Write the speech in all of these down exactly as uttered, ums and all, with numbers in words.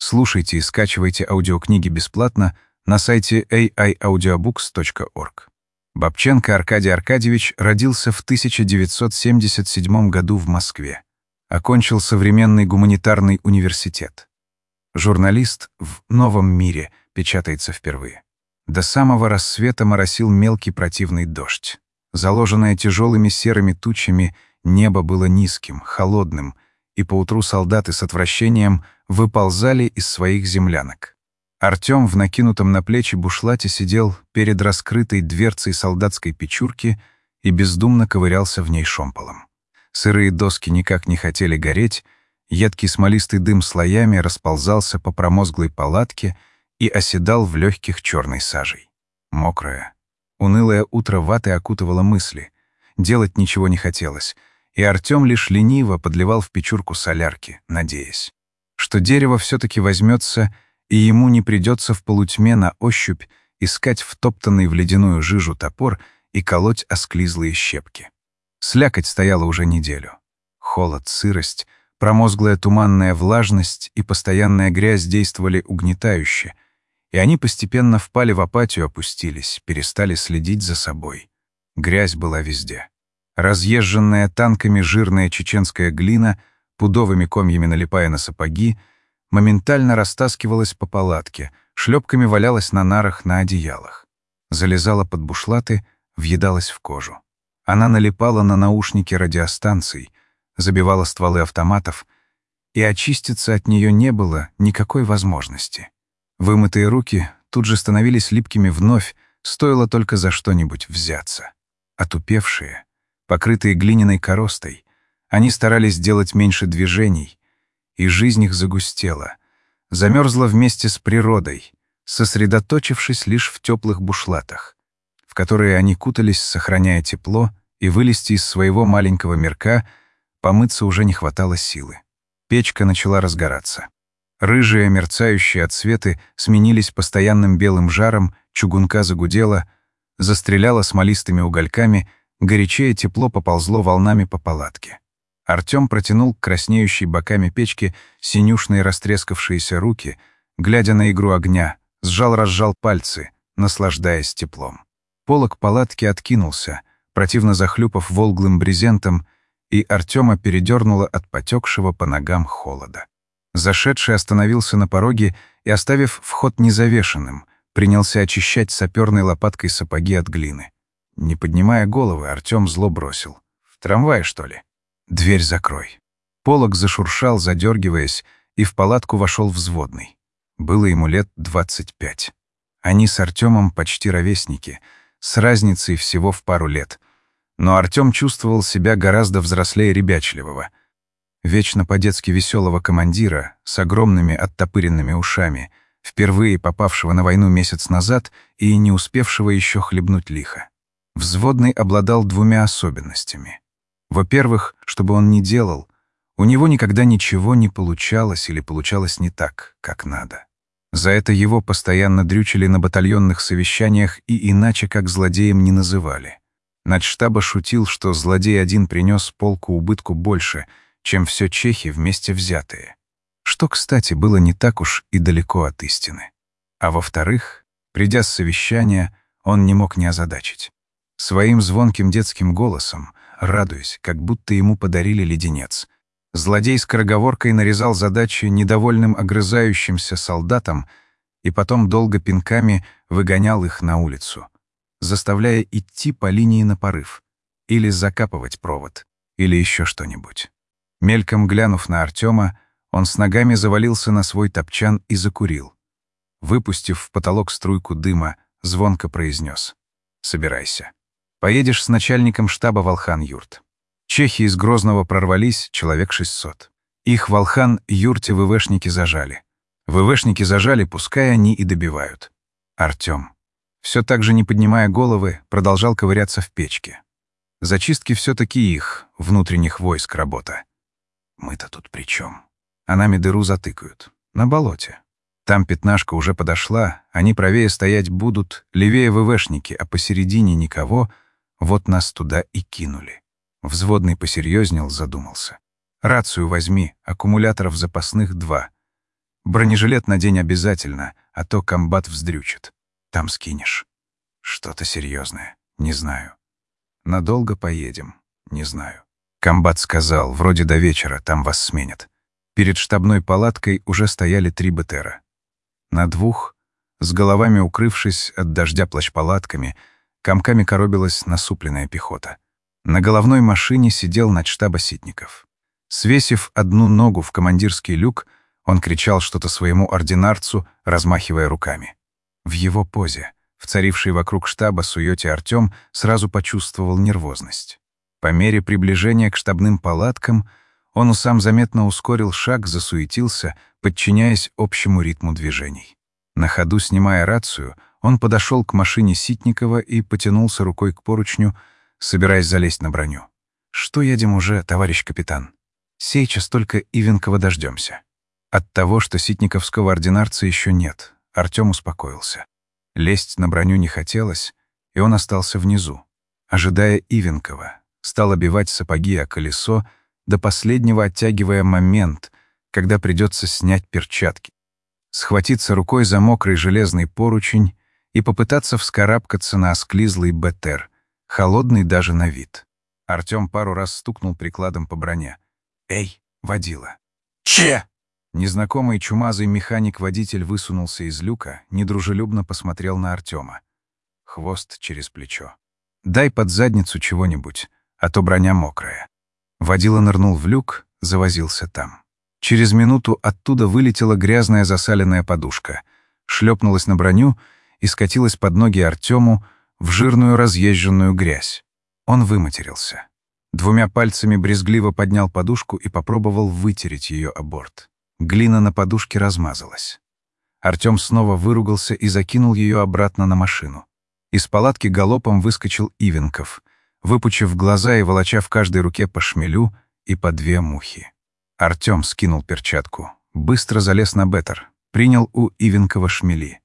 Слушайте и скачивайте аудиокниги бесплатно на сайте эй ай аудиобукс точка орг. Бабченко Аркадий Аркадьевич родился в тысяча девятьсот семьдесят седьмом году в Москве. Окончил современный гуманитарный университет. Журналист в «Новом мире» печатается впервые. До самого рассвета моросил мелкий противный дождь. Заложенное тяжелыми серыми тучами, небо было низким, холодным, и поутру солдаты с отвращением выползали из своих землянок. Артем в накинутом на плечи бушлате сидел перед раскрытой дверцей солдатской печурки и бездумно ковырялся в ней шомполом. Сырые доски никак не хотели гореть, едкий смолистый дым слоями расползался по промозглой палатке и оседал в легких черной сажей. Мокрое, унылое утро ваты окутывало мысли. Делать ничего не хотелось, и Артем лишь лениво подливал в печурку солярки, надеясь, что дерево все-таки возьмется, и ему не придется в полутьме на ощупь искать втоптанный в ледяную жижу топор и колоть осклизлые щепки. Слякоть стояла уже неделю. Холод, сырость, промозглая туманная влажность и постоянная грязь действовали угнетающе, и они постепенно впали в апатию, опустились, перестали следить за собой. Грязь была везде. Разъезженная танками жирная чеченская глина, пудовыми комьями налипая на сапоги, моментально растаскивалась по палатке, шлепками валялась на нарах, на одеялах. Залезала под бушлаты, въедалась в кожу. Она налипала на наушники радиостанций, забивала стволы автоматов, и очиститься от нее не было никакой возможности. Вымытые руки тут же становились липкими вновь, стоило только за что-нибудь взяться. Отупевшие, покрытые глиняной коростой, они старались делать меньше движений, и жизнь их загустела, замерзла вместе с природой, сосредоточившись лишь в теплых бушлатах, в которые они кутались, сохраняя тепло, и вылезти из своего маленького мирка помыться уже не хватало силы. Печка начала разгораться. Рыжие, мерцающие отсветы сменились постоянным белым жаром, чугунка загудела, застреляла смолистыми угольками, горячее тепло поползло волнами по палатке. Артем протянул к краснеющей боками печки синюшные растрескавшиеся руки, глядя на игру огня, сжал-разжал пальцы, наслаждаясь теплом. Полог палатки откинулся, противно захлюпав волглым брезентом, и Артема передернуло от потекшего по ногам холода. Зашедший остановился на пороге и, оставив вход незавешенным, принялся очищать саперной лопаткой сапоги от глины. Не поднимая головы, Артем зло бросил: «В трамвай, что ли? Дверь закрой». Полог зашуршал, задергиваясь, и в палатку вошел взводный. Было ему лет двадцать пять. Они с Артемом почти ровесники, с разницей всего в пару лет. Но Артем чувствовал себя гораздо взрослее ребячливого. Вечно по-детски веселого командира с огромными оттопыренными ушами, впервые попавшего на войну месяц назад и не успевшего еще хлебнуть лихо. Взводный обладал двумя особенностями. Во-первых, что бы он ни делал, у него никогда ничего не получалось или получалось не так, как надо. За это его постоянно дрючили на батальонных совещаниях и иначе как злодеем не называли. Начштаба шутил, что злодей один принес полку убытку больше, чем все чехи вместе взятые. Что, кстати, было не так уж и далеко от истины. А во-вторых, придя с совещания, он не мог не озадачить. Своим звонким детским голосом, радуясь, как будто ему подарили леденец, злодей скороговоркой нарезал задачи недовольным огрызающимся солдатам и потом долго пинками выгонял их на улицу, заставляя идти по линии на порыв, или закапывать провод, или еще что-нибудь. Мельком глянув на Артема, он с ногами завалился на свой топчан и закурил. Выпустив в потолок струйку дыма, звонко произнес: «Собирайся. Поедешь с начальником штаба в Алхан-Юрт». Чехи из Грозного прорвались, человек шестьсот. Их в Алхан-Юрте ВВшники зажали. ВВшники зажали, пускай они и добивают. Артем, все так же не поднимая головы, продолжал ковыряться в печке. Зачистки все-таки их, внутренних войск, работа. Мы-то тут при чем? А нами дыру затыкают. На болоте. Там пятнашка уже подошла, они правее стоять будут, левее ВВшники, а посередине никого, вот нас туда и кинули. Взводный посерьезнел, задумался. Рацию возьми, аккумуляторов запасных два. Бронежилет надень обязательно, а то комбат вздрючит. Там скинешь. Что-то серьезное. Не знаю. Надолго поедем. Не знаю. Комбат сказал, вроде до вечера, там вас сменят. Перед штабной палаткой уже стояли три БТРа. На двух, с головами укрывшись от дождя плащ-палатками, комками коробилась насупленная пехота. На головной машине сидел начштаба Ситников. Свесив одну ногу в командирский люк, он кричал что-то своему ординарцу, размахивая руками. В его позе, в царившей вокруг штаба суете Артём сразу почувствовал нервозность. По мере приближения к штабным палаткам он сам заметно ускорил шаг, засуетился, подчиняясь общему ритму движений. На ходу, снимая рацию, он подошел к машине Ситникова и потянулся рукой к поручню, собираясь залезть на броню. «Что едем уже, товарищ капитан? Сейчас только Ивенкова дождемся». От того, что ситниковского ординарца еще нет, Артём успокоился. Лезть на броню не хотелось, и он остался внизу, ожидая Ивенкова, стал обивать сапоги о колесо, до последнего оттягивая момент, когда придется снять перчатки, схватиться рукой за мокрый железный поручень и попытаться вскарабкаться на осклизлый БТР, холодный даже на вид. Артём пару раз стукнул прикладом по броне. «Эй, водила!» «Че?» Незнакомый чумазый механик-водитель высунулся из люка, недружелюбно посмотрел на Артёма. Хвост через плечо. «Дай под задницу чего-нибудь, а то броня мокрая». Водила нырнул в люк, завозился там. Через минуту оттуда вылетела грязная засаленная подушка, шлепнулась на броню и скатилась под ноги Артёму в жирную разъезженную грязь. Он выматерился. Двумя пальцами брезгливо поднял подушку и попробовал вытереть ее о борт. Глина на подушке размазалась. Артём снова выругался и закинул ее обратно на машину. Из палатки галопом выскочил Ивенков, выпучив глаза и волоча в каждой руке по шмелю и по две мухи. Артём скинул перчатку, быстро залез на бетер, принял у Ивенкова шмели.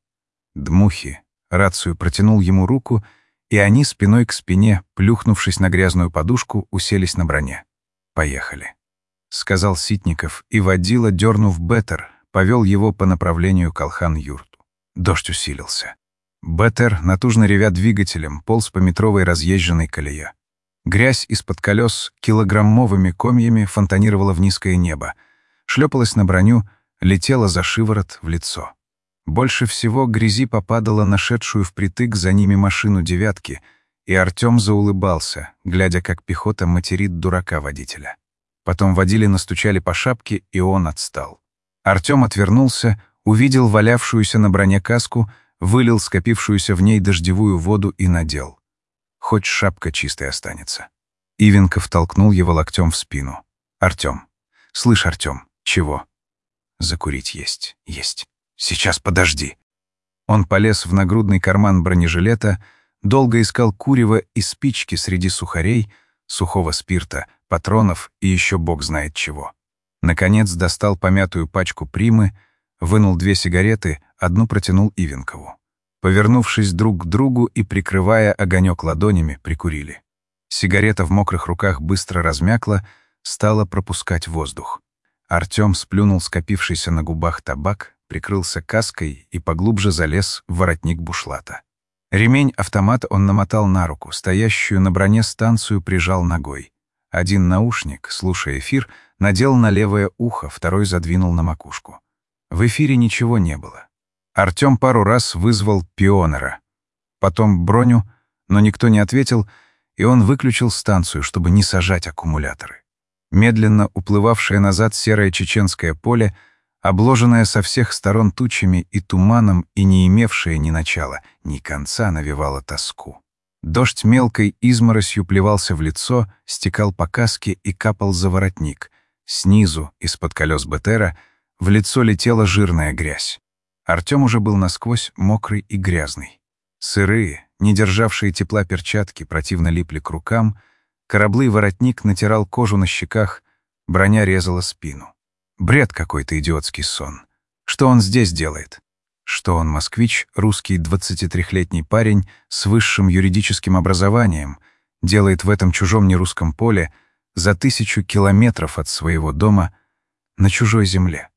Дмухи, рацию протянул ему руку, и они спиной к спине, плюхнувшись на грязную подушку, уселись на броне. «Поехали», — сказал Ситников, и водила, дернув бетер, повел его по направлению к Алхан-юрту. Дождь усилился. Бетер, натужно ревя двигателем, полз по метровой разъезженной колее. Грязь из-под колес килограммовыми комьями фонтанировала в низкое небо, шлепалась на броню, летела за шиворот в лицо. Больше всего грязи попадало на шедшую впритык за ними машину «девятки», и Артём заулыбался, глядя, как пехота материт дурака водителя. Потом водили настучали по шапке, и он отстал. Артём отвернулся, увидел валявшуюся на броне каску, вылил скопившуюся в ней дождевую воду и надел. Хоть шапка чистой останется. Ивенков толкнул его локтем в спину. «Артём, слышь, Артём, чего?» «Закурить есть, есть. Сейчас подожди». Он полез в нагрудный карман бронежилета, долго искал курево и спички среди сухарей, сухого спирта, патронов и еще бог знает чего. Наконец достал помятую пачку примы, вынул две сигареты, одну протянул Ивенкову. Повернувшись друг к другу и прикрывая огонек ладонями, прикурили. Сигарета в мокрых руках быстро размякла, стала пропускать воздух. Артём сплюнул скопившийся на губах табак, прикрылся каской и поглубже залез в воротник бушлата. Ремень автомата он намотал на руку, стоящую на броне станцию прижал ногой. Один наушник, слушая эфир, надел на левое ухо, второй задвинул на макушку. В эфире ничего не было. Артём пару раз вызвал пионера, потом броню, но никто не ответил, и он выключил станцию, чтобы не сажать аккумуляторы. Медленно уплывавшее назад серое чеченское поле, обложенное со всех сторон тучами и туманом и не имевшее ни начала, ни конца, навевало тоску. Дождь мелкой изморосью плевался в лицо, стекал по каске и капал за воротник. Снизу, из-под колес БТРа, в лицо летела жирная грязь. Артём уже был насквозь мокрый и грязный. Сырые, не державшие тепла перчатки, противно липли к рукам, кораблы воротник натирал кожу на щеках, броня резала спину. Бред какой-то, идиотский сон. Что он здесь делает? Что он москвич, русский двадцатитрёхлетний парень с высшим юридическим образованием, делает в этом чужом нерусском поле за тысячу километров от своего дома на чужой земле?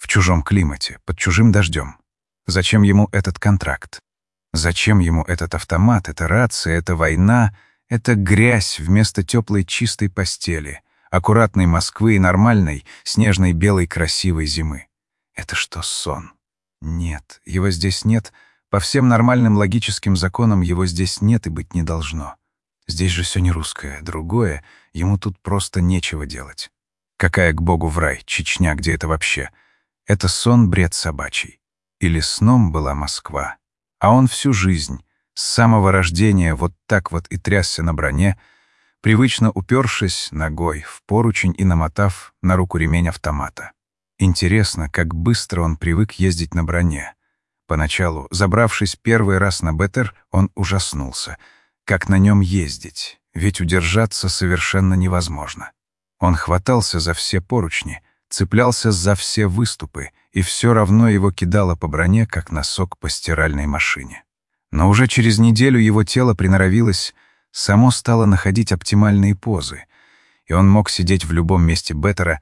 В чужом климате, под чужим дождем. Зачем ему этот контракт? Зачем ему этот автомат, эта рация, эта война, эта грязь вместо теплой чистой постели, аккуратной Москвы и нормальной, снежной белой красивой зимы? Это что, сон? Нет, его здесь нет. По всем нормальным логическим законам его здесь нет и быть не должно. Здесь же все не русское, другое, ему тут просто нечего делать. Какая к богу в рай, Чечня, где это вообще? Это сон, бред собачий. Или сном была Москва. А он всю жизнь, с самого рождения, вот так вот и трясся на броне, привычно упершись ногой в поручень и намотав на руку ремень автомата. Интересно, как быстро он привык ездить на броне. Поначалу, забравшись первый раз на БТР, он ужаснулся. Как на нем ездить? Ведь удержаться совершенно невозможно. Он хватался за все поручни, цеплялся за все выступы, и все равно его кидало по броне, как носок по стиральной машине. Но уже через неделю его тело приноровилось, само стало находить оптимальные позы, и он мог сидеть в любом месте БТРа,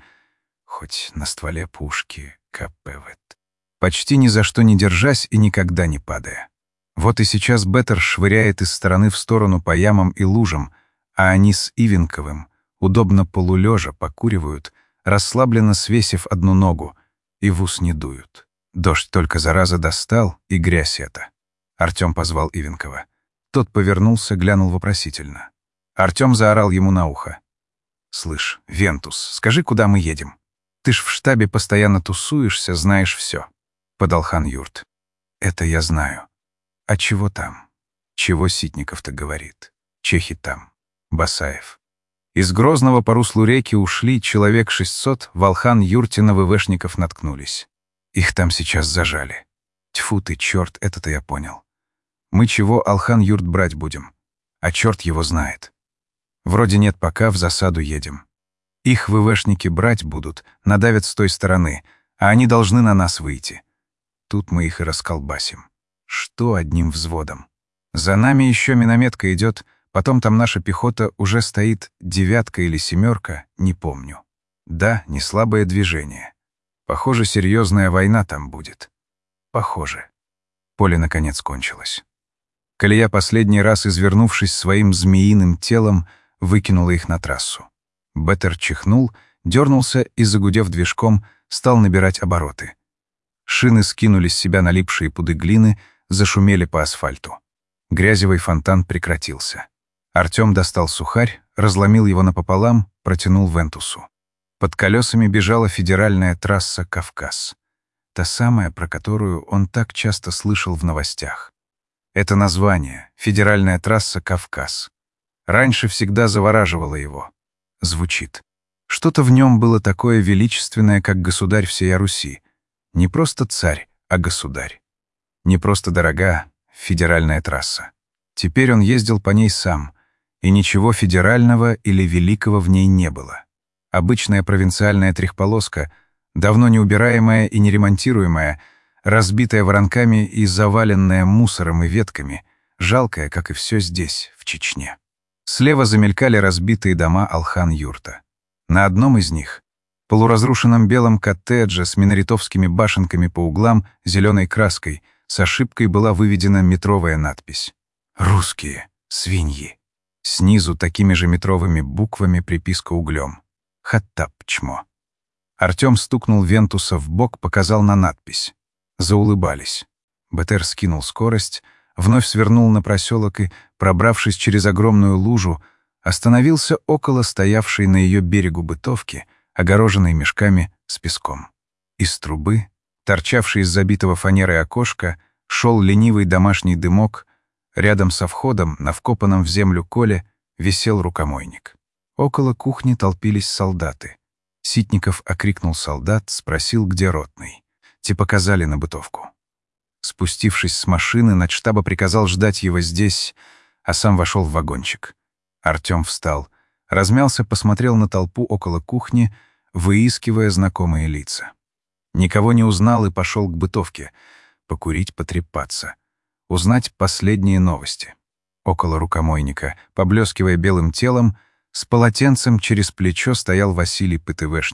хоть на стволе пушки КПВТ, почти ни за что не держась и никогда не падая. Вот и сейчас БТР швыряет из стороны в сторону по ямам и лужам, а они с Ивенковым, удобно полулежа, покуривают, расслабленно свесив одну ногу, и в ус не дуют. Дождь только зараза достал, и грязь эта. Артём позвал Ивенкова. Тот повернулся, глянул вопросительно. Артём заорал ему на ухо. «Слышь, Вентус, скажи, куда мы едем? Ты ж в штабе постоянно тусуешься, знаешь всё», — подал хан Юрт. «Это я знаю. А чего там? Чего Ситников-то говорит? Чехи там. Басаев. Из Грозного по руслу реки ушли человек шестьсот, в Алхан-Юрте на ВВшников наткнулись. Их там сейчас зажали. Тьфу ты, черт, это-то я понял. Мы чего Алхан-Юрт брать будем? А черт его знает. Вроде нет, пока в засаду едем. Их ВВшники брать будут, надавят с той стороны, а они должны на нас выйти. Тут мы их и расколбасим. Что одним взводом? За нами еще минометка идет, потом там наша пехота уже стоит, девятка или семерка, не помню. Да, не слабое движение. Похоже, серьезная война там будет. Похоже. Поле, наконец, кончилось. Колея, последний раз извернувшись своим змеиным телом, выкинула их на трассу. БТР чихнул, дернулся и, загудев движком, стал набирать обороты. Шины скинули с себя налипшие пуды глины, зашумели по асфальту. Грязевый фонтан прекратился. Артём достал сухарь, разломил его напополам, протянул Вентусу. Под колесами бежала федеральная трасса «Кавказ». Та самая, про которую он так часто слышал в новостях. Это название — федеральная трасса «Кавказ». Раньше всегда завораживало его. Звучит. Что-то в нем было такое величественное, как государь всея Руси. Не просто царь, а государь. Не просто дорога федеральная трасса. Теперь он ездил по ней сам, и ничего федерального или великого в ней не было. Обычная провинциальная трехполоска, давно не убираемая и не ремонтируемая, разбитая воронками и заваленная мусором и ветками, жалкая, как и все здесь, в Чечне. Слева замелькали разбитые дома Алхан-Юрта. На одном из них, полуразрушенном белом коттедже с минаритовскими башенками по углам, зеленой краской, с ошибкой была выведена метровая надпись. «Русские. Свиньи». Снизу такими же метровыми буквами приписка углем. «Хаттаб чмо». Артём стукнул Вентуса в бок, показал на надпись. Заулыбались. БТР скинул скорость, вновь свернул на проселок и, пробравшись через огромную лужу, остановился около стоявшей на ее берегу бытовки, огороженной мешками с песком. Из трубы, торчавшей из забитого фанерой окошка, шел ленивый домашний дымок. Рядом со входом, на вкопанном в землю коле, висел рукомойник. Около кухни толпились солдаты. Ситников окрикнул солдат, спросил, где ротный. Те показали на бытовку. Спустившись с машины, начштаба приказал ждать его здесь, а сам вошел в вагончик. Артём встал, размялся, посмотрел на толпу около кухни, выискивая знакомые лица. Никого не узнал и пошел к бытовке, покурить, потрепаться, узнать последние новости. Около рукомойника, поблескивая белым телом, с полотенцем через плечо стоял Василий ПТВшник,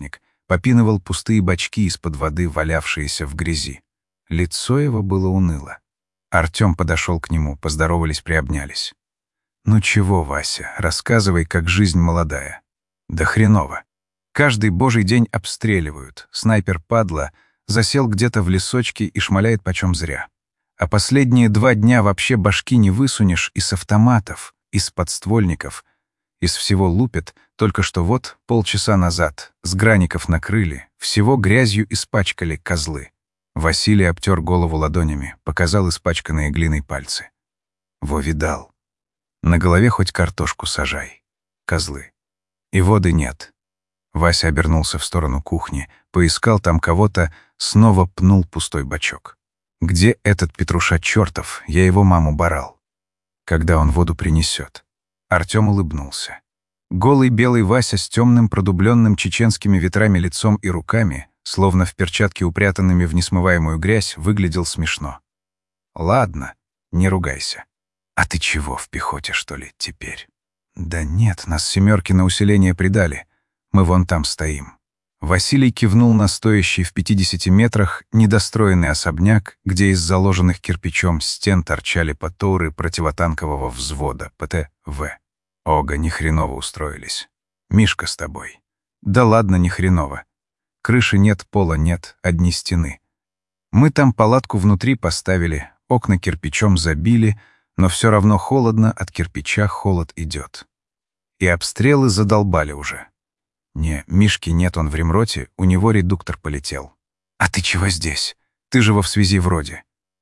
попинывал пустые бачки из-под воды, валявшиеся в грязи. Лицо его было уныло. Артём подошел к нему, поздоровались, приобнялись. «Ну чего, Вася, рассказывай, как жизнь молодая». «Да хреново. Каждый божий день обстреливают. Снайпер-падла засел где-то в лесочке и шмаляет почем зря. А последние два дня вообще башки не высунешь из автоматов, из подствольников. Из всего лупят, только что вот полчаса назад с граников накрыли, всего грязью испачкали козлы». Василий обтер голову ладонями, показал испачканные глиной пальцы. «Во, видал. На голове хоть картошку сажай. Козлы. И воды нет». Вася обернулся в сторону кухни, поискал там кого-то, снова пнул пустой бачок. «Где этот Петруша чертов? Я его маму барал. Когда он воду принесет?» Артём улыбнулся. Голый белый Вася с темным, продубленным чеченскими ветрами лицом и руками, словно в перчатке упрятанными в несмываемую грязь, выглядел смешно. «Ладно, не ругайся. А ты чего, в пехоте, что ли, теперь?» «Да нет, нас семерки на усиление придали. Мы вон там стоим». Василий кивнул на стоящий в пятидесяти метрах недостроенный особняк, где из заложенных кирпичом стен торчали паторы противотанкового взвода, ПТВ. «Ога, ни хреново устроились. Мишка с тобой». «Да ладно, ни хреново. Крыши нет, пола нет, одни стены. Мы там палатку внутри поставили, окна кирпичом забили, но все равно холодно, от кирпича холод идет. И обстрелы задолбали уже. Не, Мишки нет, он в ремроте, у него редуктор полетел». «А ты чего здесь? Ты же во связи вроде».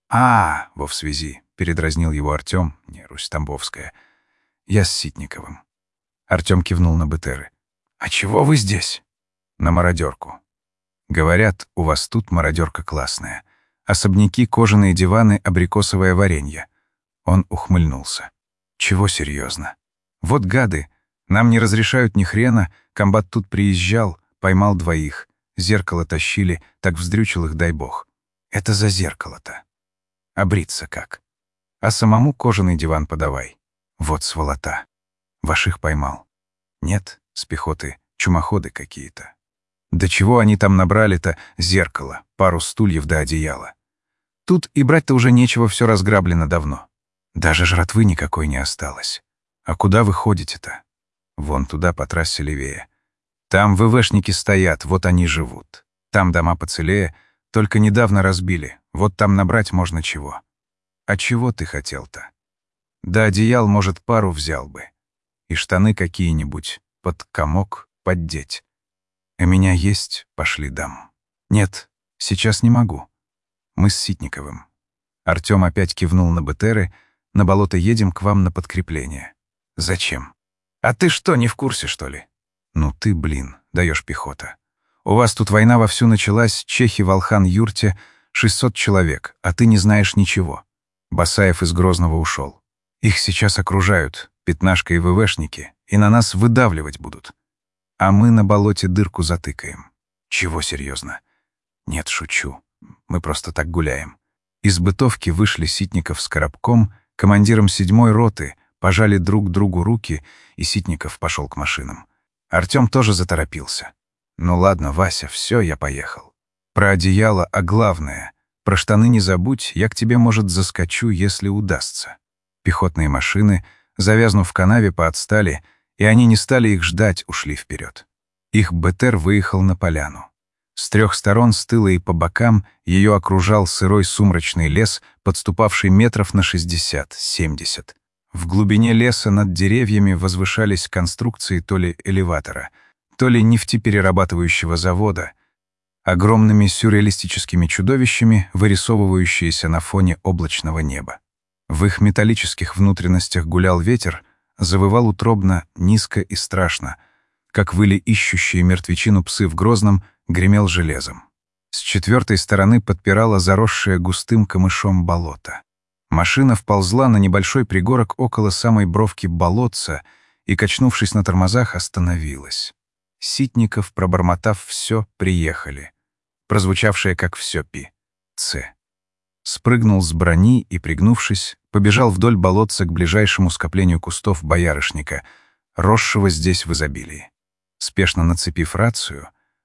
«А, во связи», — передразнил его Артём, не, Русь Тамбовская. «Я с Ситниковым». Артём кивнул на БТРы. «А чего вы здесь?» «На мародерку. Говорят, у вас тут мародерка классная. Особняки, кожаные диваны, абрикосовое варенье». Он ухмыльнулся. «Чего серьезно? Вот гады. Нам не разрешают ни хрена. Комбат тут приезжал, поймал двоих. Зеркало тащили, так вздрючил их, дай бог. Это за зеркало-то. А бриться как? А самому кожаный диван подавай. Вот сволота. Ваших поймал. Нет, с пехоты, чумоходы какие-то. Да чего они там набрали-то? Зеркало, пару стульев до одеяла. Тут и брать-то уже нечего, все разграблено давно. Даже жратвы никакой не осталось. А куда вы ходите-то? Вон туда, по трассе левее. Там ВВшники стоят, вот они живут. Там дома поцелее, только недавно разбили. Вот там набрать можно чего. А чего ты хотел-то? Да одеял, может, пару взял бы. И штаны какие-нибудь под комок поддеть. У меня есть, пошли дам. Нет, сейчас не могу. Мы с Ситниковым. Артём опять кивнул на БТРы. На болото едем к вам на подкрепление. Зачем? А ты что, не в курсе, что ли? Ну ты, блин, даешь пехота. У вас тут война вовсю началась, чехи в Алхан-юрте, шестьсот человек, а ты не знаешь ничего. Басаев из Грозного ушел. Их сейчас окружают, пятнашка и ВВшники, и на нас выдавливать будут. А мы на болоте дырку затыкаем. Чего серьезно? Нет, шучу. Мы просто так гуляем. Из бытовки вышли Ситников с Коробком, командиром седьмой роты, пожали друг другу руки, и Ситников пошел к машинам. Артём тоже заторопился. «Ну ладно, Вася, все, я поехал. Про одеяло, а главное, про штаны не забудь, я к тебе, может, заскочу, если удастся». Пехотные машины, завязнув в канаве, поотстали, и они не стали их ждать, ушли вперед. Их БТР выехал на поляну. С трех сторон, с тыла и по бокам, ее окружал сырой сумрачный лес, подступавший метров на шестьдесят-семьдесят. В глубине леса над деревьями возвышались конструкции то ли элеватора, то ли нефтеперерабатывающего завода, огромными сюрреалистическими чудовищами, вырисовывающиеся на фоне облачного неба. В их металлических внутренностях гулял ветер, завывал утробно, низко и страшно, как выли ищущие мертвечину псы в Грозном, гремел железом. С четвертой стороны подпирало заросшее густым камышом болото. Машина вползла на небольшой пригорок около самой бровки болотца и, качнувшись на тормозах, остановилась. Ситников, пробормотав «все», приехали. Прозвучавшее как «все пи». Ц. Спрыгнул с брони и, пригнувшись, побежал вдоль болотца к ближайшему скоплению кустов боярышника, росшего здесь в изобилии. Спешно нацепив рацию,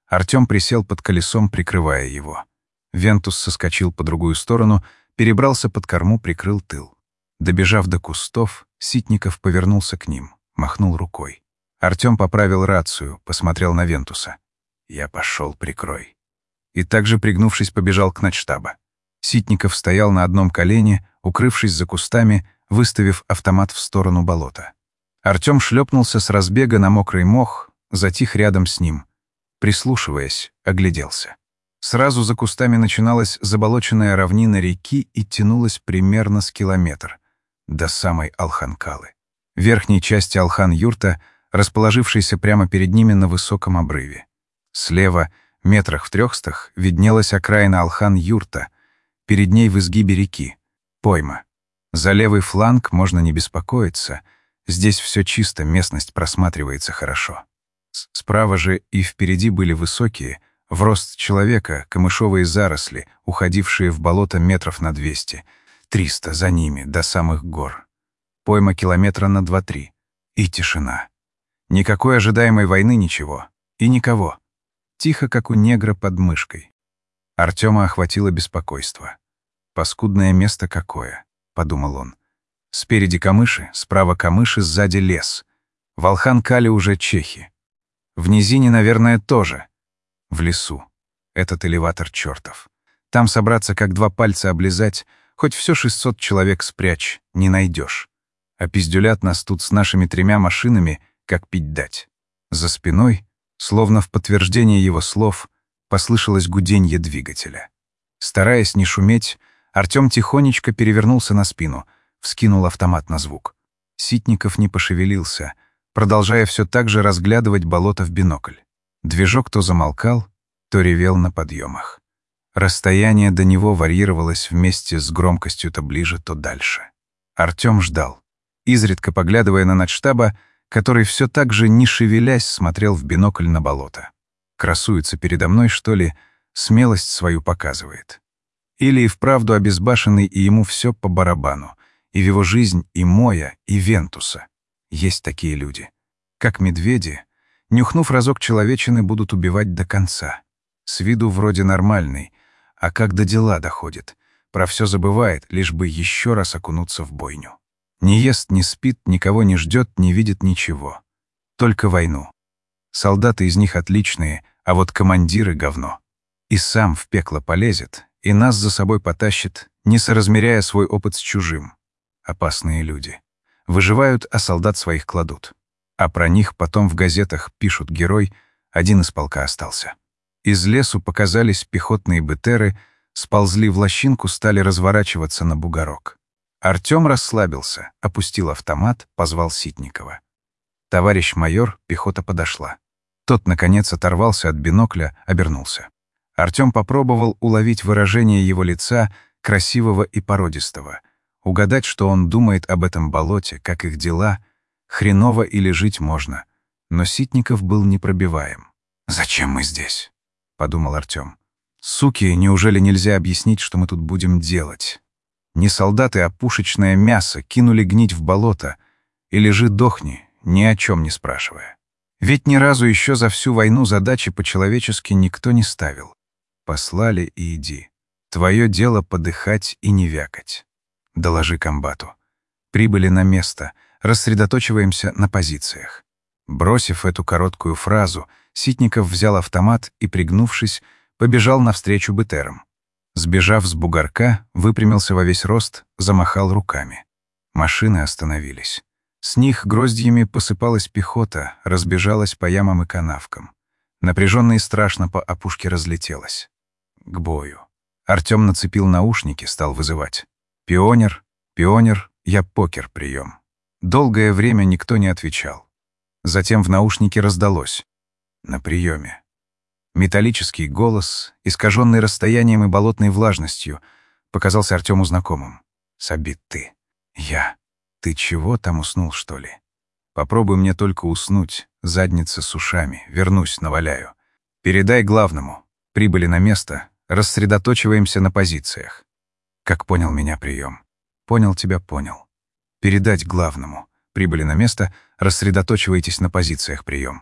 Артём присел под колесом, прикрывая его. Вентус соскочил по другую сторону, перебрался под корму, прикрыл тыл. Добежав до кустов, Ситников повернулся к ним, махнул рукой. Артём поправил рацию, посмотрел на Вентуса. «Я пошёл, прикрой». И также, пригнувшись, побежал к начштаба. Ситников стоял на одном колене, укрывшись за кустами, выставив автомат в сторону болота. Артём шлепнулся с разбега на мокрый мох, затих рядом с ним. Прислушиваясь, огляделся. Сразу за кустами начиналась заболоченная равнина реки и тянулась примерно с километр, до самой Алхан-Калы. В верхней части Алхан-юрта, расположившейся прямо перед ними на высоком обрыве. Слева, метрах в трехстах, виднелась окраина Алхан-юрта, перед ней в изгибе реки. Пойма. За левый фланг можно не беспокоиться, здесь все чисто, местность просматривается хорошо. Справа же и впереди были высокие, в рост человека, камышовые заросли, уходившие в болото метров на двести, триста за ними, до самых гор. Пойма километра на два-три. И тишина. Никакой ожидаемой войны ничего. И никого. Тихо, как у негра под мышкой. Артёма охватило беспокойство. «Паскудное место какое», — подумал он. Спереди камыши, справа камыши, сзади лес. В Алхан-Кале уже чехи. В низине, наверное, тоже. В лесу. Этот элеватор чертов. Там собраться, как два пальца облизать, хоть все шестьсот человек спрячь, не найдешь. А пиздюлят нас тут с нашими тремя машинами, как пить дать. За спиной, словно в подтверждение его слов, послышалось гуденье двигателя. Стараясь не шуметь, Артём тихонечко перевернулся на спину, вскинул автомат на звук. Ситников не пошевелился, продолжая все так же разглядывать болото в бинокль. Движок то замолкал, то ревел на подъемах. Расстояние до него варьировалось вместе с громкостью то ближе, то дальше. Артём ждал, изредка поглядывая на начштаба, который все так же, не шевелясь, смотрел в бинокль на болото. Красуется передо мной, что ли, смелость свою показывает. Или и вправду обезбашенный, и ему все по барабану. И в его жизнь и Моя, и Вентуса. Есть такие люди. Как медведи, нюхнув разок человечины, будут убивать до конца. С виду вроде нормальный, а как до дела доходит. Про все забывает, лишь бы еще раз окунуться в бойню. Не ест, не спит, никого не ждет, не видит ничего. Только войну. Солдаты из них отличные, а вот командиры — говно. И сам в пекло полезет, и нас за собой потащит, не соразмеряя свой опыт с чужим. Опасные люди. Выживают, а солдат своих кладут. А про них потом в газетах пишут: герой, один из полка остался. Из лесу показались пехотные БТРы, сползли в лощинку, стали разворачиваться на бугорок. Артём расслабился, опустил автомат, позвал Ситникова. «Товарищ майор», пехота подошла. Тот, наконец, оторвался от бинокля, обернулся. Артём попробовал уловить выражение его лица, красивого и породистого, угадать, что он думает об этом болоте, как их дела, хреново или жить можно. Но Ситников был непробиваем. «Зачем мы здесь?» — подумал Артём. «Суки, неужели нельзя объяснить, что мы тут будем делать? Не солдаты, а пушечное мясо кинули гнить в болото, и лежи дохни, ни о чем не спрашивая. Ведь ни разу еще за всю войну задачи по-человечески никто не ставил. Послали и иди. Твое дело подыхать и не вякать. Доложи комбату. Прибыли на место, рассредоточиваемся на позициях». Бросив эту короткую фразу, Ситников взял автомат и, пригнувшись, побежал навстречу БТРам. Сбежав с бугорка, выпрямился во весь рост, замахал руками. Машины остановились. С них гроздьями посыпалась пехота, разбежалась по ямам и канавкам. Напряженно и страшно по опушке разлетелась. К бою. Артём нацепил наушники, стал вызывать. «Пионер, пионер, я покер, прием». Долгое время никто не отвечал. Затем в наушнике раздалось: «На приеме». Металлический голос, искаженный расстоянием и болотной влажностью, показался Артёму знакомым. «Сабит, ты. Я. Ты чего, там уснул, что ли? Попробуй мне только уснуть, задница с ушами, вернусь, наваляю. Передай главному. Прибыли на место, рассредоточиваемся на позициях». Как понял меня прием? Понял тебя, понял. Передать главному. Прибыли на место, рассредоточивайтесь на позициях, прием.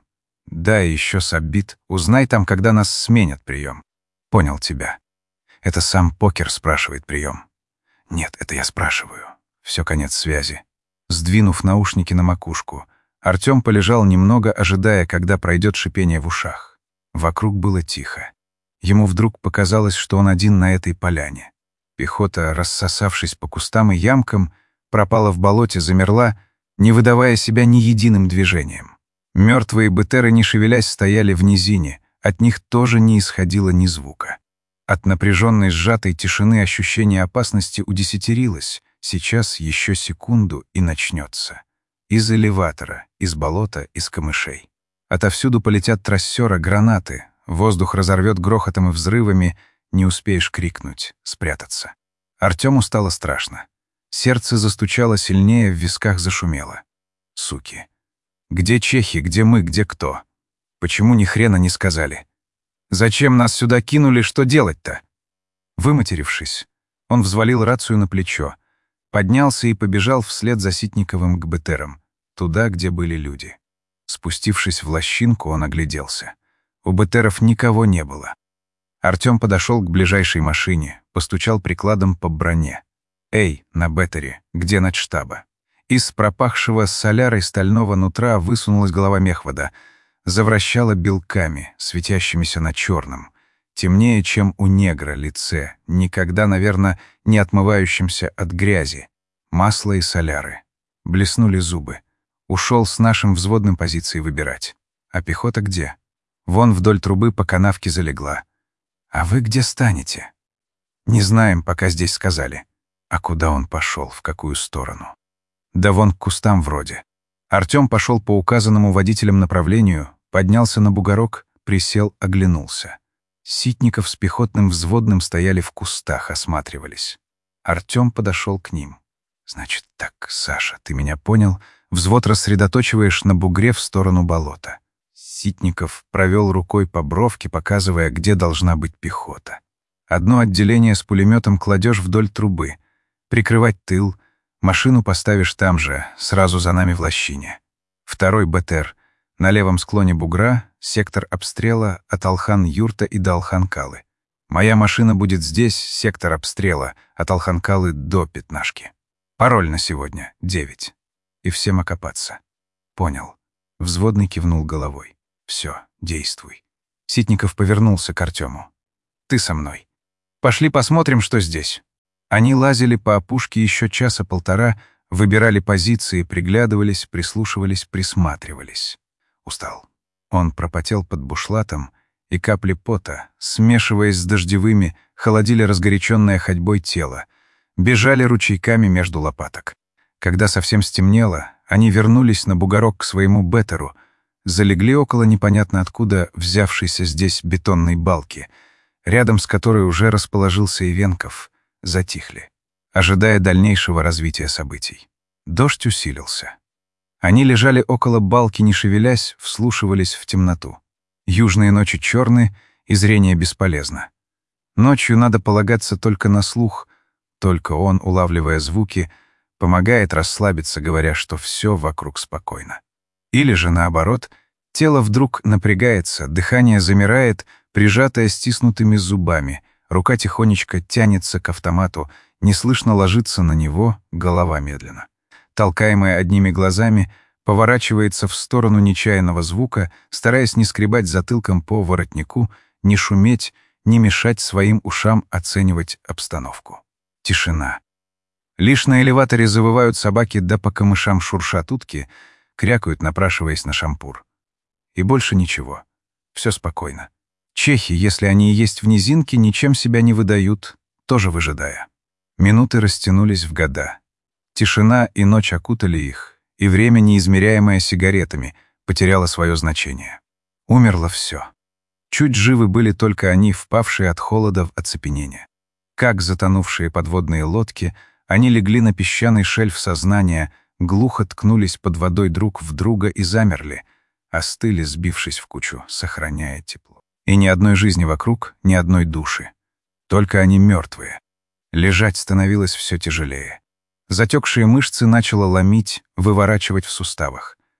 Да, и еще Саббит. Узнай там, когда нас сменят, прием. Понял тебя. Это сам покер спрашивает прием. Нет, это я спрашиваю. Все, конец связи. Сдвинув наушники на макушку, Артём полежал немного, ожидая, когда пройдет шипение в ушах. Вокруг было тихо. Ему вдруг показалось, что он один на этой поляне. Пехота, рассосавшись по кустам и ямкам, пропала в болоте, замерла, не выдавая себя ни единым движением. Мертвые бетеры, не шевелясь, стояли в низине, от них тоже не исходило ни звука. От напряженной сжатой тишины ощущение опасности удесятерилось, сейчас еще секунду и начнется. Из элеватора, из болота, из камышей. Отовсюду полетят трассера, гранаты, воздух разорвет грохотом и взрывами, не успеешь крикнуть, спрятаться. Артему стало страшно. Сердце застучало сильнее, в висках зашумело. Суки. Где чехи, где мы, где кто? Почему ни хрена не сказали? Зачем нас сюда кинули, что делать-то? Выматерившись, он взвалил рацию на плечо, поднялся и побежал вслед за Ситниковым к бетерам, туда, где были люди. Спустившись в лощинку, он огляделся. У бетеров никого не было. Артём подошел к ближайшей машине, постучал прикладом по броне. «Эй, на бетере, где начштаба?» Из пропахшего солярой стального нутра высунулась голова мехвода, завращала белками, светящимися на черном, темнее, чем у негра, лице, никогда, наверное, не отмывающимся от грязи, масла и соляры. Блеснули зубы. Ушел с нашим взводным позицией выбирать. А пехота где? Вон вдоль трубы по канавке залегла. А вы где станете? Не знаем, пока здесь сказали. А куда он пошел, в какую сторону? Да вон к кустам вроде. Артём пошел по указанному водителем направлению, поднялся на бугорок, присел, оглянулся. Ситников с пехотным взводным стояли в кустах, осматривались. Артём подошел к ним. «Значит так, Саша, ты меня понял? Взвод рассредоточиваешь на бугре в сторону болота». Ситников провел рукой по бровке, показывая, где должна быть пехота. «Одно отделение с пулеметом кладешь вдоль трубы. Прикрывать тыл. Машину поставишь там же, сразу за нами в лощине. Второй БТР. На левом склоне бугра — сектор обстрела от Алхан-Юрта и до Алхан-Калы. Моя машина будет здесь, сектор обстрела, от Алхан-Калы до Пятнашки. Пароль на сегодня — девять. И всем окопаться». «Понял». Взводный кивнул головой. «Все, действуй». Ситников повернулся к Артему. «Ты со мной. Пошли посмотрим, что здесь». Они лазили по опушке еще часа полтора, выбирали позиции, приглядывались, прислушивались, присматривались. Устал. Он пропотел под бушлатом, и капли пота, смешиваясь с дождевыми, холодили разгоряченное ходьбой тело, бежали ручейками между лопаток. Когда совсем стемнело, они вернулись на бугорок к своему бетеру, залегли около непонятно откуда взявшейся здесь бетонной балки, рядом с которой уже расположился Ивенков, затихли, ожидая дальнейшего развития событий. Дождь усилился. Они лежали около балки, не шевелясь, вслушивались в темноту. Южные ночи черны, и зрение бесполезно. Ночью надо полагаться только на слух, только он, улавливая звуки, помогает расслабиться, говоря, что все вокруг спокойно. Или же, наоборот, тело вдруг напрягается, дыхание замирает, прижатое стиснутыми зубами, рука тихонечко тянется к автомату, неслышно ложится на него, голова медленно. Толкаемая одними глазами, поворачивается в сторону нечаянного звука, стараясь не скребать затылком по воротнику, не шуметь, не мешать своим ушам оценивать обстановку. Тишина. Лишь на элеваторе завывают собаки, да по камышам шуршат утки, крякают, напрашиваясь на шампур. И больше ничего. Все спокойно. Чехи, если они и есть в низинке, ничем себя не выдают, тоже выжидая. Минуты растянулись в года. Тишина и ночь окутали их, и время, неизмеряемое сигаретами, потеряло свое значение. Умерло все. Чуть живы были только они, впавшие от холода в оцепенение. Как затонувшие подводные лодки, они легли на песчаный шельф сознания, глухо ткнулись под водой друг в друга и замерли, остыли, сбившись в кучу, сохраняя тепло. И ни одной жизни вокруг, ни одной души. Только они мертвые. Лежать становилось все тяжелее. Затекшие мышцы начало ломить, выворачивать в суставах.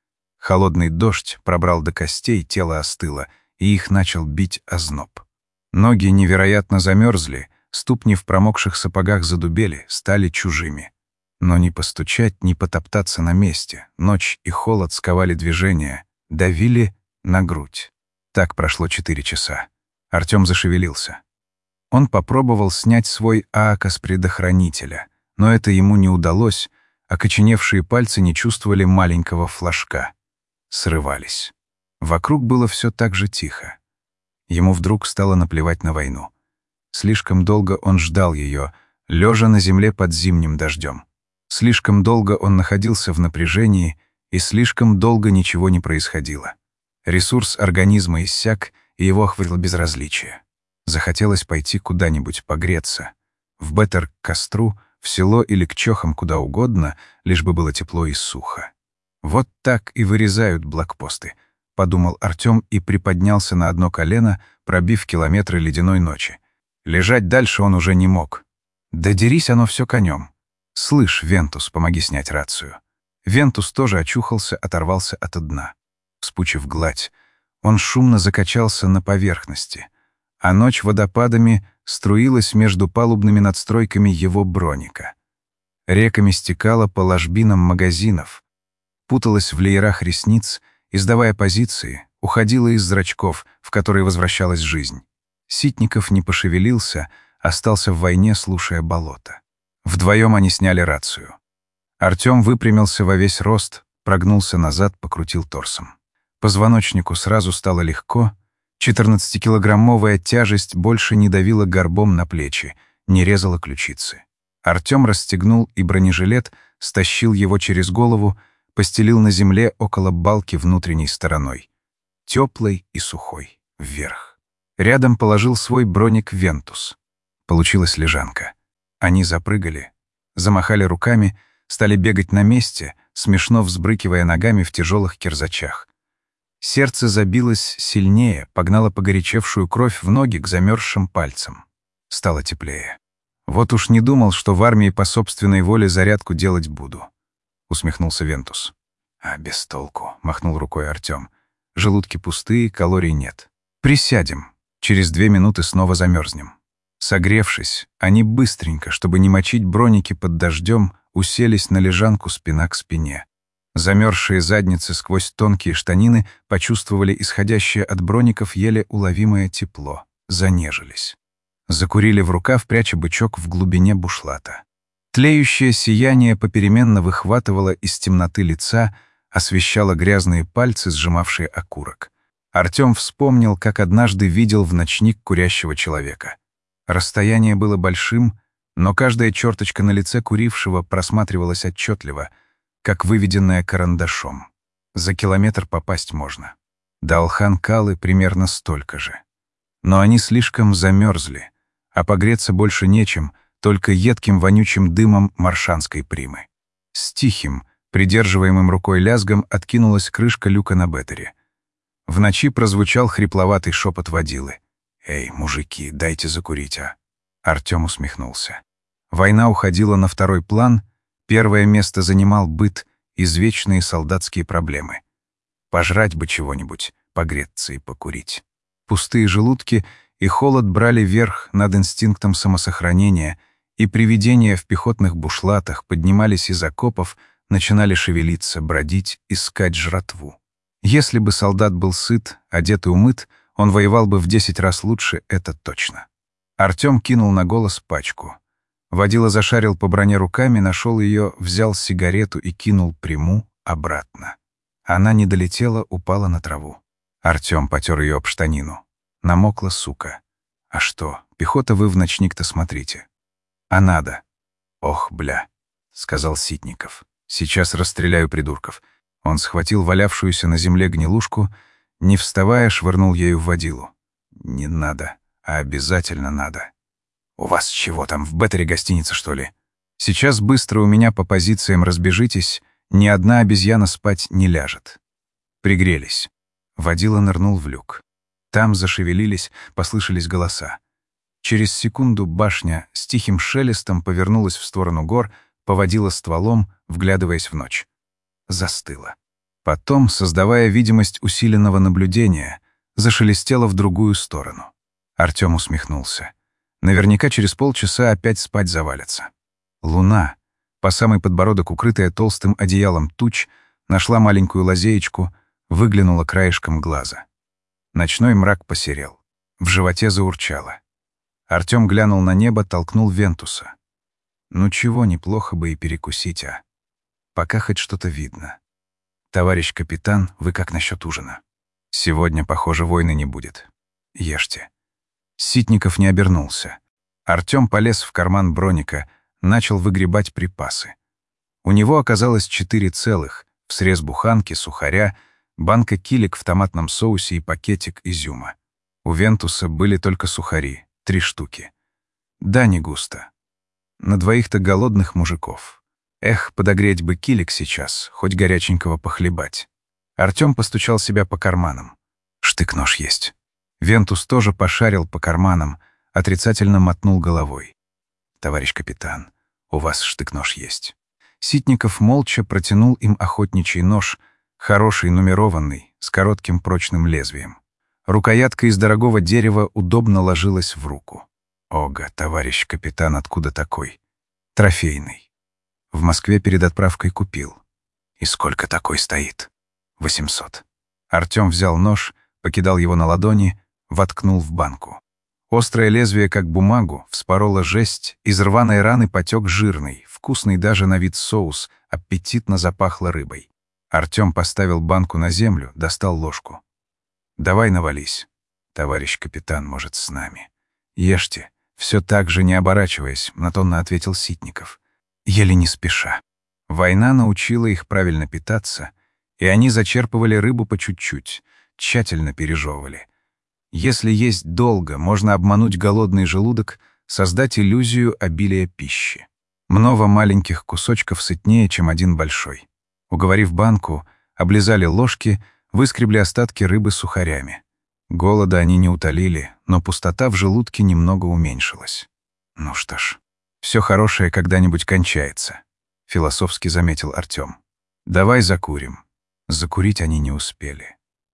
Холодный дождь пробрал до костей, тело остыло, и их начал бить озноб. Ноги невероятно замерзли, ступни в промокших сапогах задубели, стали чужими. Но ни постучать, ни потоптаться на месте. Ночь и холод сковали движения, давили на грудь. Так прошло четыре часа. Артём зашевелился. Он попробовал снять свой ААК с предохранителя, но это ему не удалось, окоченевшие пальцы не чувствовали маленького флажка. Срывались. Вокруг было все так же тихо. Ему вдруг стало наплевать на войну. Слишком долго он ждал ее, лежа на земле под зимним дождем. Слишком долго он находился в напряжении, и слишком долго ничего не происходило. Ресурс организма иссяк, и его охватило безразличие. Захотелось пойти куда-нибудь погреться. В Беттер к костру, в село или к чохам куда угодно, лишь бы было тепло и сухо. «Вот так и вырезают блокпосты», — подумал Артём и приподнялся на одно колено, пробив километры ледяной ночи. Лежать дальше он уже не мог. Да дерись оно всё конём. «Слышь, Вентус, помоги снять рацию». Вентус тоже очухался, оторвался от дна. Вспучив гладь, он шумно закачался на поверхности, а ночь водопадами струилась между палубными надстройками его броника. Реками стекала по ложбинам магазинов, путалась в леерах ресниц, издавая позиции, уходила из зрачков, в которые возвращалась жизнь. Ситников не пошевелился, остался в войне, слушая болото. Вдвоем они сняли рацию. Артём выпрямился во весь рост, прогнулся назад, покрутил торсом. Позвоночнику сразу стало легко, четырнадцатикилограммовая тяжесть больше не давила горбом на плечи, не резала ключицы. Артём расстегнул и бронежилет, стащил его через голову, постелил на земле около балки внутренней стороной. Теплой и сухой, вверх. Рядом положил свой броник «Вентус». Получилась лежанка. Они запрыгали, замахали руками, стали бегать на месте, смешно взбрыкивая ногами в тяжелых кирзачах. Сердце забилось сильнее, погнало погорячевшую кровь в ноги к замерзшим пальцам. Стало теплее. «Вот уж не думал, что в армии по собственной воле зарядку делать буду», — усмехнулся Вентус. «А без толку», — махнул рукой Артём. «Желудки пустые, калорий нет. Присядем. Через две минуты снова замерзнем». Согревшись, они быстренько, чтобы не мочить броники под дождем, уселись на лежанку спина к спине. Замерзшие задницы сквозь тонкие штанины почувствовали исходящее от броников еле уловимое тепло, занежились. Закурили в рукав, пряча бычок в глубине бушлата. Тлеющее сияние попеременно выхватывало из темноты лица, освещало грязные пальцы, сжимавшие окурок. Артём вспомнил, как однажды видел в ночник курящего человека. Расстояние было большим, но каждая черточка на лице курившего просматривалась отчетливо, как выведенная карандашом. За километр попасть можно. До Алхан-Калы примерно столько же. Но они слишком замерзли, а погреться больше нечем, только едким вонючим дымом маршанской примы. С тихим, придерживаемым рукой лязгом откинулась крышка люка на Беттере. В ночи прозвучал хрипловатый шепот водилы. «Эй, мужики, дайте закурить, а?» Артём усмехнулся. Война уходила на второй план, первое место занимал быт, извечные солдатские проблемы. Пожрать бы чего-нибудь, погреться и покурить. Пустые желудки и холод брали верх над инстинктом самосохранения, и привидения в пехотных бушлатах поднимались из окопов, начинали шевелиться, бродить, искать жратву. Если бы солдат был сыт, одет и умыт, он воевал бы в десять раз лучше, это точно. Артём кинул на голос пачку. Водила зашарил по броне руками, нашел ее, взял сигарету и кинул приму обратно. Она не долетела, упала на траву. Артём потер ее об штанину. Намокла, сука. «А что, пехота вы в ночник-то смотрите». «А надо». «Ох, бля», — сказал Ситников. «Сейчас расстреляю придурков». Он схватил валявшуюся на земле гнилушку, не вставая, швырнул ею в водилу. «Не надо, а обязательно надо». «У вас чего там, в Беттере гостиница, что ли?» «Сейчас быстро у меня по позициям разбежитесь, ни одна обезьяна спать не ляжет». Пригрелись. Водила нырнул в люк. Там зашевелились, послышались голоса. Через секунду башня с тихим шелестом повернулась в сторону гор, поводила стволом, вглядываясь в ночь. Застыла. Потом, создавая видимость усиленного наблюдения, зашелестело в другую сторону. Артём усмехнулся. Наверняка через полчаса опять спать завалится. Луна, по самый подбородок укрытая толстым одеялом туч, нашла маленькую лазеечку, выглянула краешком глаза. Ночной мрак посерел. В животе заурчало. Артём глянул на небо, толкнул Вентуса. Ну чего, неплохо бы и перекусить, а? Пока хоть что-то видно. Товарищ капитан, вы как насчет ужина? Сегодня, похоже, войны не будет. Ешьте. Ситников не обернулся. Артём полез в карман броника, начал выгребать припасы. У него оказалось четыре целых, в срез буханки, сухаря, банка килек в томатном соусе и пакетик изюма. У Вентуса были только сухари, три штуки. Да, не густо. На двоих-то голодных мужиков. Эх, подогреть бы килек сейчас, хоть горяченького похлебать. Артём постучал себя по карманам. Штык-нож есть. Вентус тоже пошарил по карманам, отрицательно мотнул головой. «Товарищ капитан, у вас штык-нож есть». Ситников молча протянул им охотничий нож, хороший, нумерованный, с коротким прочным лезвием. Рукоятка из дорогого дерева удобно ложилась в руку. «Ого, товарищ капитан, откуда такой?» «Трофейный. В Москве перед отправкой купил». «И сколько такой стоит?» «Восемьсот». Артём взял нож, покидал его на ладони, воткнул в банку. Острое лезвие, как бумагу, вспороло жесть, из рваной раны потек жирный, вкусный даже на вид соус, аппетитно запахло рыбой. Артём поставил банку на землю, достал ложку. «Давай навались. Товарищ капитан, может, с нами. Ешьте». Все так же, не оборачиваясь, монотонно ответил Ситников. Еле не спеша. Война научила их правильно питаться, и они зачерпывали рыбу по чуть-чуть, тщательно пережевывали. Если есть долго, можно обмануть голодный желудок, создать иллюзию обилия пищи. Много маленьких кусочков сытнее, чем один большой. Уговорив банку, облизали ложки, выскребли остатки рыбы сухарями. Голода они не утолили, но пустота в желудке немного уменьшилась. «Ну что ж, все хорошее когда-нибудь кончается», — философски заметил Артём. «Давай закурим». Закурить они не успели.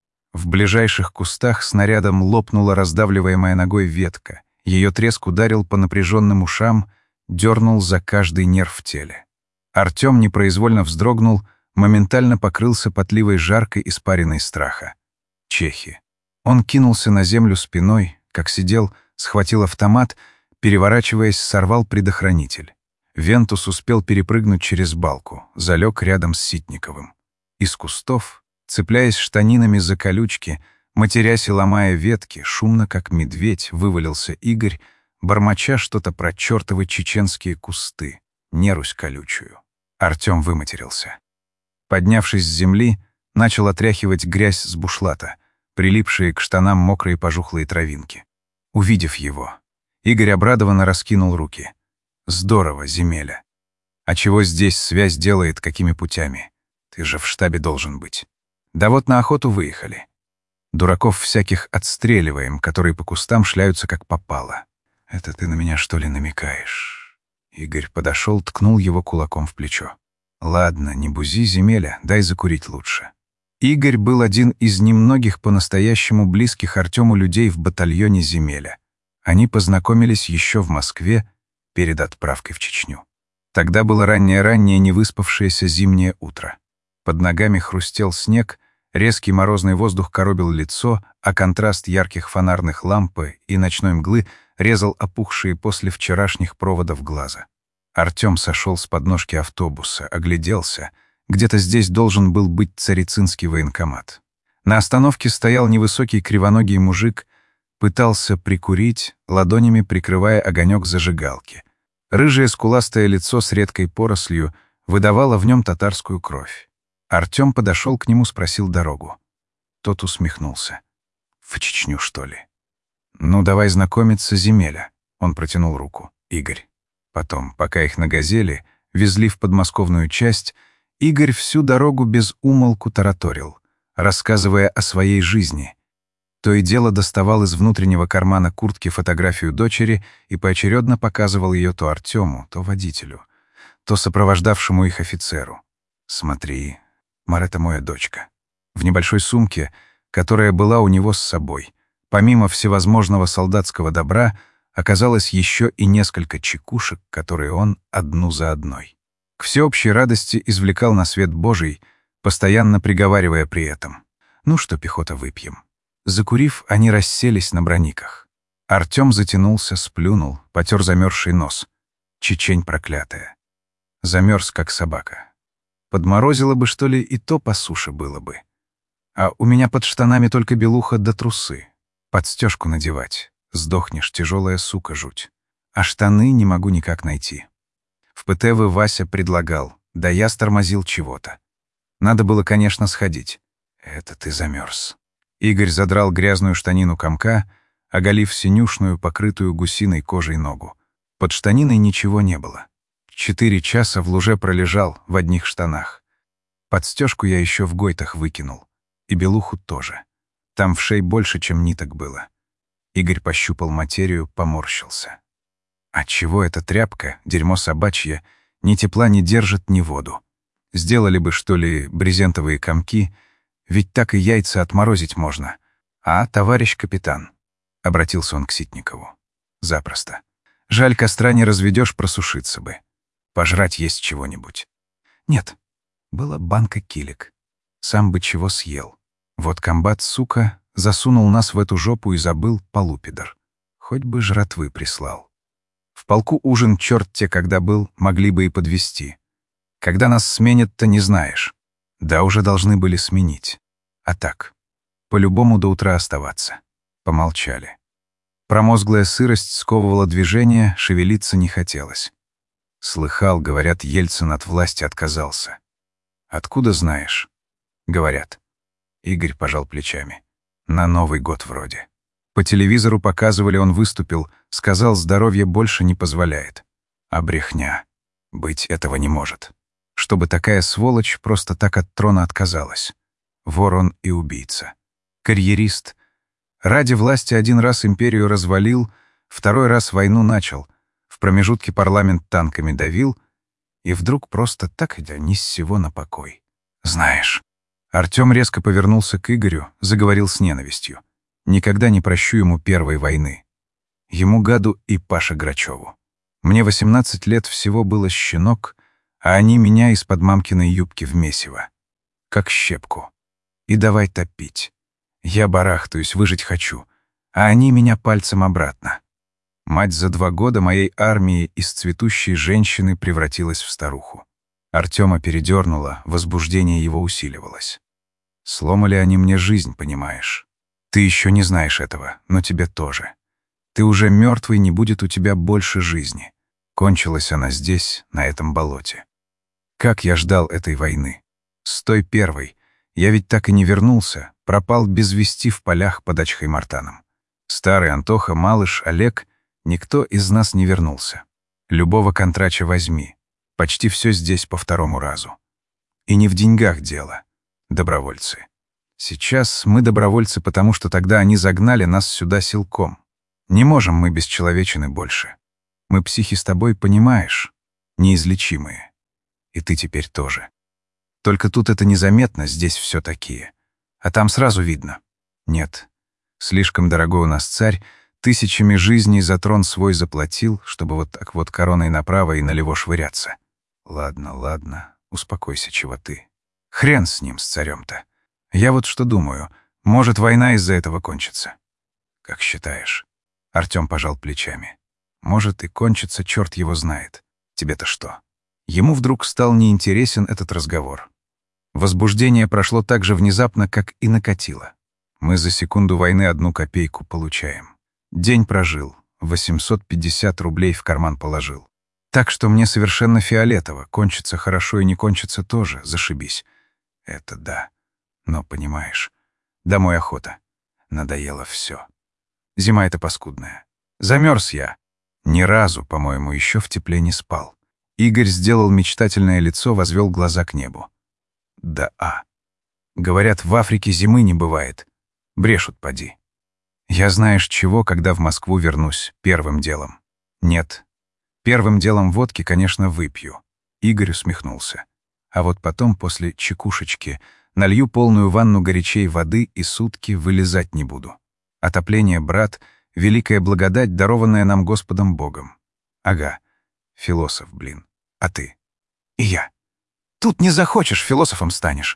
В ближайших кустах снарядом лопнула раздавливаемая ногой ветка. Ее треск ударил по напряженным ушам, дернул за каждый нерв в теле. Артём непроизвольно вздрогнул, моментально покрылся потливой жаркой испаренной страха. Чехи. Он кинулся на землю спиной, как сидел, схватил автомат, переворачиваясь, сорвал предохранитель. Вентус успел перепрыгнуть через балку, залег рядом с Ситниковым. Из кустов, цепляясь штанинами за колючки, матерясь и ломая ветки, шумно, как медведь, вывалился Игорь, бормоча что-то про чертовы чеченские кусты, нерусь колючую. Артём выматерился. Поднявшись с земли, начал отряхивать грязь с бушлата, прилипшие к штанам мокрые пожухлые травинки. Увидев его, Игорь обрадованно раскинул руки. «Здорово, земеля. А чего здесь связь делает, какими путями? Ты же в штабе должен быть. Да вот на охоту выехали. Дураков всяких отстреливаем, которые по кустам шляются как попало. Это ты на меня, что ли, намекаешь?» Игорь подошел, ткнул его кулаком в плечо. «Ладно, не бузи, земеля, дай закурить лучше». Игорь был один из немногих по-настоящему близких Артёму людей в батальоне «Земеля». Они познакомились еще в Москве перед отправкой в Чечню. Тогда было раннее-раннее невыспавшееся зимнее утро. Под ногами хрустел снег, резкий морозный воздух коробил лицо, а контраст ярких фонарных ламп и ночной мглы резал опухшие после вчерашних проводов глаза. Артём сошел с подножки автобуса, огляделся. Где-то здесь должен был быть царицынский военкомат. На остановке стоял невысокий кривоногий мужик, пытался прикурить, ладонями прикрывая огонек зажигалки. Рыжее скуластое лицо с редкой порослью выдавало в нем татарскую кровь. Артём подошел к нему, спросил дорогу. Тот усмехнулся. «В Чечню, что ли?» «Ну, давай знакомиться, земеля». Он протянул руку. «Игорь». Потом, пока их на «Газели» везли в подмосковную часть, Игорь всю дорогу без умолку тараторил, рассказывая о своей жизни. То и дело доставал из внутреннего кармана куртки фотографию дочери и поочередно показывал ее то Артёму, то водителю, то сопровождавшему их офицеру. «Смотри, Марета моя дочка. В небольшой сумке, которая была у него с собой, помимо всевозможного солдатского добра, оказалось еще и несколько чекушек, которые он одну за одной, к всеобщей радости, извлекал на свет Божий, постоянно приговаривая при этом: «Ну что, пехота, выпьем». Закурив, они расселись на брониках. Артем затянулся, сплюнул, потер замерзший нос. Чечень проклятая. Замерз, как собака. Подморозило бы, что ли, и то по суше было бы. А у меня под штанами только белуха да трусы. Подстежку надевать. Сдохнешь, тяжелая сука, жуть. А штаны не могу никак найти. В ПТВ Вася предлагал, да я стормозил чего-то. Надо было, конечно, сходить. Это ты замерз. Игорь задрал грязную штанину комка, оголив синюшную, покрытую гусиной кожей ногу. Под штаниной ничего не было. Четыре часа в луже пролежал в одних штанах. Подстежку я еще в гойтах выкинул. И белуху тоже. Там вшей больше, чем ниток было. Игорь пощупал материю, поморщился. Отчего эта тряпка, дерьмо собачье, ни тепла не держит, ни воду? Сделали бы, что ли, брезентовые комки, ведь так и яйца отморозить можно. А, товарищ капитан, — обратился он к Ситникову. Запросто. Жаль, костра не разведешь, просушиться бы. Пожрать есть чего-нибудь. Нет, была банка килек. Сам бы чего съел. Вот комбат, сука, засунул нас в эту жопу и забыл полупидор. Хоть бы жратвы прислал. В полку ужин, черт те, когда был, могли бы и подвести. Когда нас сменят-то, не знаешь. Да, уже должны были сменить. А так, по-любому до утра оставаться. Помолчали. Промозглая сырость сковывала движение, шевелиться не хотелось. Слыхал, говорят, Ельцин от власти отказался. Откуда знаешь? Говорят. Игорь пожал плечами. На Новый год вроде. По телевизору показывали, он выступил, сказал, здоровье больше не позволяет. А брехня. Быть этого не может. Чтобы такая сволочь просто так от трона отказалась. Вор он и убийца. Карьерист. Ради власти один раз империю развалил, второй раз войну начал, в промежутке парламент танками давил, и вдруг просто так, да ни с сего на покой. Знаешь, Артем резко повернулся к Игорю, заговорил с ненавистью. Никогда не прощу ему первой войны. Ему, гаду, и Паше Грачеву. Мне восемнадцать лет всего было, щенок, а они меня из-под мамкиной юбки в месиво. Как щепку. И давай топить. Я барахтаюсь, выжить хочу, а они меня пальцем обратно. Мать за два года моей армии из цветущей женщины превратилась в старуху. Артема передернуло, возбуждение его усиливалось. Сломали они мне жизнь, понимаешь? Ты еще не знаешь этого, но тебе тоже. Ты уже мертвый, не будет у тебя больше жизни. Кончилась она здесь, на этом болоте. Как я ждал этой войны. С той первой. Я ведь так и не вернулся, пропал без вести в полях под Ачхаймартаном. Старый Антоха, Малыш, Олег — никто из нас не вернулся. Любого контрача возьми. Почти все здесь по второму разу. И не в деньгах дело. Добровольцы. Сейчас мы добровольцы, потому что тогда они загнали нас сюда силком. Не можем мы бесчеловечны больше. Мы психи с тобой, понимаешь, неизлечимые. И ты теперь тоже. Только тут это незаметно, здесь все такие. А там сразу видно. Нет. Слишком дорогой у нас царь, тысячами жизней за трон свой заплатил, чтобы вот так вот короной направо и налево швыряться. Ладно, ладно, успокойся, чего ты. Хрен с ним, с царем-то. Я вот что думаю, может, война из-за этого кончится. Как считаешь? Артем пожал плечами. Может, и кончится, черт его знает. Тебе-то что? Ему вдруг стал неинтересен этот разговор. Возбуждение прошло так же внезапно, как и накатило. Мы за секунду войны одну копейку получаем. День прожил, восемьсот пятьдесят рублей в карман положил. Так что мне совершенно фиолетово, кончится хорошо и не кончится тоже, зашибись. Это да. Но, понимаешь, домой охота. Надоело все. Зима эта паскудная. Замерз я. Ни разу, по-моему, еще в тепле не спал. Игорь сделал мечтательное лицо, возвел глаза к небу. Да а. Говорят, в Африке зимы не бывает. Брешут, поди. Я знаешь чего, когда в Москву вернусь, первым делом? Нет. Первым делом водки, конечно, выпью. Игорь усмехнулся. А вот потом, после чекушечки, налью полную ванну горячей воды и сутки вылезать не буду. Отопление, брат, великая благодать, дарованная нам Господом Богом. Ага, философ, блин. А ты? И я. Тут не захочешь, философом станешь.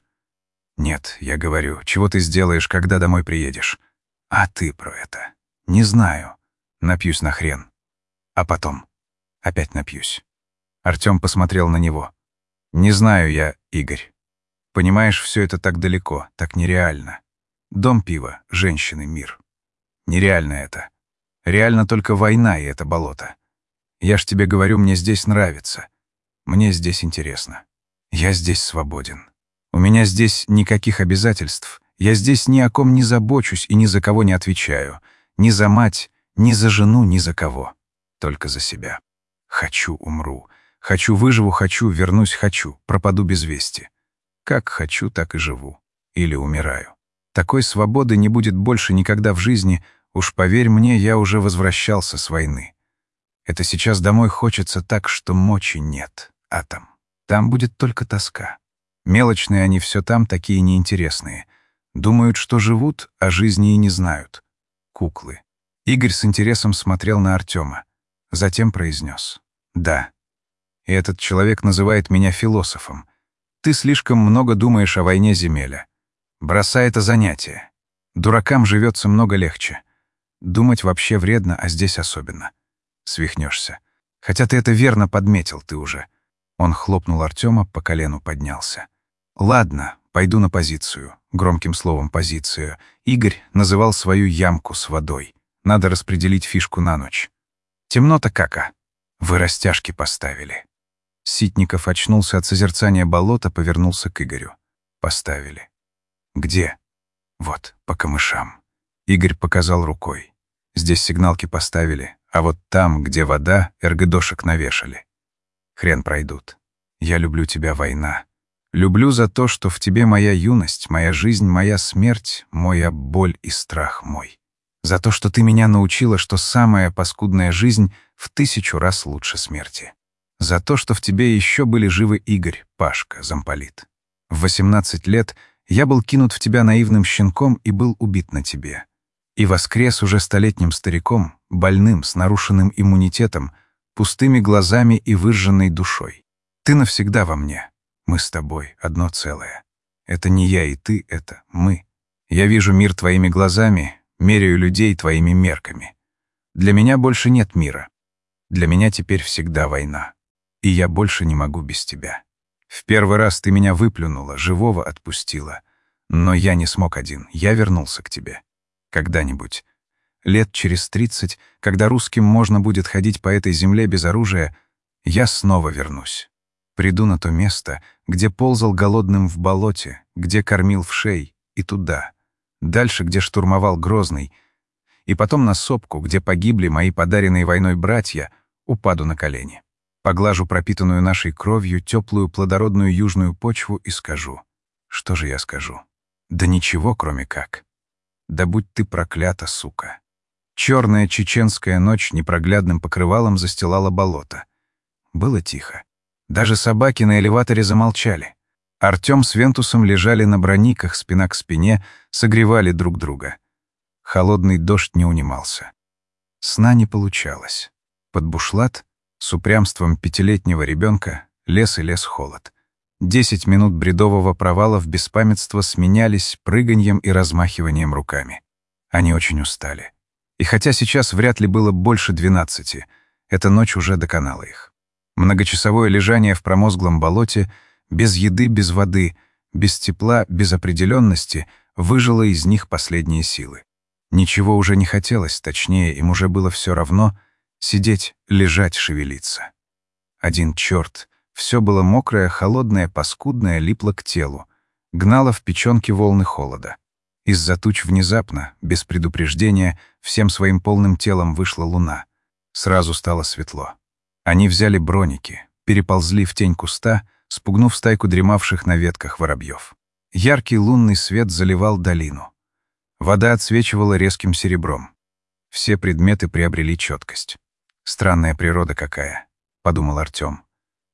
Нет, я говорю, чего ты сделаешь, когда домой приедешь? А ты про это? Не знаю. Напьюсь на хрен. А потом? Опять напьюсь. Артём посмотрел на него. Не знаю я, Игорь. Понимаешь, все это так далеко, так нереально. Дом, пиво, женщины, мир. Нереально это. Реально только война и это болото. Я ж тебе говорю, мне здесь нравится. Мне здесь интересно. Я здесь свободен. У меня здесь никаких обязательств. Я здесь ни о ком не забочусь и ни за кого не отвечаю. Ни за мать, ни за жену, ни за кого. Только за себя. Хочу — умру. Хочу — выживу, хочу — вернусь, хочу — пропаду без вести. Как хочу, так и живу. Или умираю. Такой свободы не будет больше никогда в жизни. Уж поверь мне, я уже возвращался с войны. Это сейчас домой хочется так, что мочи нет. А там? Там будет только тоска. Мелочные они все там, такие неинтересные. Думают, что живут, а жизни и не знают. Куклы. Игорь с интересом смотрел на Артема. Затем произнес: «Да. И этот человек называет меня философом. Ты слишком много думаешь о войне, земеля. Бросай это занятие. Дуракам живется много легче. Думать вообще вредно, а здесь особенно. Свихнешься. Хотя ты это верно подметил, ты уже». Он хлопнул Артема, по колену поднялся. «Ладно, пойду на позицию». Громким словом «позицию». Игорь называл свою ямку с водой. Надо распределить фишку на ночь. Темно-то как-а. Вы растяжки поставили. Ситников очнулся от созерцания болота, повернулся к Игорю. Поставили. Где? Вот, по камышам. Игорь показал рукой. Здесь сигналки поставили, а вот там, где вода, эргедошек навешали. Хрен пройдут. Я люблю тебя, война. Люблю за то, что в тебе моя юность, моя жизнь, моя смерть, моя боль и страх мой. За то, что ты меня научила, что самая паскудная жизнь в тысячу раз лучше смерти. За то, что в тебе еще были живы Игорь, Пашка, замполит. В восемнадцать лет я был кинут в тебя наивным щенком и был убит на тебе. И воскрес уже столетним стариком, больным, с нарушенным иммунитетом, пустыми глазами и выжженной душой. Ты навсегда во мне. Мы с тобой одно целое. Это не я и ты, это мы. Я вижу мир твоими глазами, меряю людей твоими мерками. Для меня больше нет мира. Для меня теперь всегда война. И я больше не могу без тебя. В первый раз ты меня выплюнула, живого отпустила. Но я не смог один, я вернулся к тебе. Когда-нибудь, лет через тридцать, когда русским можно будет ходить по этой земле без оружия, я снова вернусь. Приду на то место, где ползал голодным в болоте, где кормил в шей, и туда. Дальше, где штурмовал Грозный. И потом на сопку, где погибли мои подаренные войной братья, упаду на колени. Поглажу пропитанную нашей кровью теплую плодородную южную почву и скажу. Что же я скажу? Да ничего, кроме как. Да будь ты проклята, сука. Черная чеченская ночь непроглядным покрывалом застилала болото. Было тихо. Даже собаки на элеваторе замолчали. Артём с Вентусом лежали на брониках спина к спине, согревали друг друга. Холодный дождь не унимался. Сна не получалось. Под бушлат, с упрямством пятилетнего ребенка, лес и лес холод. Десять минут бредового провала в беспамятство сменялись прыганьем и размахиванием руками. Они очень устали. И хотя сейчас вряд ли было больше двенадцати, эта ночь уже доконала их. Многочасовое лежание в промозглом болоте, без еды, без воды, без тепла, без определенности, выжило из них последние силы. Ничего уже не хотелось, точнее, им уже было все равно сидеть, лежать, шевелиться. Один черт, все было мокрое, холодное, паскудное, липло к телу, гнало в печёнки волны холода. Из-за туч внезапно, без предупреждения, всем своим полным телом вышла луна. Сразу стало светло. Они взяли броники, переползли в тень куста, спугнув стайку дремавших на ветках воробьев. Яркий лунный свет заливал долину. Вода отсвечивала резким серебром. Все предметы приобрели четкость. «Странная природа какая», — подумал Артём.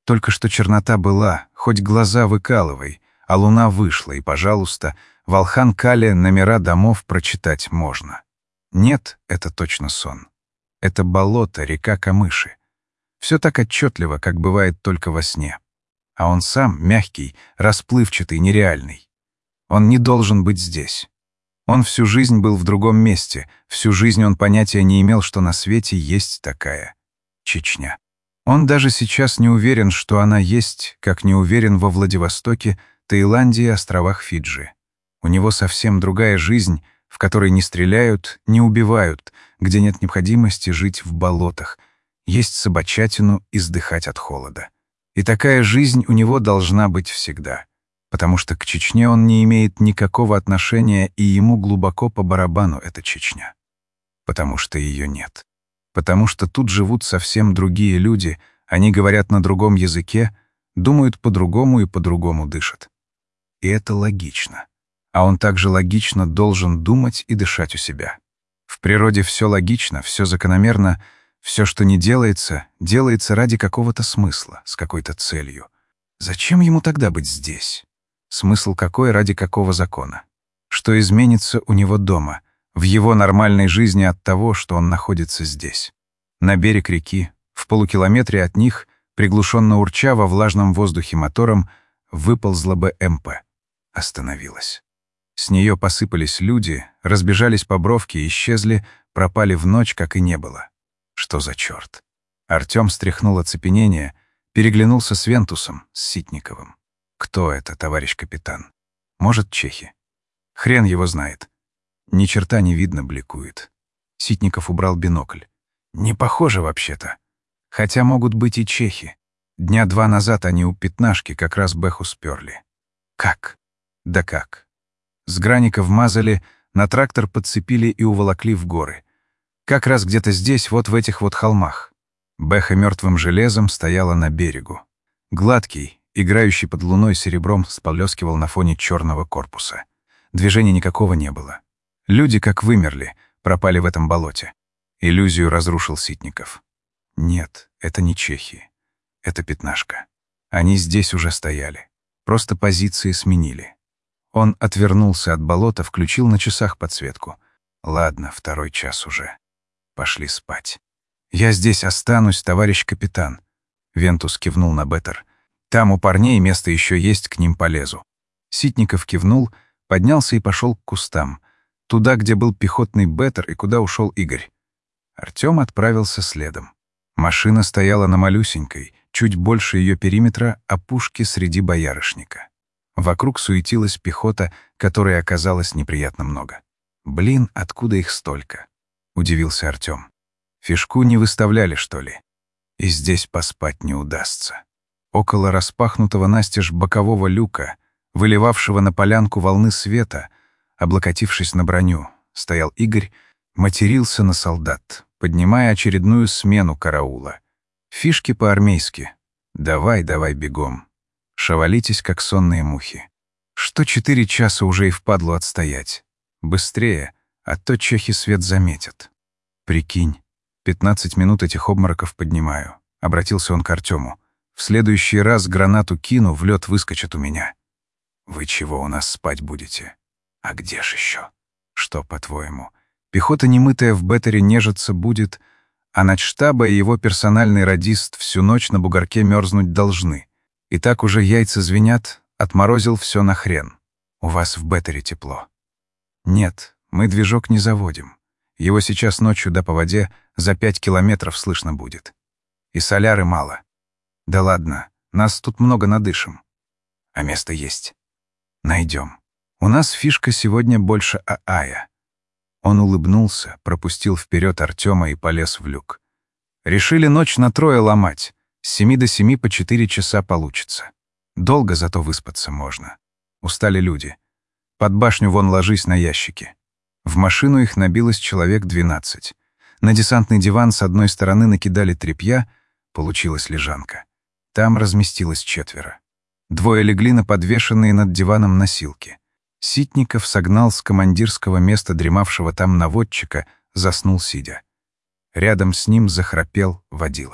Только что чернота была, хоть глаза выкалывай, а луна вышла, и, пожалуйста, в Алхан-Кале номера домов прочитать можно. Нет, это точно сон. Это болото, река Камыши. Все так отчетливо, как бывает только во сне. А он сам мягкий, расплывчатый, нереальный. Он не должен быть здесь. Он всю жизнь был в другом месте, всю жизнь он понятия не имел, что на свете есть такая Чечня. Он даже сейчас не уверен, что она есть, как не уверен во Владивостоке, Таиланде и островах Фиджи. У него совсем другая жизнь, в которой не стреляют, не убивают, где нет необходимости жить в болотах, есть собачатину и сдыхать от холода. И такая жизнь у него должна быть всегда, потому что к Чечне он не имеет никакого отношения, и ему глубоко по барабану эта Чечня. Потому что ее нет. Потому что тут живут совсем другие люди, они говорят на другом языке, думают по-другому и по-другому дышат. И это логично. А он также логично должен думать и дышать у себя. В природе все логично, все закономерно, все, что не делается, делается ради какого-то смысла, с какой-то целью. Зачем ему тогда быть здесь? Смысл какой ради какого закона? Что изменится у него дома, в его нормальной жизни от того, что он находится здесь? На берег реки, в полукилометре от них, приглушенно урча во влажном воздухе мотором, выползла бы эм пэ. Остановилась. С нее посыпались люди, разбежались по бровке, исчезли, пропали в ночь, как и не было. Что за черт? Артем стряхнул оцепенение, переглянулся с Вентусом, с Ситниковым. Кто это, товарищ капитан? Может, чехи? Хрен его знает. Ни черта не видно, бликует. Ситников убрал бинокль. Не похоже вообще-то. Хотя могут быть и чехи. Дня два назад они у пятнашки как раз Бэху сперли. Как? Да как? С Граника вмазали, на трактор подцепили и уволокли в горы. Как раз где-то здесь, вот в этих вот холмах. Бэха мертвым железом стояла на берегу. Гладкий, играющий под луной серебром, сполескивал на фоне черного корпуса. Движения никакого не было. Люди как вымерли, пропали в этом болоте. Иллюзию разрушил Ситников. Нет, это не чехи. Это пятнашка. Они здесь уже стояли. Просто позиции сменили. Он отвернулся от болота, включил на часах подсветку. Ладно, второй час уже. Пошли спать. «Я здесь останусь, товарищ капитан», — Вентус кивнул на Беттер. «Там у парней место еще есть, к ним полезу». Ситников кивнул, поднялся и пошел к кустам. Туда, где был пехотный Беттер и куда ушел Игорь. Артем отправился следом. Машина стояла на малюсенькой, чуть больше ее периметра, опушке среди боярышника. Вокруг суетилась пехота, которой оказалось неприятно много. «Блин, откуда их столько?» — удивился Артем. «Фишку не выставляли, что ли? И здесь поспать не удастся». Около распахнутого настежь бокового люка, выливавшего на полянку волны света, облокотившись на броню, стоял Игорь, матерился на солдат, поднимая очередную смену караула. Фишки по-армейски. «Давай, давай бегом. Шевалитесь, как сонные мухи. Что четыре часа уже и впадлу отстоять. Быстрее, а то чехи свет заметят. Прикинь, пятнадцать минут этих обмороков поднимаю», — обратился он к Артему. «В следующий раз гранату кину, в лед выскочит у меня». «Вы чего у нас спать будете? А где ж еще? Что, по-твоему? Пехота немытая в Беттере нежиться будет, а начштаба и его персональный радист всю ночь на бугорке мерзнуть должны. И так уже яйца звенят, отморозил все на хрен. У вас в Беттере тепло». «Нет, мы движок не заводим. Его сейчас ночью да по воде за пять километров слышно будет. И соляры мало. Да ладно, нас тут много надышим. А место есть. Найдем. У нас фишка сегодня больше ААя». Он улыбнулся, пропустил вперед Артема и полез в люк. «Решили ночь на трое ломать. С семи до семи по четыре часа получится. Долго зато выспаться можно. Устали люди. Под башню вон ложись на ящики». В машину их набилось человек двенадцать. На десантный диван с одной стороны накидали тряпья, получилась лежанка. Там разместилось четверо. Двое легли на подвешенные над диваном носилки. Ситников согнал с командирского места дремавшего там наводчика, заснул сидя. Рядом с ним захрапел водила.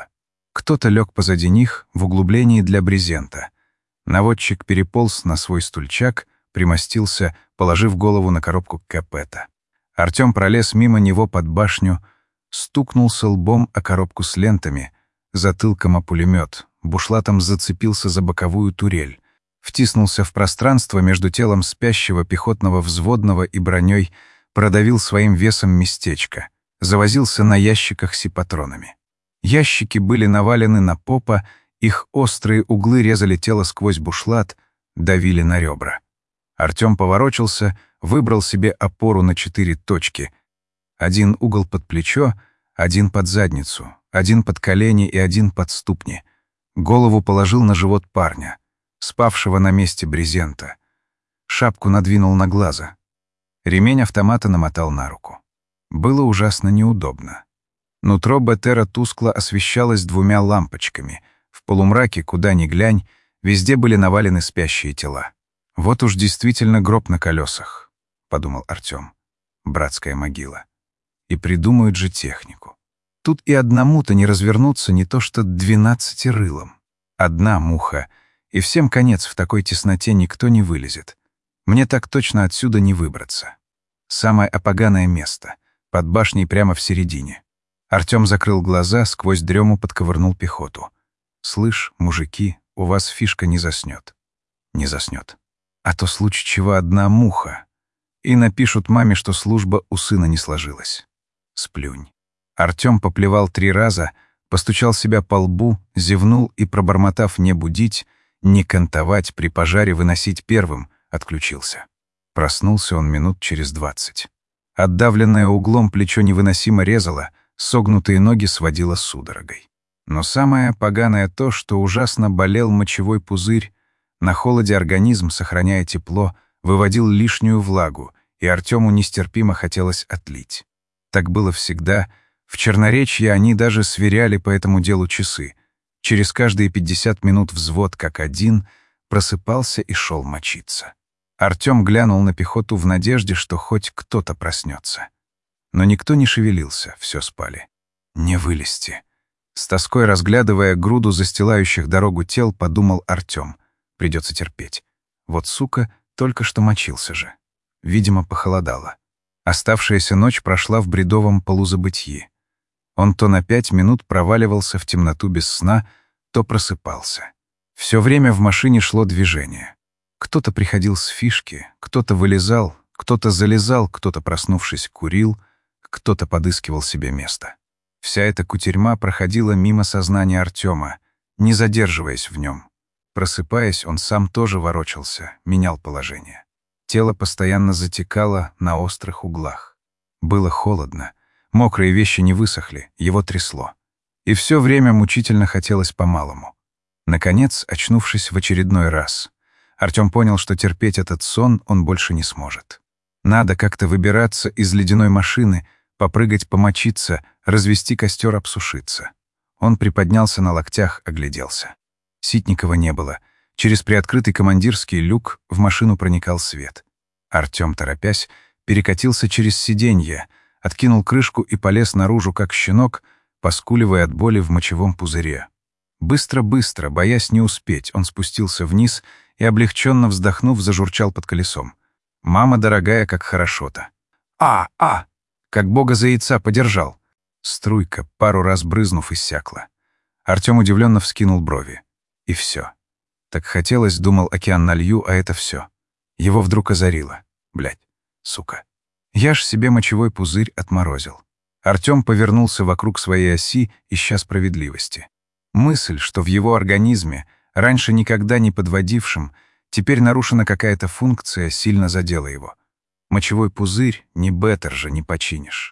Кто-то лег позади них в углублении для брезента. Наводчик переполз на свой стульчак, примостился, положив голову на коробку капета. Артём пролез мимо него под башню, стукнулся лбом о коробку с лентами, затылком о пулемет, бушлатом зацепился за боковую турель, втиснулся в пространство между телом спящего пехотного взводного и броней, продавил своим весом местечко, завозился на ящиках с патронами. Ящики были навалены на попа, их острые углы резали тело сквозь бушлат, давили на ребра. Артём поворочился, выбрал себе опору на четыре точки. Один угол под плечо, один под задницу, один под колени и один под ступни. Голову положил на живот парня, спавшего на месте брезента. Шапку надвинул на глаза. Ремень автомата намотал на руку. Было ужасно неудобно. Нутро Бетера тускло освещалось двумя лампочками. В полумраке, куда ни глянь, везде были навалены спящие тела. «Вот уж действительно гроб на колесах», — подумал Артём. «Братская могила. И придумают же технику. Тут и одному-то не развернуться, не то что двенадцатирылым. Одна муха, и всем конец, в такой тесноте никто не вылезет. Мне так точно отсюда не выбраться. Самое опоганое место, под башней прямо в середине». Артём закрыл глаза, сквозь дрему подковырнул пехоту. «Слышь, мужики, у вас фишка не заснёт». Не заснёт. А то случай чего одна муха. И напишут маме, что служба у сына не сложилась. Сплюнь. Артём поплевал три раза, постучал себя по лбу, зевнул и, пробормотав «не будить», «не кантовать», при пожаре выносить первым, отключился. Проснулся он минут через двадцать. Отдавленное углом плечо невыносимо резало, согнутые ноги сводило судорогой. Но самое поганое то, что ужасно болел мочевой пузырь. На холоде организм, сохраняя тепло, выводил лишнюю влагу, и Артёму нестерпимо хотелось отлить. Так было всегда. В Черноречье они даже сверяли по этому делу часы. Через каждые пятьдесят минут взвод, как один, просыпался и шел мочиться. Артём глянул на пехоту в надежде, что хоть кто-то проснется. Но никто не шевелился, все спали. Не вылезти. С тоской разглядывая груду застилающих дорогу тел, подумал Артём. Придется терпеть. Вот, сука, только что мочился же. Видимо, похолодало. Оставшаяся ночь прошла в бредовом полузабытии. Он то на пять минут проваливался в темноту без сна, то просыпался. Все время в машине шло движение. Кто-то приходил с фишки, кто-то вылезал, кто-то залезал, кто-то, проснувшись, курил, кто-то подыскивал себе место. Вся эта кутерьма проходила мимо сознания Артёма, не задерживаясь в нем. Просыпаясь, он сам тоже ворочался, менял положение. Тело постоянно затекало на острых углах. Было холодно, мокрые вещи не высохли, его трясло. И все время мучительно хотелось по-малому. Наконец, очнувшись в очередной раз, Артём понял, что терпеть этот сон он больше не сможет. Надо как-то выбираться из ледяной машины, попрыгать, помочиться, развести костер, обсушиться. Он приподнялся на локтях, огляделся. Ситникова не было. Через приоткрытый командирский люк в машину проникал свет. Артём, торопясь, перекатился через сиденье, откинул крышку и полез наружу, как щенок, поскуливая от боли в мочевом пузыре. Быстро-быстро, боясь не успеть, он спустился вниз и, облегченно вздохнув, зажурчал под колесом. «Мама дорогая, как хорошо-то!» «А, а!» Как бога за яйца подержал. Струйка, пару раз брызнув, иссякла. Артём удивленно вскинул брови. И все. Так хотелось, думал, океан налью, а это все. Его вдруг озарило. Блядь, сука. Я ж себе мочевой пузырь отморозил. Артём повернулся вокруг своей оси, ища справедливости. Мысль, что в его организме, раньше никогда не подводившем, теперь нарушена какая-то функция, сильно задела его. Мочевой пузырь ни беттер же не починишь.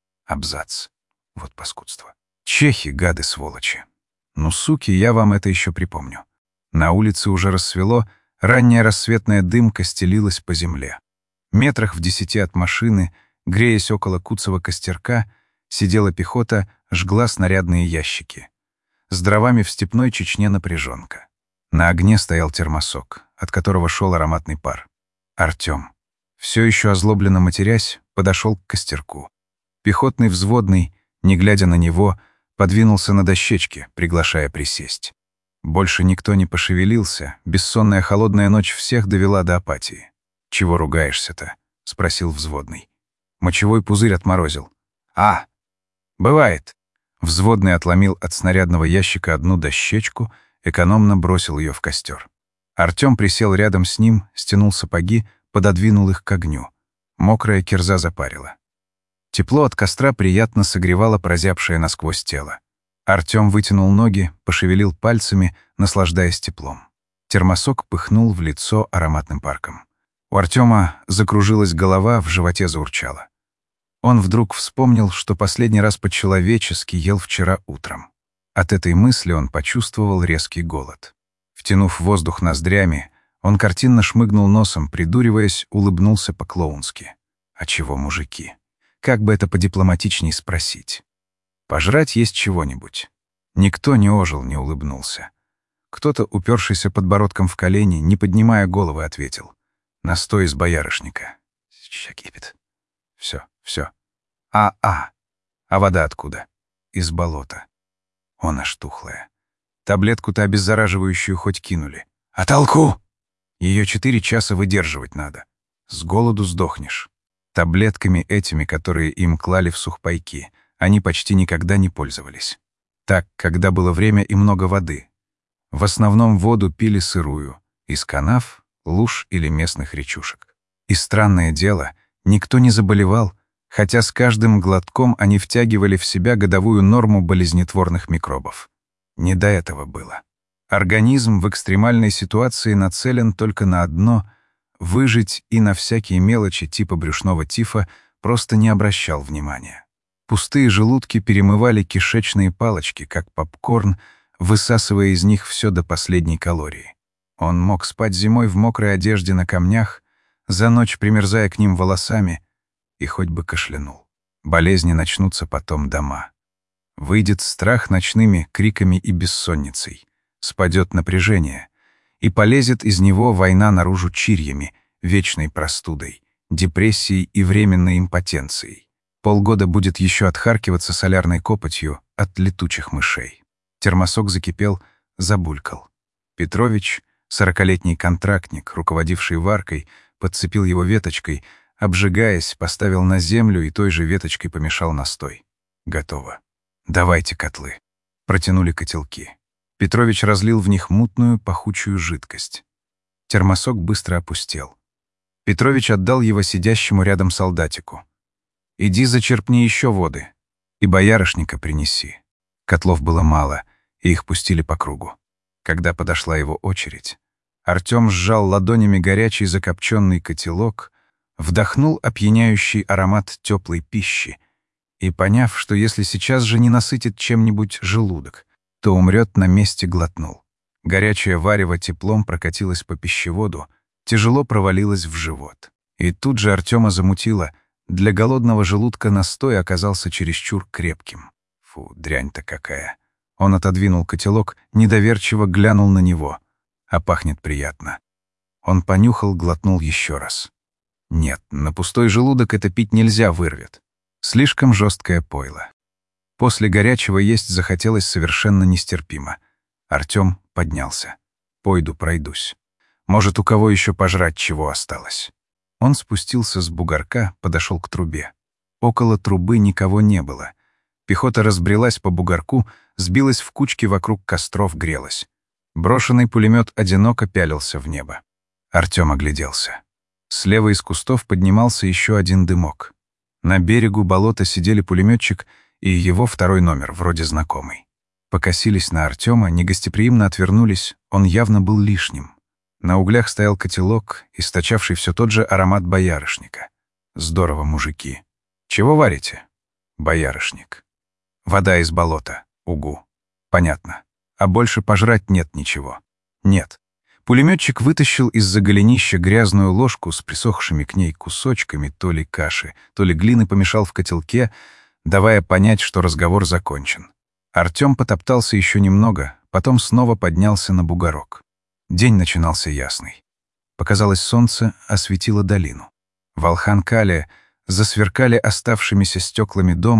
Абзац. Вот паскудство. Чехи, гады сволочи. Ну, суки, я вам это еще припомню. На улице уже рассвело, ранняя рассветная дымка стелилась по земле. Метрах в десяти от машины, греясь около куцого костерка, сидела пехота, жгла снарядные ящики. С дровами в степной Чечне напряженка. На огне стоял термосок, от которого шел ароматный пар. Артём, все еще озлобленно матерясь, подошел к костерку. Пехотный взводный, не глядя на него, подвинулся на дощечке, приглашая присесть. Больше никто не пошевелился, бессонная холодная ночь всех довела до апатии. «Чего ругаешься-то?» — спросил взводный. «Мочевой пузырь отморозил». «А, бывает». Взводный отломил от снарядного ящика одну дощечку, экономно бросил ее в костер. Артем присел рядом с ним, стянул сапоги, пододвинул их к огню. Мокрая кирза запарила. Тепло от костра приятно согревало прозябшее насквозь тело. Артем вытянул ноги, пошевелил пальцами, наслаждаясь теплом. Термосок пыхнул в лицо ароматным парком. У Артема закружилась голова, в животе заурчало. Он вдруг вспомнил, что последний раз по-человечески ел вчера утром. От этой мысли он почувствовал резкий голод. Втянув воздух ноздрями, он картинно шмыгнул носом, придуриваясь, улыбнулся по-клоунски. А чего мужики? Как бы это подипломатичней спросить? Пожрать есть чего-нибудь. Никто не ожил, не улыбнулся. Кто-то, упершийся подбородком в колени, не поднимая головы, ответил. Настой из боярышника. Ща кипит. Все, все. А-а. А вода откуда? Из болота. Он аж тухлая. Таблетку-то обеззараживающую хоть кинули. А толку? Ее четыре часа выдерживать надо. С голоду сдохнешь. Таблетками этими, которые им клали в сухпайки, они почти никогда не пользовались. Так, когда было время и много воды. В основном воду пили сырую, из канав, луж или местных речушек. И странное дело, никто не заболевал, хотя с каждым глотком они втягивали в себя годовую норму болезнетворных микробов. Не до этого было. Организм в экстремальной ситуации нацелен только на одно — выжить, и на всякие мелочи типа брюшного тифа просто не обращал внимания. Пустые желудки перемывали кишечные палочки, как попкорн, высасывая из них все до последней калории. Он мог спать зимой в мокрой одежде на камнях, за ночь примерзая к ним волосами, и хоть бы кашлянул. Болезни начнутся потом дома. Выйдет страх ночными криками и бессонницей, спадет напряжение, и полезет из него война наружу чирьями, вечной простудой, депрессией и временной импотенцией. Полгода будет еще отхаркиваться солярной копотью от летучих мышей. Термосок закипел, забулькал. Петрович, сорокалетний контрактник, руководивший варкой, подцепил его веточкой, обжигаясь, поставил на землю и той же веточкой помешал настой. Готово. «Давайте котлы». Протянули котелки. Петрович разлил в них мутную, пахучую жидкость. Термосок быстро опустел. Петрович отдал его сидящему рядом солдатику. «Иди зачерпни еще воды и боярышника принеси». Котлов было мало, и их пустили по кругу. Когда подошла его очередь, Артем сжал ладонями горячий закопченный котелок, вдохнул опьяняющий аромат теплой пищи и, поняв, что если сейчас же не насытит чем-нибудь желудок, то умрет, на месте глотнул. Горячее варево теплом прокатилось по пищеводу, тяжело провалилось в живот. И тут же Артема замутило. Для голодного желудка настой оказался чересчур крепким. Фу, дрянь-то какая. Он отодвинул котелок, недоверчиво глянул на него. А пахнет приятно. Он понюхал, глотнул еще раз. Нет, на пустой желудок это пить нельзя, вырвет. Слишком жесткое пойло. После горячего есть захотелось совершенно нестерпимо. Артем поднялся. «Пойду, пройдусь. Может, у кого еще пожрать чего осталось?» Он спустился с бугорка, подошел к трубе. Около трубы никого не было. Пехота разбрелась по бугорку, сбилась в кучки вокруг костров, грелась. Брошенный пулемет одиноко пялился в небо. Артем огляделся. Слева из кустов поднимался еще один дымок. На берегу болота сидели пулеметчик и его второй номер, вроде знакомый. Покосились на Артема, негостеприимно отвернулись, он явно был лишним. На углях стоял котелок, источавший все тот же аромат боярышника. Здорово, мужики. Чего варите? Боярышник. Вода из болота. Угу. Понятно. А больше пожрать нет ничего. Нет. Пулеметчик вытащил из-за голенища грязную ложку с присохшими к ней кусочками то ли каши, то ли глины помешал в котелке, давая понять, что разговор закончен. Артем потоптался еще немного, потом снова поднялся на бугорок. День начинался ясный. Показалось солнце, осветило долину. В Алхан-Кале засверкали оставшимися стеклами дома,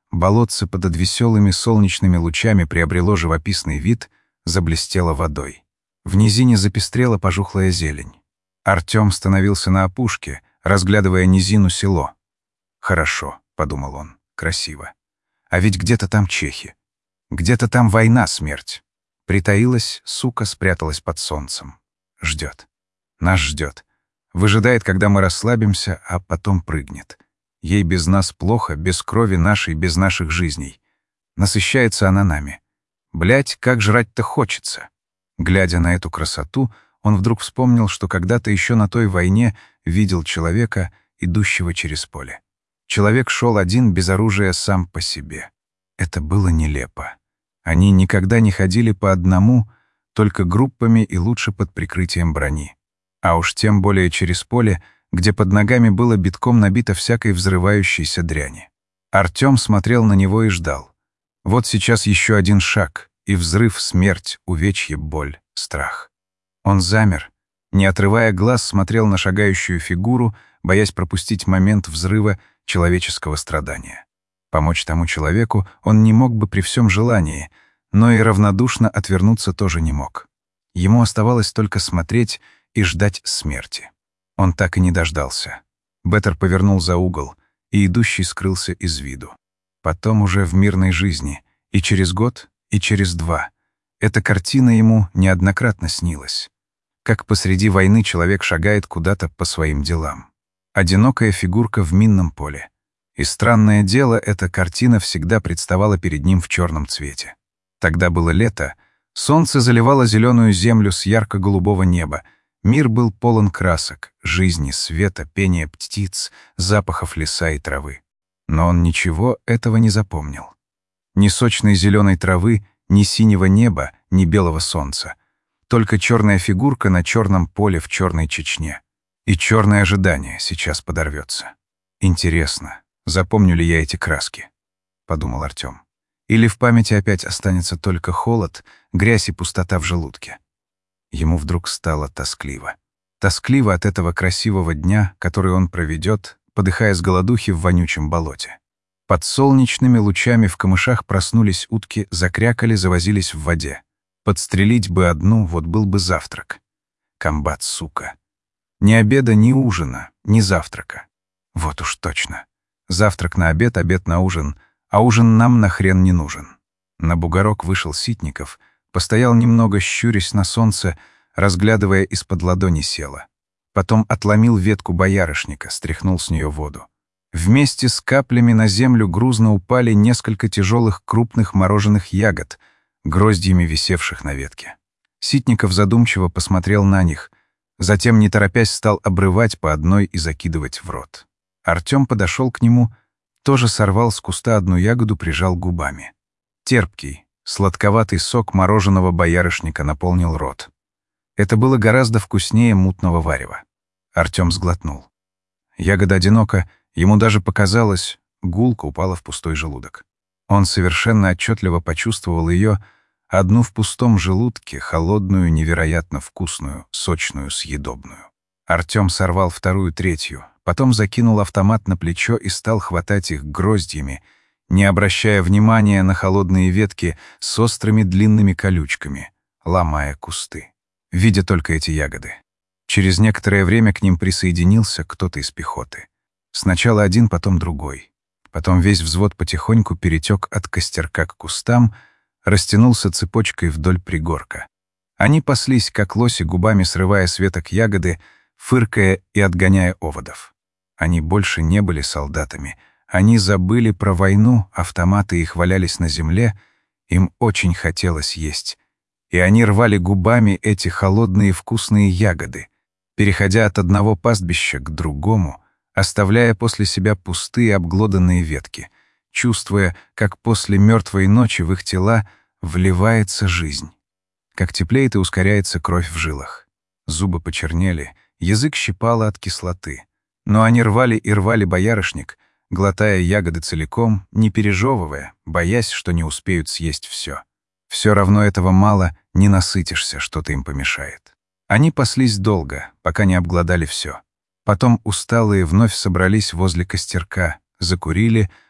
Болотце под веселыми солнечными лучами приобрело живописный вид, заблестело водой. В низине запестрела пожухлая зелень. Артём становился на опушке, разглядывая низину село. «Хорошо», — подумал он, — «красиво. А ведь где-то там чехи. Где-то там война, смерть. Притаилась, сука, спряталась под солнцем. Ждет. Нас ждет. Выжидает, когда мы расслабимся, а потом прыгнет. Ей без нас плохо, без крови нашей, без наших жизней. Насыщается она нами. Блядь, как жрать-то хочется». Глядя на эту красоту, он вдруг вспомнил, что когда-то еще на той войне видел человека, идущего через поле. Человек шел один, без оружия, сам по себе. Это было нелепо. Они никогда не ходили по одному, только группами и лучше под прикрытием брони. А уж тем более через поле, где под ногами было битком набито всякой взрывающейся дряни. Артём смотрел на него и ждал. Вот сейчас еще один шаг, и взрыв, смерть, увечье, боль, страх. Он замер, не отрывая глаз, смотрел на шагающую фигуру, боясь пропустить момент взрыва человеческого страдания. Помочь тому человеку он не мог бы при всем желании, но и равнодушно отвернуться тоже не мог. Ему оставалось только смотреть и ждать смерти. Он так и не дождался. Беттер повернул за угол, и идущий скрылся из виду. Потом уже в мирной жизни, и через год, и через два. Эта картина ему неоднократно снилась. Как посреди войны человек шагает куда-то по своим делам. Одинокая фигурка в минном поле. И странное дело, эта картина всегда представала перед ним в черном цвете. Тогда было лето, солнце заливало зеленую землю с ярко-голубого неба, мир был полон красок, жизни, света, пения птиц, запахов леса и травы. Но он ничего этого не запомнил. Ни сочной зеленой травы, ни синего неба, ни белого солнца. Только черная фигурка на черном поле в черной Чечне. И черное ожидание сейчас подорвется. Интересно, запомню ли я эти краски? Подумал Артём. Или в памяти опять останется только холод, грязь и пустота в желудке? Ему вдруг стало тоскливо. Тоскливо от этого красивого дня, который он проведет, подыхая с голодухи в вонючем болоте. Под солнечными лучами в камышах проснулись утки, закрякали, завозились в воде. Подстрелить бы одну, вот был бы завтрак. Комбат, сука. Ни обеда, ни ужина, ни завтрака. Вот уж точно. Завтрак на обед, обед на ужин, а ужин нам нахрен не нужен. На бугорок вышел Ситников, постоял немного, щурясь на солнце, разглядывая из-под ладони села. Потом отломил ветку боярышника, стряхнул с нее воду. Вместе с каплями на землю грузно упали несколько тяжелых крупных мороженых ягод, гроздьями висевших на ветке. Ситников задумчиво посмотрел на них, затем, не торопясь, стал обрывать по одной и закидывать в рот. Артём подошел к нему, тоже сорвал с куста одну ягоду, прижал губами. Терпкий, сладковатый сок мороженого боярышника наполнил рот. Это было гораздо вкуснее мутного варева. Артём сглотнул. Ягода одинока, ему даже показалось, гулко упала в пустой желудок. Он совершенно отчетливо почувствовал ее, одну в пустом желудке, холодную, невероятно вкусную, сочную, съедобную. Артём сорвал вторую, третью, потом закинул автомат на плечо и стал хватать их гроздьями, не обращая внимания на холодные ветки с острыми длинными колючками, ломая кусты, видя только эти ягоды. Через некоторое время к ним присоединился кто-то из пехоты. Сначала один, потом другой. Потом весь взвод потихоньку перетек от костерка к кустам, растянулся цепочкой вдоль пригорка. Они паслись, как лоси, губами срывая с веток ягоды, фыркая и отгоняя оводов. Они больше не были солдатами. Они забыли про войну, автоматы их валялись на земле, им очень хотелось есть. И они рвали губами эти холодные вкусные ягоды, переходя от одного пастбища к другому, оставляя после себя пустые обглоданные ветки, чувствуя, как после мертвой ночи в их тела вливается жизнь, как теплеет и ускоряется кровь в жилах. Зубы почернели, язык щипало от кислоты. Но они рвали и рвали боярышник, глотая ягоды целиком, не пережевывая, боясь, что не успеют съесть все. Все равно этого мало, не насытишься, что-то им помешает. Они паслись долго, пока не обглодали все. Потом усталые вновь собрались возле костерка, закурили,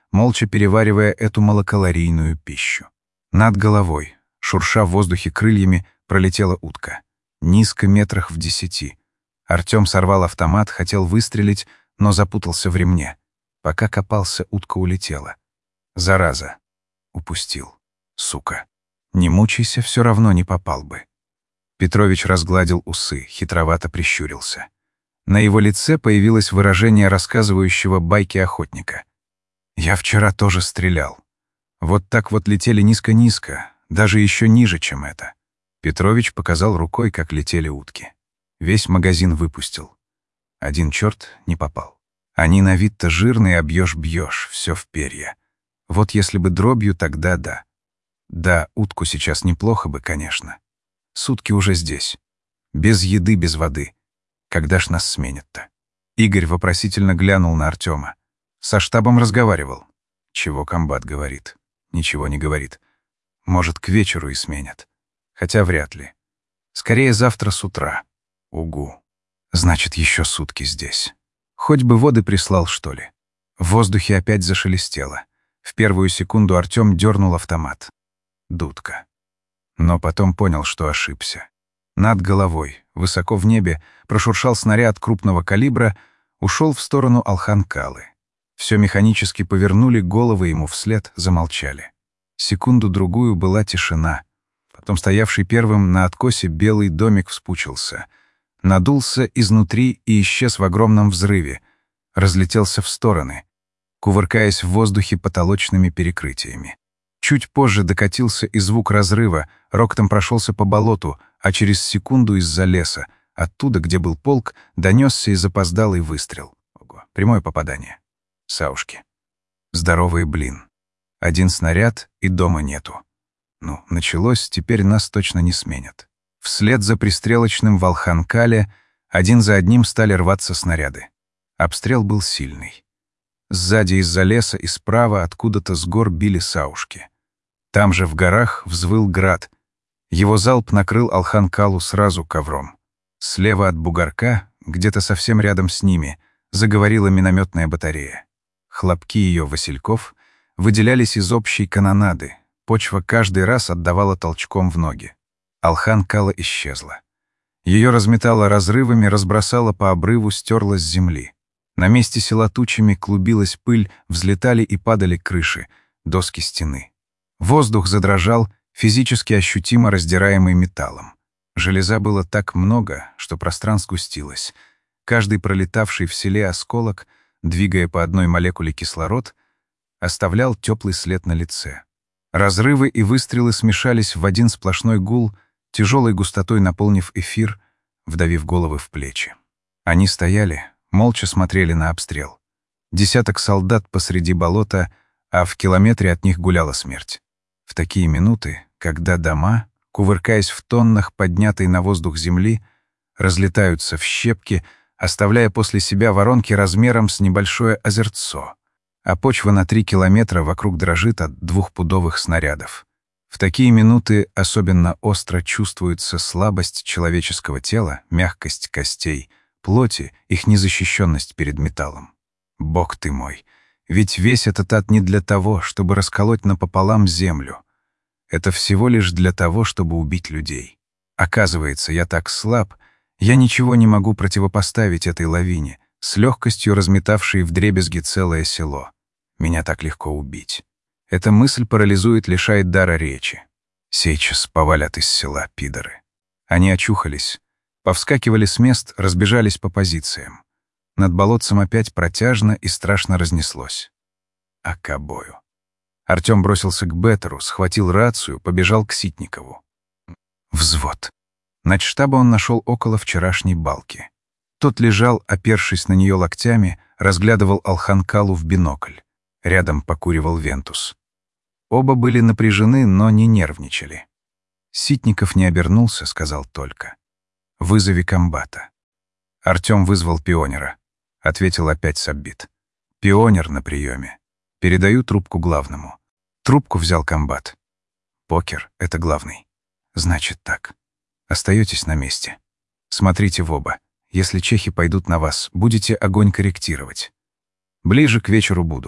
молча переваривая эту малокалорийную пищу. Над головой, шурша в воздухе крыльями, пролетела утка. Низко метрах в десяти. Артём сорвал автомат, хотел выстрелить, но запутался в ремне. Пока копался, утка улетела. Зараза. Упустил. Сука. Не мучайся, все равно не попал бы. Петрович разгладил усы, хитровато прищурился. На его лице появилось выражение рассказывающего байки охотника. «Я вчера тоже стрелял. Вот так вот летели низко-низко, даже еще ниже, чем это». Петрович показал рукой, как летели утки. Весь магазин выпустил. Один черт не попал. Они на вид-то жирные, а бьешь-бьешь, все в перья. Вот если бы дробью, тогда да. Да, утку сейчас неплохо бы, конечно. Сутки уже здесь. Без еды, без воды. Когда ж нас сменят-то? Игорь вопросительно глянул на Артема. Со штабом разговаривал. Чего комбат говорит? Ничего не говорит. Может, к вечеру и сменят. Хотя вряд ли. Скорее завтра с утра. Угу. Значит, еще сутки здесь. Хоть бы воды прислал, что ли. В воздухе опять зашелестело. В первую секунду Артем дернул автомат. Дудка. Но потом понял, что ошибся. Над головой, высоко в небе, прошуршал снаряд крупного калибра, ушел в сторону Алхан-Калы. Все механически повернули, головы ему вслед замолчали. Секунду-другую была тишина. Потом стоявший первым на откосе белый домик вспучился. Надулся изнутри и исчез в огромном взрыве. Разлетелся в стороны, кувыркаясь в воздухе потолочными перекрытиями. Чуть позже докатился и звук разрыва, рокотом прошелся по болоту, а через секунду из-за леса, оттуда, где был полк, донесся и запоздалый выстрел. Ого, прямое попадание. Саушки. Здоровый блин. Один снаряд, и дома нету. Ну, началось, теперь нас точно не сменят. Вслед за пристрелочным в Алхан-Кале один за одним стали рваться снаряды. Обстрел был сильный. Сзади из-за леса и справа откуда-то с гор били саушки. Там же в горах взвыл град. Его залп накрыл Алхан-Калу сразу ковром. Слева от бугорка, где-то совсем рядом с ними, заговорила минометная батарея. Хлопки ее васильков выделялись из общей канонады. Почва каждый раз отдавала толчком в ноги. Алхан-Кала исчезла. Ее разметало разрывами, разбросало по обрыву, стерло с земли. На месте села тучами клубилась пыль, взлетали и падали крыши, доски стены. Воздух задрожал, физически ощутимо раздираемый металлом. Железа было так много, что пространство сгустилось. Каждый пролетавший в селе осколок, двигая по одной молекуле кислород, оставлял теплый след на лице. Разрывы и выстрелы смешались в один сплошной гул, тяжелой густотой наполнив эфир, вдавив головы в плечи. Они стояли, молча смотрели на обстрел. Десяток солдат посреди болота, а в километре от них гуляла смерть. В такие минуты, когда дома, кувыркаясь в тоннах поднятой на воздух земли, разлетаются в щепки, оставляя после себя воронки размером с небольшое озерцо, а почва на три километра вокруг дрожит от двухпудовых снарядов. В такие минуты особенно остро чувствуется слабость человеческого тела, мягкость костей, плоти, их незащищенность перед металлом. Бог ты мой, ведь весь этот ад не для того, чтобы расколоть напополам землю. Это всего лишь для того, чтобы убить людей. Оказывается, я так слаб, я ничего не могу противопоставить этой лавине, с легкостью разметавшей вдребезги целое село. Меня так легко убить. Эта мысль парализует, лишает дара речи. Сейчас повалят из села пидоры. Они очухались, повскакивали с мест, разбежались по позициям. Над болотцем опять протяжно и страшно разнеслось. А к обою. Артем бросился к Беттеру, схватил рацию, побежал к Ситникову. Взвод. Начштаба он нашел около вчерашней балки. Тот лежал, опершись на нее локтями, разглядывал Алхан-Калу в бинокль. Рядом покуривал Вентус. Оба были напряжены, но не нервничали. Ситников не обернулся, сказал только: «Вызови комбата». Артем вызвал пионера. Ответил опять Саббит. «Пионер на приеме. Передаю трубку главному». Трубку взял комбат. «Покер — это главный. Значит так. Остаетесь на месте. Смотрите в оба. Если чехи пойдут на вас, будете огонь корректировать. Ближе к вечеру буду.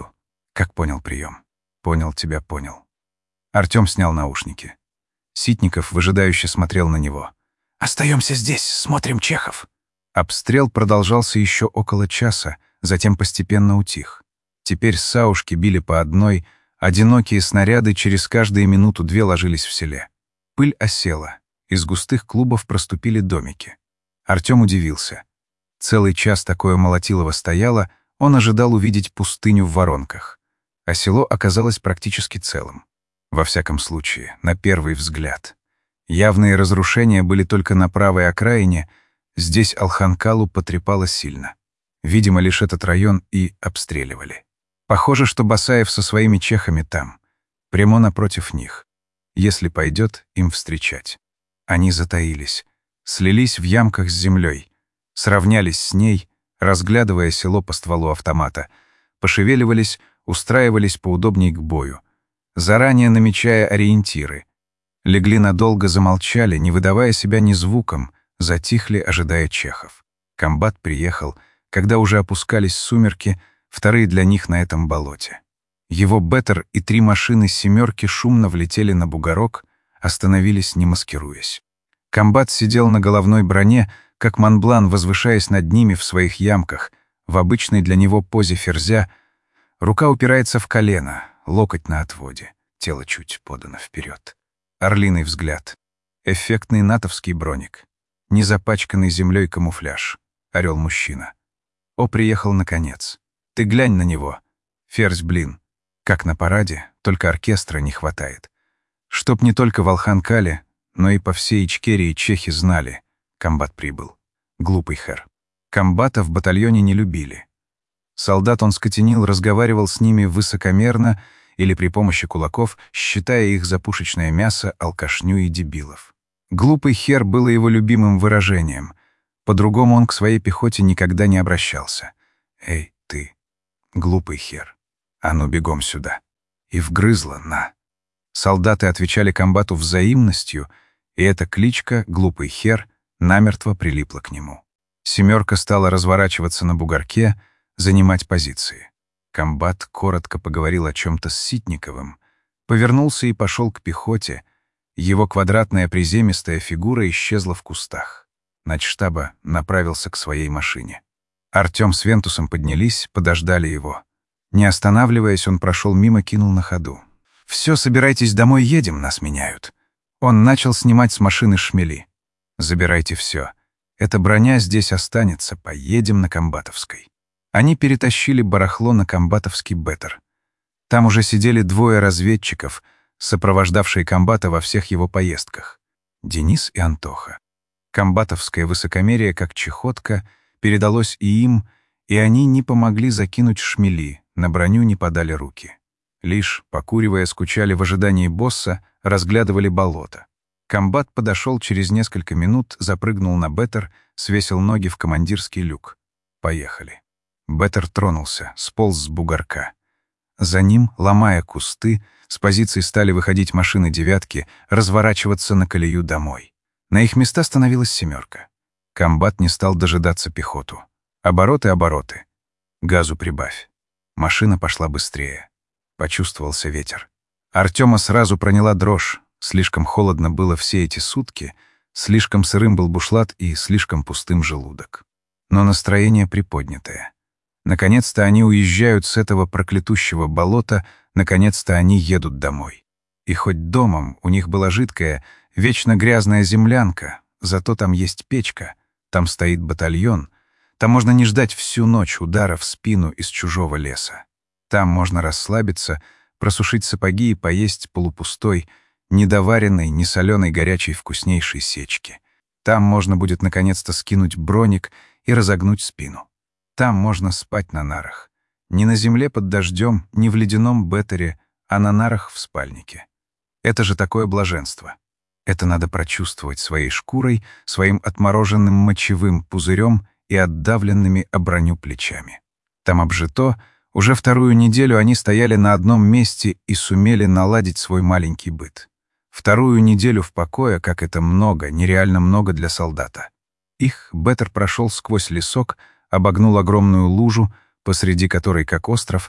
Как понял прием? Понял тебя, понял. Артём снял наушники. Ситников выжидающе смотрел на него. «Остаемся здесь, смотрим Чехов». Обстрел продолжался еще около часа, затем постепенно утих. Теперь саушки били по одной, одинокие снаряды через каждые минуту две ложились в селе. Пыль осела, из густых клубов проступили домики. Артём удивился. Целый час такое молотилово стояло, он ожидал увидеть пустыню в воронках. А село оказалось практически целым. Во всяком случае, на первый взгляд. Явные разрушения были только на правой окраине, здесь Алханкалу потрепало сильно. Видимо, лишь этот район и обстреливали. Похоже, что Басаев со своими чехами там, прямо напротив них. Если пойдет, им встречать. Они затаились, слились в ямках с землей, сравнялись с ней, разглядывая село по стволу автомата, пошевеливались, устраивались поудобней к бою, заранее намечая ориентиры. Легли надолго, замолчали, не выдавая себя ни звуком, затихли, ожидая чехов. Комбат приехал, когда уже опускались сумерки, вторые для них на этом болоте. Его «Беттер» и три машины «семерки» шумно влетели на бугорок, остановились, не маскируясь. Комбат сидел на головной броне, как Монблан, возвышаясь над ними в своих ямках, в обычной для него позе ферзя. Рука упирается в колено, локоть на отводе, тело чуть подано вперед. Орлиный взгляд. Эффектный натовский броник. Незапачканный землей камуфляж. Орел-мужчина. О, приехал наконец. Ты глянь на него. Ферзь, блин. Как на параде, только оркестра не хватает. Чтоб не только в Алханкале, но и по всей Ичкерии чехи знали. Комбат прибыл. Глупый хэр. Комбата в батальоне не любили. Солдат он скотинил, разговаривал с ними высокомерно или при помощи кулаков, считая их за пушечное мясо, алкашню и дебилов. «Глупый хер» было его любимым выражением. По-другому он к своей пехоте никогда не обращался. «Эй, ты, глупый хер, а ну бегом сюда». И вгрызла на. Солдаты отвечали комбату взаимностью, и эта кличка «глупый хер» намертво прилипла к нему. «Семерка» стала разворачиваться на бугорке, занимать позиции. Комбат коротко поговорил о чем-то с Ситниковым, повернулся и пошел к пехоте. Его квадратная приземистая фигура исчезла в кустах. Начштаба направился к своей машине. Артём с Вентусом поднялись, подождали его. Не останавливаясь, он прошел мимо, кинул на ходу. «Все, собирайтесь домой, едем, нас меняют». Он начал снимать с машины шмели. «Забирайте все. Эта броня здесь останется, поедем на Комбатовской». Они перетащили барахло на комбатовский «Беттер». Там уже сидели двое разведчиков, сопровождавшие комбата во всех его поездках. Денис и Антоха. Комбатовское высокомерие, как чехотка, передалось и им, и они не помогли закинуть шмели, на броню не подали руки. Лишь, покуривая, скучали в ожидании босса, разглядывали болото. Комбат подошел через несколько минут, запрыгнул на «Беттер», свесил ноги в командирский люк. Поехали. «Беттер» тронулся, сполз с бугорка. За ним, ломая кусты, с позиций стали выходить машины «девятки», разворачиваться на колею домой. На их места становилась «семерка». Комбат не стал дожидаться пехоту. Обороты, обороты. Газу прибавь. Машина пошла быстрее. Почувствовался ветер. Артёма сразу проняла дрожь. Слишком холодно было все эти сутки, слишком сырым был бушлат и слишком пустым желудок. Но настроение приподнятое. Наконец-то они уезжают с этого проклятущего болота, наконец-то они едут домой. И хоть домом у них была жидкая, вечно грязная землянка, зато там есть печка, там стоит батальон, там можно не ждать всю ночь удара в спину из чужого леса. Там можно расслабиться, просушить сапоги и поесть полупустой, недоваренной, несоленой горячей вкуснейшей сечки. Там можно будет наконец-то скинуть броник и разогнуть спину. Там можно спать на нарах. Не на земле под дождем, не в ледяном «Беттере», а на нарах в спальнике. Это же такое блаженство. Это надо прочувствовать своей шкурой, своим отмороженным мочевым пузырем и отдавленными о броню плечами. Там обжито, уже вторую неделю они стояли на одном месте и сумели наладить свой маленький быт. Вторую неделю в покое, как это много, нереально много для солдата. Их «Беттер» прошел сквозь лесок, обогнул огромную лужу, посреди которой, как остров,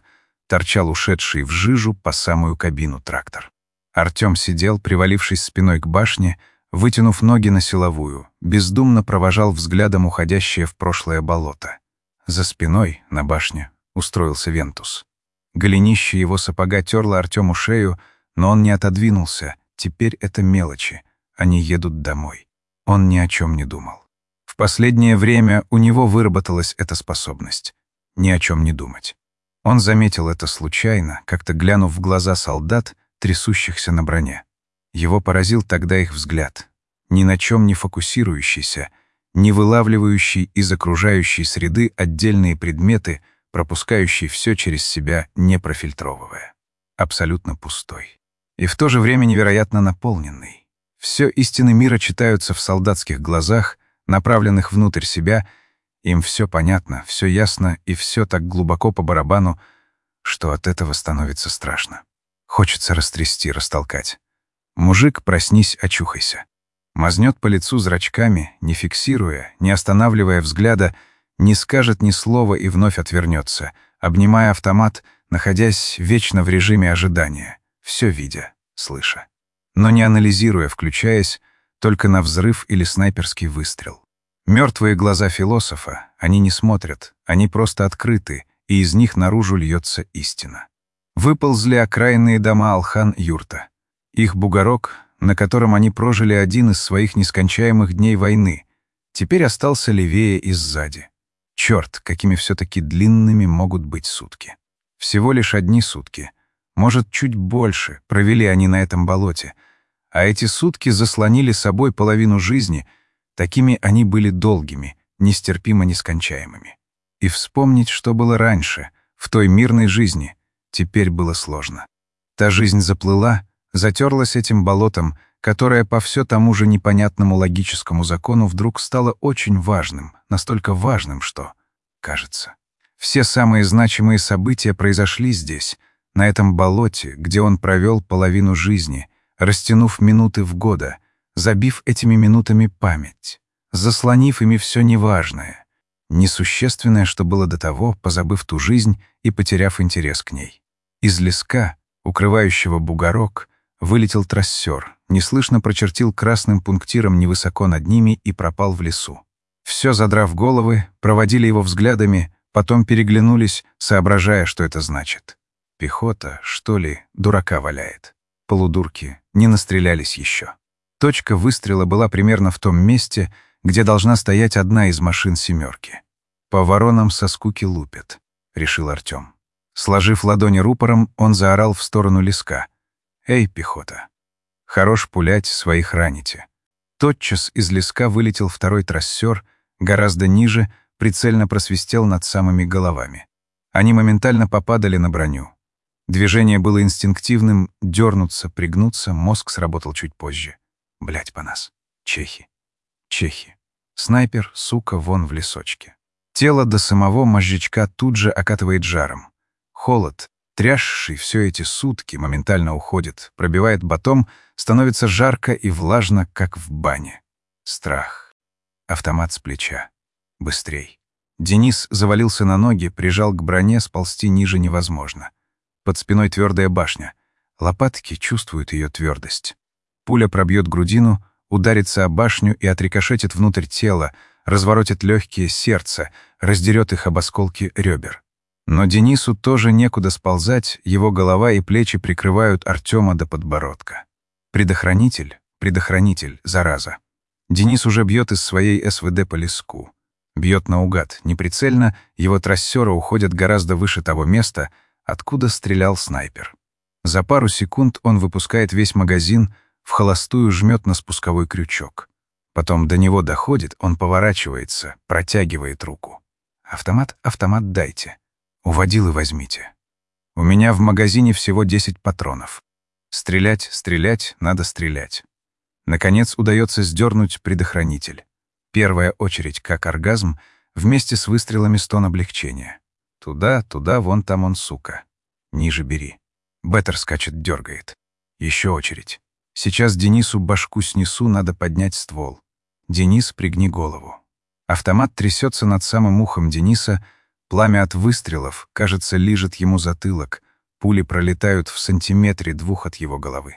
торчал ушедший в жижу по самую кабину трактор. Артём сидел, привалившись спиной к башне, вытянув ноги на силовую, бездумно провожал взглядом уходящее в прошлое болото. За спиной, на башне, устроился Вентус. Голенище его сапога терло Артёму шею, но он не отодвинулся. Теперь это мелочи. Они едут домой. Он ни о чем не думал. В последнее время у него выработалась эта способность — ни о чем не думать. Он заметил это случайно, как-то глянув в глаза солдат, трясущихся на броне. Его поразил тогда их взгляд, ни на чем не фокусирующийся, не вылавливающий из окружающей среды отдельные предметы, пропускающий все через себя, не профильтровывая. Абсолютно пустой. И в то же время невероятно наполненный. Все истины мира читаются в солдатских глазах, направленных внутрь себя. Им все понятно, все ясно и все так глубоко по барабану, что от этого становится страшно. Хочется растрясти, растолкать. Мужик, проснись, очухайся. Мазнет по лицу зрачками, не фиксируя, не останавливая взгляда, не скажет ни слова и вновь отвернется, обнимая автомат, находясь вечно в режиме ожидания, все видя, слыша. Но не анализируя, включаясь только на взрыв или снайперский выстрел. Мертвые глаза философа, они не смотрят, они просто открыты, и из них наружу льется истина. Выползли окраинные дома Алхан-Юрта. Их бугорок, на котором они прожили один из своих нескончаемых дней войны, теперь остался левее и сзади. Черт, какими все-таки длинными могут быть сутки. Всего лишь одни сутки. Может, чуть больше провели они на этом болоте. А эти сутки заслонили собой половину жизни, такими они были долгими, нестерпимо нескончаемыми. И вспомнить, что было раньше, в той мирной жизни, теперь было сложно. Та жизнь заплыла, затерлась этим болотом, которое по все тому же непонятному логическому закону вдруг стало очень важным, настолько важным, что, кажется, все самые значимые события произошли здесь, на этом болоте, где он провел половину жизни, растянув минуты в года, забив этими минутами память, заслонив ими все неважное, несущественное, что было до того, позабыв ту жизнь и потеряв интерес к ней. Из леска, укрывающего бугорок, вылетел трассер, неслышно прочертил красным пунктиром невысоко над ними и пропал в лесу. Все задрав головы, проводили его взглядами, потом переглянулись, соображая, что это значит. Пехота, что ли, дурака валяет. Полудурки, не настрелялись еще. Точка выстрела была примерно в том месте, где должна стоять одна из машин «семерки». «По воронам со скуки лупят», — решил Артём. Сложив ладони рупором, он заорал в сторону леска. «Эй, пехота! Хорош пулять, своих раните». Тотчас из леска вылетел второй трассер, гораздо ниже, прицельно просвистел над самыми головами. Они моментально попадали на броню. Движение было инстинктивным, дернуться, пригнуться, мозг сработал чуть позже. Блядь, по нас. Чехи. Чехи. Снайпер, сука, вон в лесочке. Тело до самого мозжечка тут же окатывает жаром. Холод, трясший все эти сутки, моментально уходит, пробивает батом, становится жарко и влажно, как в бане. Страх. Автомат с плеча. Быстрей. Денис завалился на ноги, прижал к броне, сползти ниже невозможно. Под спиной твердая башня. Лопатки чувствуют ее твердость. Пуля пробьет грудину, ударится о башню и отрикошетит внутрь тела, разворотит легкие сердца, раздерет их об осколки ребер. Но Денису тоже некуда сползать, его голова и плечи прикрывают Артема до подбородка. Предохранитель, предохранитель, зараза. Денис уже бьет из своей СВД по леску. Бьет наугад, неприцельно, его трассеры уходят гораздо выше того места, откуда стрелял снайпер. За пару секунд он выпускает весь магазин, в холостую жмет на спусковой крючок. Потом до него доходит, он поворачивается, протягивает руку. «Автомат, автомат дайте. Уводил и возьмите. У меня в магазине всего десять патронов. Стрелять, стрелять, надо стрелять». Наконец удается сдернуть предохранитель. Первая очередь, как оргазм, вместе с выстрелами стон облегчения. Туда, туда, вон там он, сука. Ниже бери. Беттер скачет, дергает. Еще очередь. Сейчас Денису башку снесу, надо поднять ствол. Денис, пригни голову. Автомат трясется над самым ухом Дениса, Пламя от выстрелов, кажется, лижет ему затылок, пули пролетают в сантиметре двух от его головы.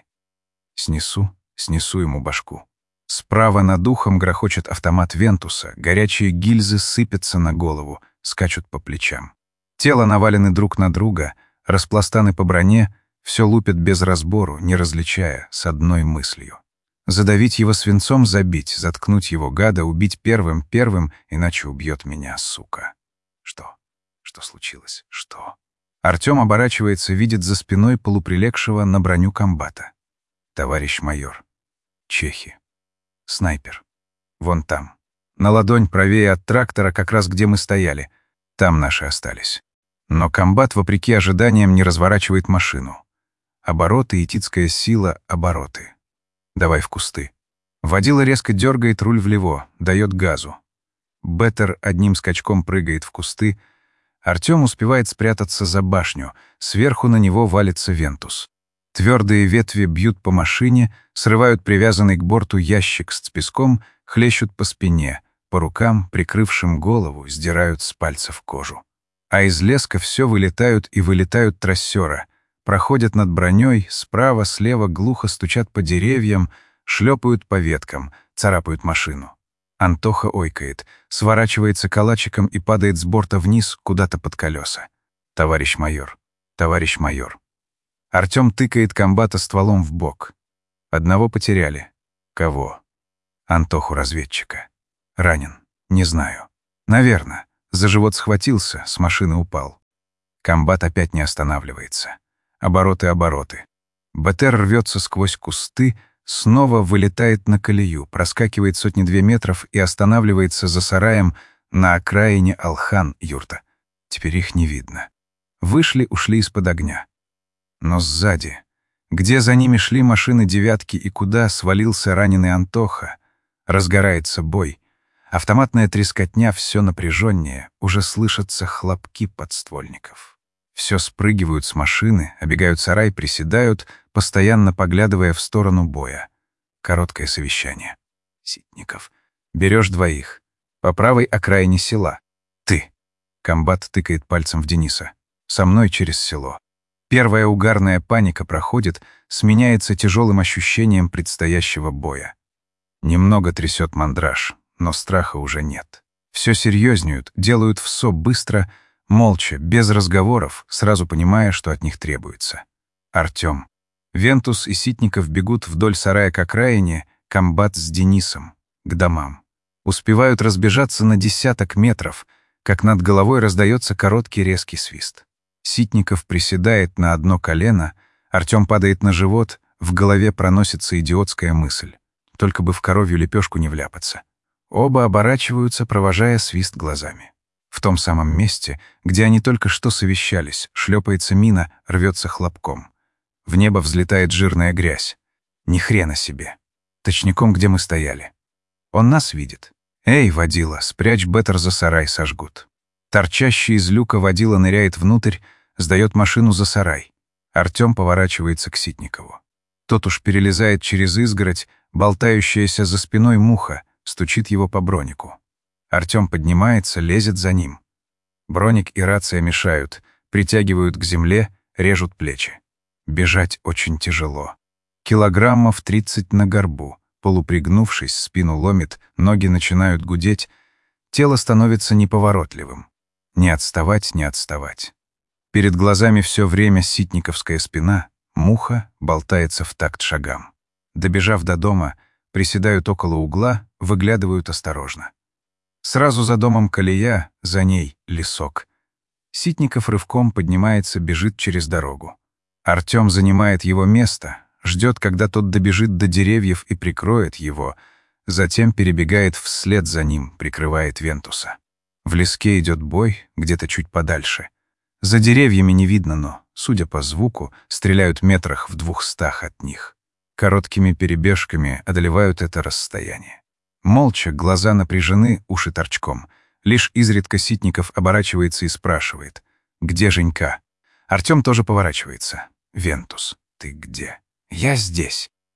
Снесу, снесу ему башку. Справа над ухом грохочет автомат Вентуса, горячие гильзы сыпятся на голову, скачут по плечам. Тела навалены друг на друга, распластаны по броне, все лупят без разбору, не различая, с одной мыслью. Задавить его свинцом, забить, заткнуть его, гада, убить первым, первым, иначе убьет меня, сука. Что? Что случилось? Что? Артем оборачивается, видит за спиной полуприлегшего на броню комбата. Товарищ майор. Чехи. Снайпер. Вон там. На ладонь правее от трактора, как раз где мы стояли. Там наши остались. Но комбат, вопреки ожиданиям, не разворачивает машину. Обороты и титская сила — обороты. Давай в кусты. Водила резко дергает руль влево, дает газу. Беттер одним скачком прыгает в кусты. Артем успевает спрятаться за башню. Сверху на него валится Вентус. Твердые ветви бьют по машине, срывают привязанный к борту ящик с песком, хлещут по спине, по рукам, прикрывшим голову, сдирают с пальцев кожу. А из леска все вылетают и вылетают трассера, проходят над броней, справа, слева глухо стучат по деревьям, шлепают по веткам, царапают машину. Антоха ойкает, сворачивается калачиком и падает с борта вниз, куда-то под колеса. «Товарищ майор! Товарищ майор!» Артем тыкает комбата стволом в бок. Одного потеряли. Кого? Антоху-разведчика. Ранен. Не знаю. Наверно. За живот схватился, с машины упал. Комбат опять не останавливается. Обороты, обороты. БТР рвется сквозь кусты, снова вылетает на колею, проскакивает сотни-две метров и останавливается за сараем на окраине Алхан-юрта. Теперь их не видно. Вышли, ушли из-под огня. Но сзади, где за ними шли машины «девятки» и куда свалился раненый Антоха, разгорается бой. Автоматная трескотня все напряженнее, уже слышатся хлопки подствольников. Все спрыгивают с машины, обегают сарай, приседают, постоянно поглядывая в сторону боя. Короткое совещание. Ситников. Берешь двоих. По правой окраине села. Ты. Комбат тыкает пальцем в Дениса. Со мной через село. Первая угарная паника проходит, сменяется тяжелым ощущением предстоящего боя. Немного трясет мандраж, но страха уже нет. Все серьезнеют, делают всё быстро, молча, без разговоров, сразу понимая, что от них требуется. Артем. Вентус и Ситников бегут вдоль сарая к окраине, комбат с Денисом, к домам. Успевают разбежаться на десяток метров, как над головой раздается короткий резкий свист. Ситников приседает на одно колено, Артем падает на живот, в голове проносится идиотская мысль. Только бы в коровью лепешку не вляпаться. Оба оборачиваются, провожая свист глазами. В том самом месте, где они только что совещались, шлепается мина, рвется хлопком. В небо взлетает жирная грязь. Ни хрена себе. Точняком, где мы стояли. Он нас видит. «Эй, водила, спрячь Беттер за сарай, сожгут». Торчащий из люка водила ныряет внутрь, сдает машину за сарай. Артем поворачивается к Ситникову. Тот уж перелезает через изгородь, болтающаяся за спиной муха, стучит его по бронику. Артем поднимается, лезет за ним. Броник и рация мешают, притягивают к земле, режут плечи. Бежать очень тяжело. Килограммов тридцать на горбу. Полупригнувшись, спину ломит, ноги начинают гудеть. Тело становится неповоротливым. Не отставать, не отставать. Перед глазами все время ситниковская спина, муха болтается в такт шагам. Добежав до дома, приседают около угла, выглядывают осторожно. Сразу за домом колея, за ней лесок. Ситников рывком поднимается, бежит через дорогу. Артем занимает его место, ждет, когда тот добежит до деревьев и прикроет его, затем перебегает вслед за ним, прикрывает Вентуса. В леске идет бой, где-то чуть подальше. За деревьями не видно, но, судя по звуку, стреляют метрах в двухстах от них. Короткими перебежками одолевают это расстояние. Молча, глаза напряжены, уши торчком. Лишь изредка Ситников оборачивается и спрашивает: «Где Женька?» Артем тоже поворачивается. «Вентус, ты где?» «Я здесь».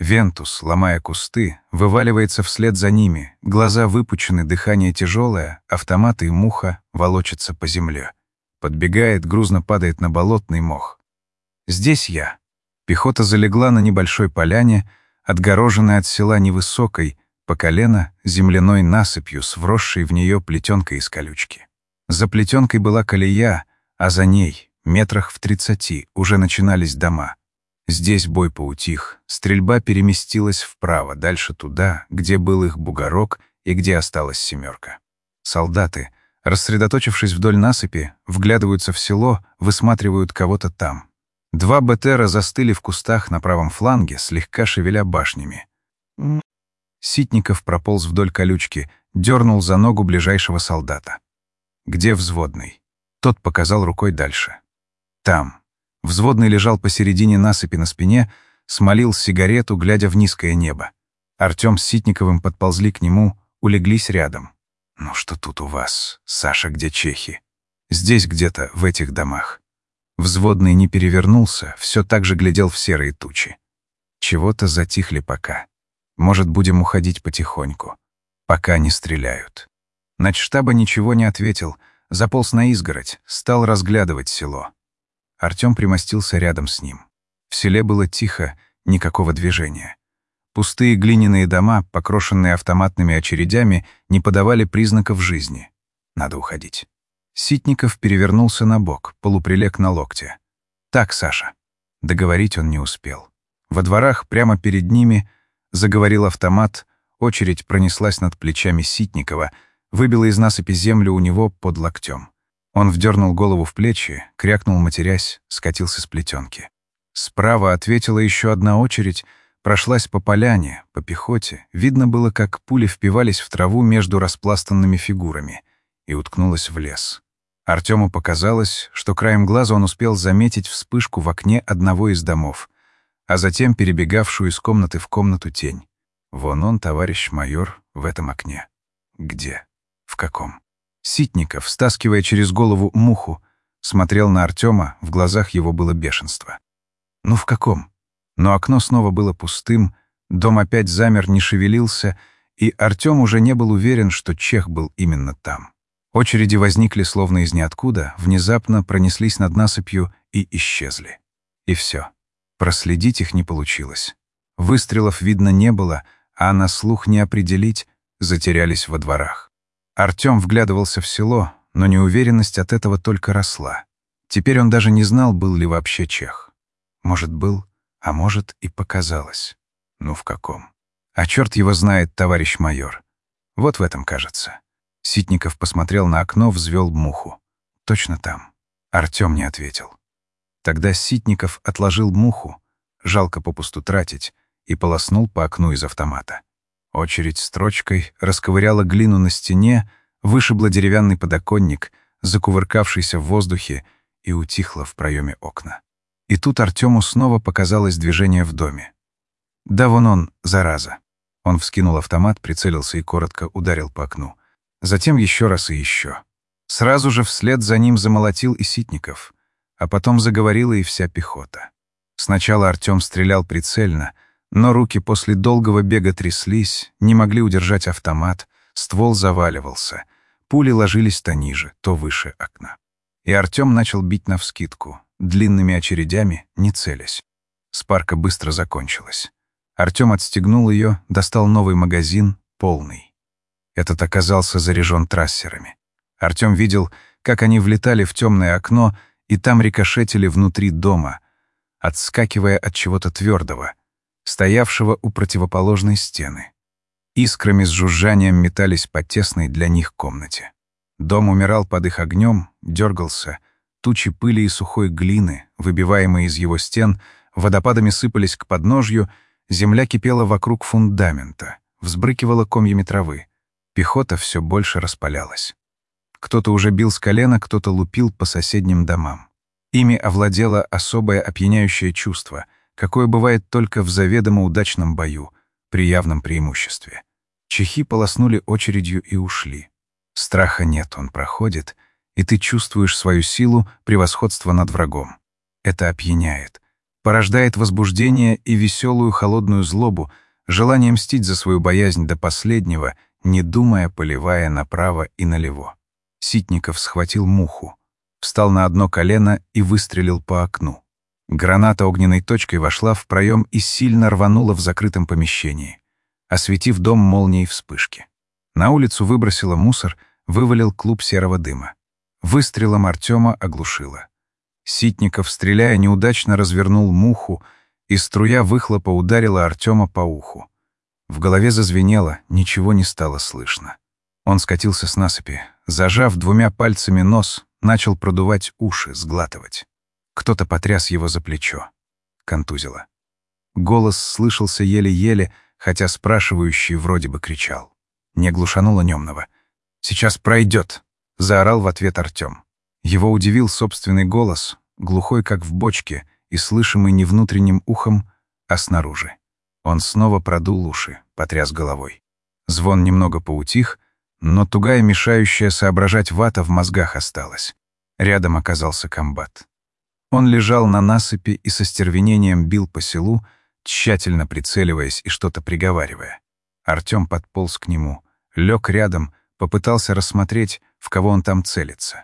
Вентус, ломая кусты, вываливается вслед за ними, глаза выпучены, дыхание тяжелое, автоматы и муха волочатся по земле. Подбегает, грузно падает на болотный мох. Здесь я. Пехота залегла на небольшой поляне, отгороженной от села невысокой, по колено, земляной насыпью с вросшей в нее плетенкой из колючки. За плетенкой была колея, а за ней, метрах в тридцати, уже начинались дома. Здесь бой поутих, стрельба переместилась вправо, дальше туда, где был их бугорок и где осталась семерка. Солдаты, рассредоточившись вдоль насыпи, вглядываются в село, высматривают кого-то там. Два БТРа застыли в кустах на правом фланге, слегка шевеля башнями. Ситников прополз вдоль колючки, дернул за ногу ближайшего солдата. «Где взводный?» Тот показал рукой дальше. «Там». Взводный лежал посередине насыпи на спине, смолил сигарету, глядя в низкое небо. Артем с Ситниковым подползли к нему, улеглись рядом. «Ну что тут у вас, Саша, где чехи?» «Здесь где-то, в этих домах». Взводный не перевернулся, все так же глядел в серые тучи. «Чего-то затихли пока. Может, будем уходить потихоньку. Пока не стреляют». Начштаба ничего не ответил, заполз на изгородь, стал разглядывать село. Артем примостился рядом с ним. В селе было тихо, никакого движения. Пустые глиняные дома, покрошенные автоматными очередями, не подавали признаков жизни. Надо уходить. Ситников перевернулся на бок, полуприлег на локте. «Так, Саша». Договорить он не успел. Во дворах, прямо перед ними, заговорил автомат, очередь пронеслась над плечами Ситникова, выбила из насыпи землю у него под локтем. Он вдернул голову в плечи, крякнул, матерясь, скатился с плетенки. Справа ответила еще одна очередь, прошлась по поляне, по пехоте. Видно было, как пули впивались в траву между распластанными фигурами, и уткнулась в лес. Артему показалось, что краем глаза он успел заметить вспышку в окне одного из домов, а затем перебегавшую из комнаты в комнату тень. Вон он, товарищ майор, в этом окне. Где? В каком? Ситников, стаскивая через голову муху, смотрел на Артема, в глазах его было бешенство. Ну в каком? Но окно снова было пустым, дом опять замер, не шевелился, и Артем уже не был уверен, что чех был именно там. Очереди возникли словно из ниоткуда, внезапно пронеслись над насыпью и исчезли. И все. Проследить их не получилось. Выстрелов видно не было, а на слух не определить, затерялись во дворах. Артем вглядывался в село, но неуверенность от этого только росла. Теперь он даже не знал, был ли вообще чех. Может, был, а может, и показалось. Ну, в каком? А черт его знает, товарищ майор. Вот в этом, кажется. Ситников посмотрел на окно, взвел муху. Точно там. Артем не ответил. Тогда Ситников отложил муху, жалко попусту тратить, и полоснул по окну из автомата. Очередь строчкой расковыряла глину на стене, вышибла деревянный подоконник, закувыркавшийся в воздухе, и утихла в проеме окна. И тут Артему снова показалось движение в доме. Да вон он, зараза. Он вскинул автомат, прицелился и коротко ударил по окну. Затем еще раз и еще. Сразу же вслед за ним замолотил и Ситников, а потом заговорила и вся пехота. Сначала Артем стрелял прицельно, но руки после долгого бега тряслись, не могли удержать автомат, ствол заваливался, пули ложились то ниже, то выше окна. И Артем начал бить навскидку, длинными очередями, не целясь. Спарка быстро закончилась. Артем отстегнул ее, достал новый магазин, полный. Этот оказался заряжен трассерами. Артем видел, как они влетали в темное окно и там рикошетили внутри дома, отскакивая от чего-то твердого, стоявшего у противоположной стены. Искрами с жужжанием метались по тесной для них комнате. Дом умирал под их огнем, дергался, тучи пыли и сухой глины, выбиваемые из его стен, водопадами сыпались к подножью, земля кипела вокруг фундамента, взбрыкивала комьями травы. Пехота все больше распалялась. Кто-то уже бил с колена, кто-то лупил по соседним домам. Ими овладело особое опьяняющее чувство, какое бывает только в заведомо удачном бою, при явном преимуществе. Чехи полоснули очередью и ушли. Страха нет, он проходит, и ты чувствуешь свою силу, превосходство над врагом. Это опьяняет. порождает возбуждение и веселую холодную злобу, желание мстить за свою боязнь до последнего, не думая, поливая направо и налево. Ситников схватил муху, встал на одно колено и выстрелил по окну. Граната огненной точкой вошла в проем и сильно рванула в закрытом помещении, осветив дом молнией вспышки. На улицу выбросило мусор, вывалил клуб серого дыма. Выстрелом Артема оглушило. Ситников, стреляя, неудачно развернул муху, и струя выхлопа ударила Артема по уху. В голове зазвенело, ничего не стало слышно. Он скатился с насыпи, зажав двумя пальцами нос, начал продувать уши, сглатывать. Кто-то потряс его за плечо. Контузило. Голос слышался еле-еле, хотя спрашивающий вроде бы кричал. Не глушануло Немного. «Сейчас пройдет!» — заорал в ответ Артем. Его удивил собственный голос, глухой как в бочке и слышимый не внутренним ухом, а снаружи. Он снова продул уши, потряс головой. Звон немного поутих, но тугая мешающая соображать вата в мозгах осталась. Рядом оказался комбат. Он лежал на насыпи и со стервенением бил по селу, тщательно прицеливаясь и что-то приговаривая. Артем подполз к нему, лег рядом, попытался рассмотреть, в кого он там целится.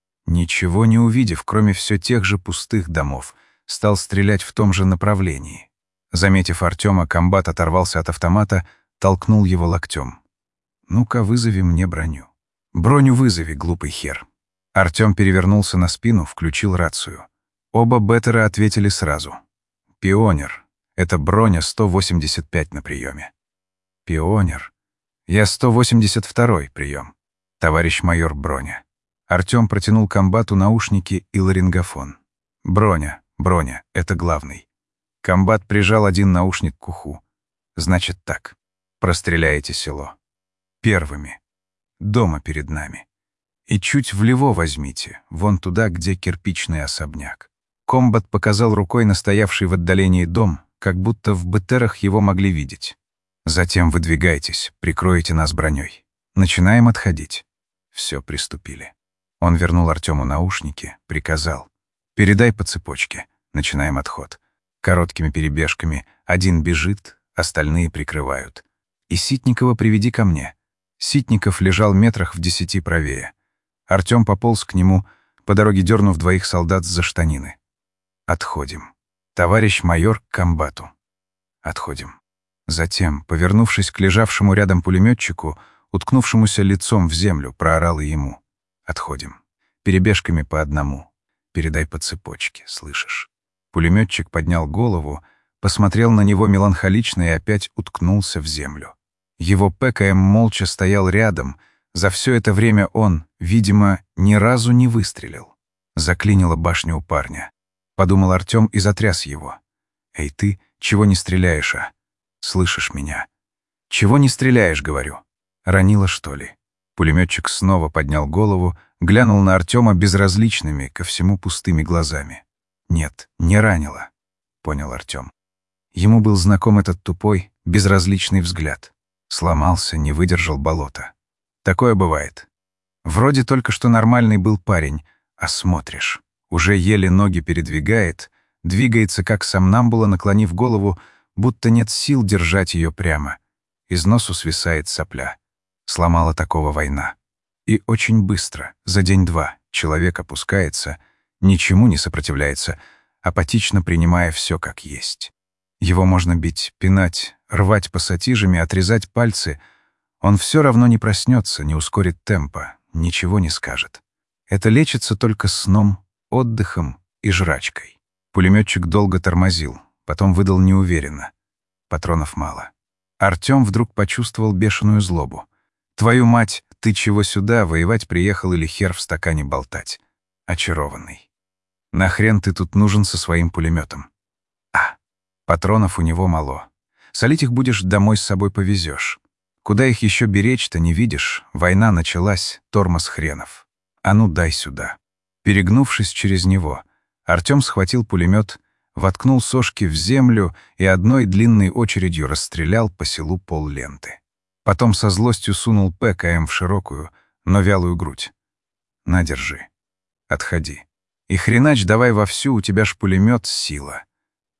Ничего не увидев, кроме все тех же пустых домов, стал стрелять в том же направлении. Заметив Артема, комбат оторвался от автомата, толкнул его локтем. «Ну-ка, вызови мне броню». «Броню вызови, глупый хер». Артем перевернулся на спину, включил рацию. Оба беттера ответили сразу. «Пионер. Это броня сто восемьдесят пять на приеме». «Пионер. Я сто восемьдесят второй прием. Товарищ майор Броня». Артем протянул комбату наушники и ларингофон. «Броня, Броня, это главный». Комбат прижал один наушник к уху. «Значит так. Простреляете село. Первыми. Дома перед нами. И чуть влево возьмите, вон туда, где кирпичный особняк». Комбат показал рукой на стоявший в отдалении дом, как будто в БТРах его могли видеть. «Затем выдвигайтесь, прикроете нас броней. Начинаем отходить». Все, приступили. Он вернул Артему наушники, приказал. «Передай по цепочке. Начинаем отход. Короткими перебежками. Один бежит, остальные прикрывают. И Ситникова приведи ко мне». Ситников лежал метрах в десяти правее. Артем пополз к нему, по дороге дернув двоих солдат за штанины. «Отходим. Товарищ майор к комбату». «Отходим». Затем, повернувшись к лежавшему рядом пулеметчику, уткнувшемуся лицом в землю, проорал и ему. «Отходим. Перебежками по одному. Передай по цепочке, слышишь?» Пулеметчик поднял голову, посмотрел на него меланхолично и опять уткнулся в землю. Его ПКМ молча стоял рядом. За все это время он, видимо, ни разу не выстрелил. Заклинила башня у парня. Подумал Артем и затряс его. «Эй, ты, чего не стреляешь, а? Слышишь меня? Чего не стреляешь, говорю? Ранила, что ли?» Пулеметчик снова поднял голову, глянул на Артема безразличными, ко всему пустыми глазами. «Нет, не ранила», — понял Артем. Ему был знаком этот тупой, безразличный взгляд. Сломался, не выдержал болота. Такое бывает. Вроде только что нормальный был парень, а смотришь, уже еле ноги передвигает, двигается как сомнамбула, наклонив голову, будто нет сил держать ее прямо. Из носу свисает сопля. Сломала такого война. И очень быстро, за день-два, человек опускается, ничему не сопротивляется, апатично принимая все как есть. Его можно бить, пинать, рвать пассатижами, отрезать пальцы. Он все равно не проснется, не ускорит темпа, ничего не скажет. Это лечится только сном, отдыхом и жрачкой. Пулеметчик долго тормозил, потом выдал неуверенно. Патронов мало. Артем вдруг почувствовал бешеную злобу. «Твою мать, ты чего сюда, воевать приехал или хер в стакане болтать? Очарованный. Нахрен ты тут нужен со своим пулеметом? А, патронов у него мало. Солить их будешь, домой с собой повезешь. Куда их еще беречь-то, не видишь? Война началась, тормоз хренов. А ну дай сюда». Перегнувшись через него, Артем схватил пулемет, воткнул сошки в землю и одной длинной очередью расстрелял по селу полленты. Потом со злостью сунул ПКМ в широкую, но вялую грудь. «На, держи. Отходи. И хренач давай вовсю, у тебя ж пулемет сила.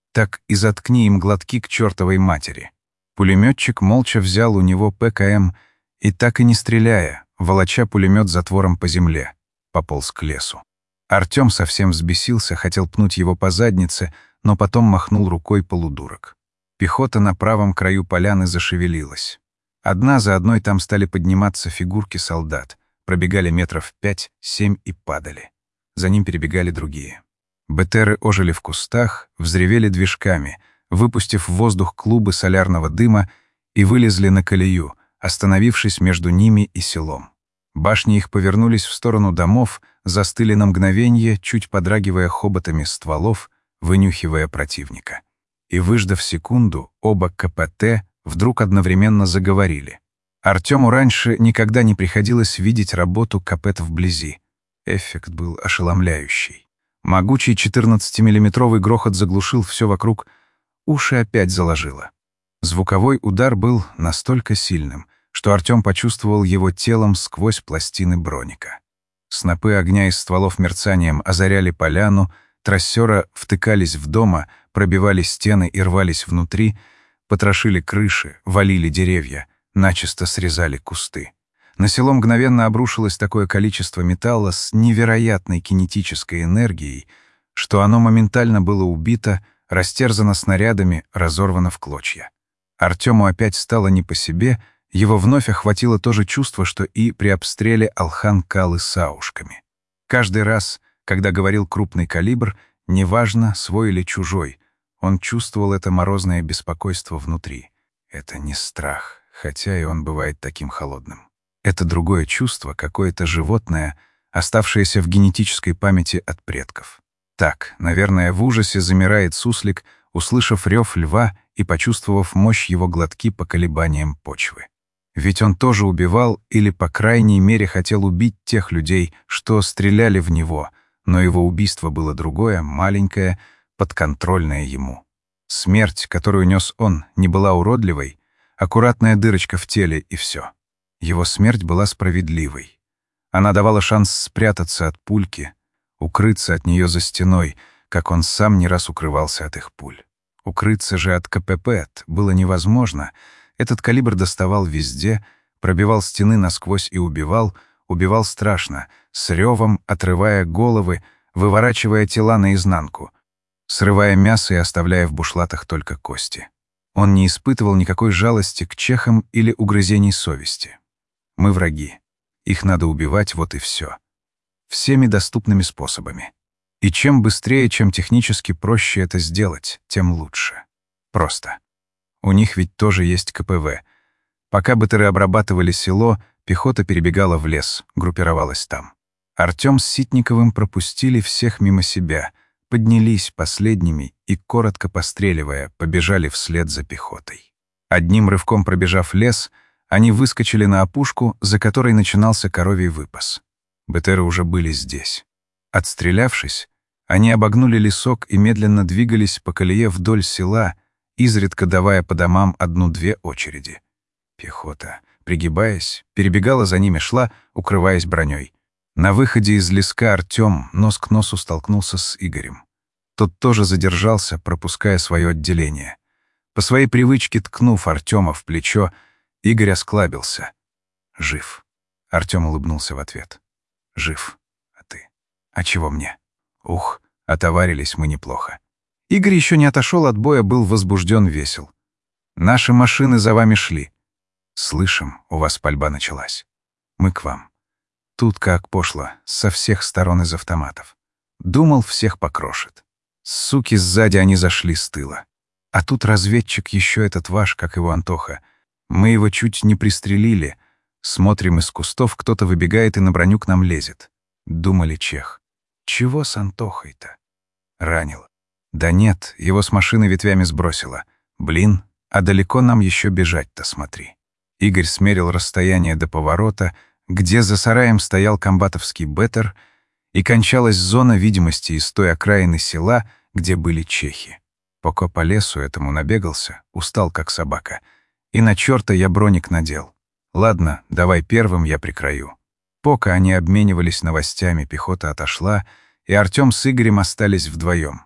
Так и заткни им глотки к чертовой матери. Пулеметчик молча взял у него ПКМ и, так и не стреляя, волоча пулемет затвором по земле, пополз к лесу. Артём совсем взбесился, хотел пнуть его по заднице, но потом махнул рукой полудурок. Пехота на правом краю поляны зашевелилась. Одна за одной там стали подниматься фигурки солдат, пробегали метров пять-семь и падали. За ним перебегали другие. БТРы ожили в кустах, взревели движками, выпустив в воздух клубы солярного дыма, и вылезли на колею, остановившись между ними и селом. Башни их повернулись в сторону домов, застыли на мгновенье, чуть подрагивая хоботами стволов, вынюхивая противника. И, выждав секунду, оба КПТ вдруг одновременно заговорили. Артёму раньше никогда не приходилось видеть работу КПТ вблизи. Эффект был ошеломляющий. Могучий четырнадцатимиллиметровый грохот заглушил все вокруг, уши опять заложило. Звуковой удар был настолько сильным, что Артём почувствовал его телом сквозь пластины броника. Снопы огня из стволов мерцанием озаряли поляну, трассера втыкались в дома, пробивали стены и рвались внутри, потрошили крыши, валили деревья, начисто срезали кусты. На село мгновенно обрушилось такое количество металла с невероятной кинетической энергией, что оно моментально было убито, растерзано снарядами, разорвано в клочья. Артёму опять стало не по себе, его вновь охватило то же чувство, что и при обстреле Алхан-Калы саушками. Каждый раз, когда говорил крупный калибр, неважно, свой или чужой, он чувствовал это морозное беспокойство внутри. Это не страх, хотя и он бывает таким холодным. Это другое чувство, какое-то животное, оставшееся в генетической памяти от предков. Так, наверное, в ужасе замирает суслик, услышав рев льва и почувствовав мощь его глотки по колебаниям почвы. Ведь он тоже убивал или, по крайней мере, хотел убить тех людей, что стреляли в него, но его убийство было другое, маленькое, подконтрольное ему. Смерть, которую нес он, не была уродливой, аккуратная дырочка в теле и все. Его смерть была справедливой. Она давала шанс спрятаться от пульки, укрыться от нее за стеной, как он сам не раз укрывался от их пуль. Укрыться же от КПП было невозможно. Этот калибр доставал везде, пробивал стены насквозь и убивал, убивал страшно, с ревом отрывая головы, выворачивая тела наизнанку, срывая мясо и оставляя в бушлатах только кости. Он не испытывал никакой жалости к чехам или угрызений совести. Мы враги. Их надо убивать, вот и все. Всеми доступными способами. И чем быстрее, чем технически проще это сделать, тем лучше. Просто. У них ведь тоже есть КПВ. Пока БТРы обрабатывали село, пехота перебегала в лес, группировалась там. Артём с Ситниковым пропустили всех мимо себя, поднялись последними и, коротко постреливая, побежали вслед за пехотой. Одним рывком пробежав лес, они выскочили на опушку, за которой начинался коровий выпас. БТРы уже были здесь. Отстрелявшись, они обогнули лесок и медленно двигались по колее вдоль села, изредка давая по домам одну-две очереди. Пехота, пригибаясь, перебегала за ними, шла, укрываясь броней. На выходе из леска Артём нос к носу столкнулся с Игорем. Тот тоже задержался, пропуская свое отделение. По своей привычке ткнув Артёма в плечо, Игорь осклабился. «Жив». Артём улыбнулся в ответ. «Жив. А ты? А чего мне? Ух, отоварились мы неплохо». Игорь еще не отошел от боя, был возбужден, весел. «Наши машины за вами шли. Слышим, у вас пальба началась. Мы к вам. Тут как пошло, со всех сторон из автоматов. Думал, всех покрошит. Суки, сзади они зашли с тыла. А тут разведчик еще этот ваш, как его Антоха. Мы его чуть не пристрелили. Смотрим из кустов, кто-то выбегает и на броню к нам лезет. Думали, чех. Чего с Антохой-то? Ранил. Да нет, его с машины ветвями сбросило. Блин, а далеко нам еще бежать-то, смотри. Игорь смерил расстояние до поворота, где за сараем стоял комбатовский беттер, и кончалась зона видимости из той окраины села, где были чехи. Пока по лесу этому набегался, устал как собака. И на чёрта я броник надел. Ладно, давай первым я прикрою. Пока они обменивались новостями, пехота отошла, и Артём с Игорем остались вдвоем.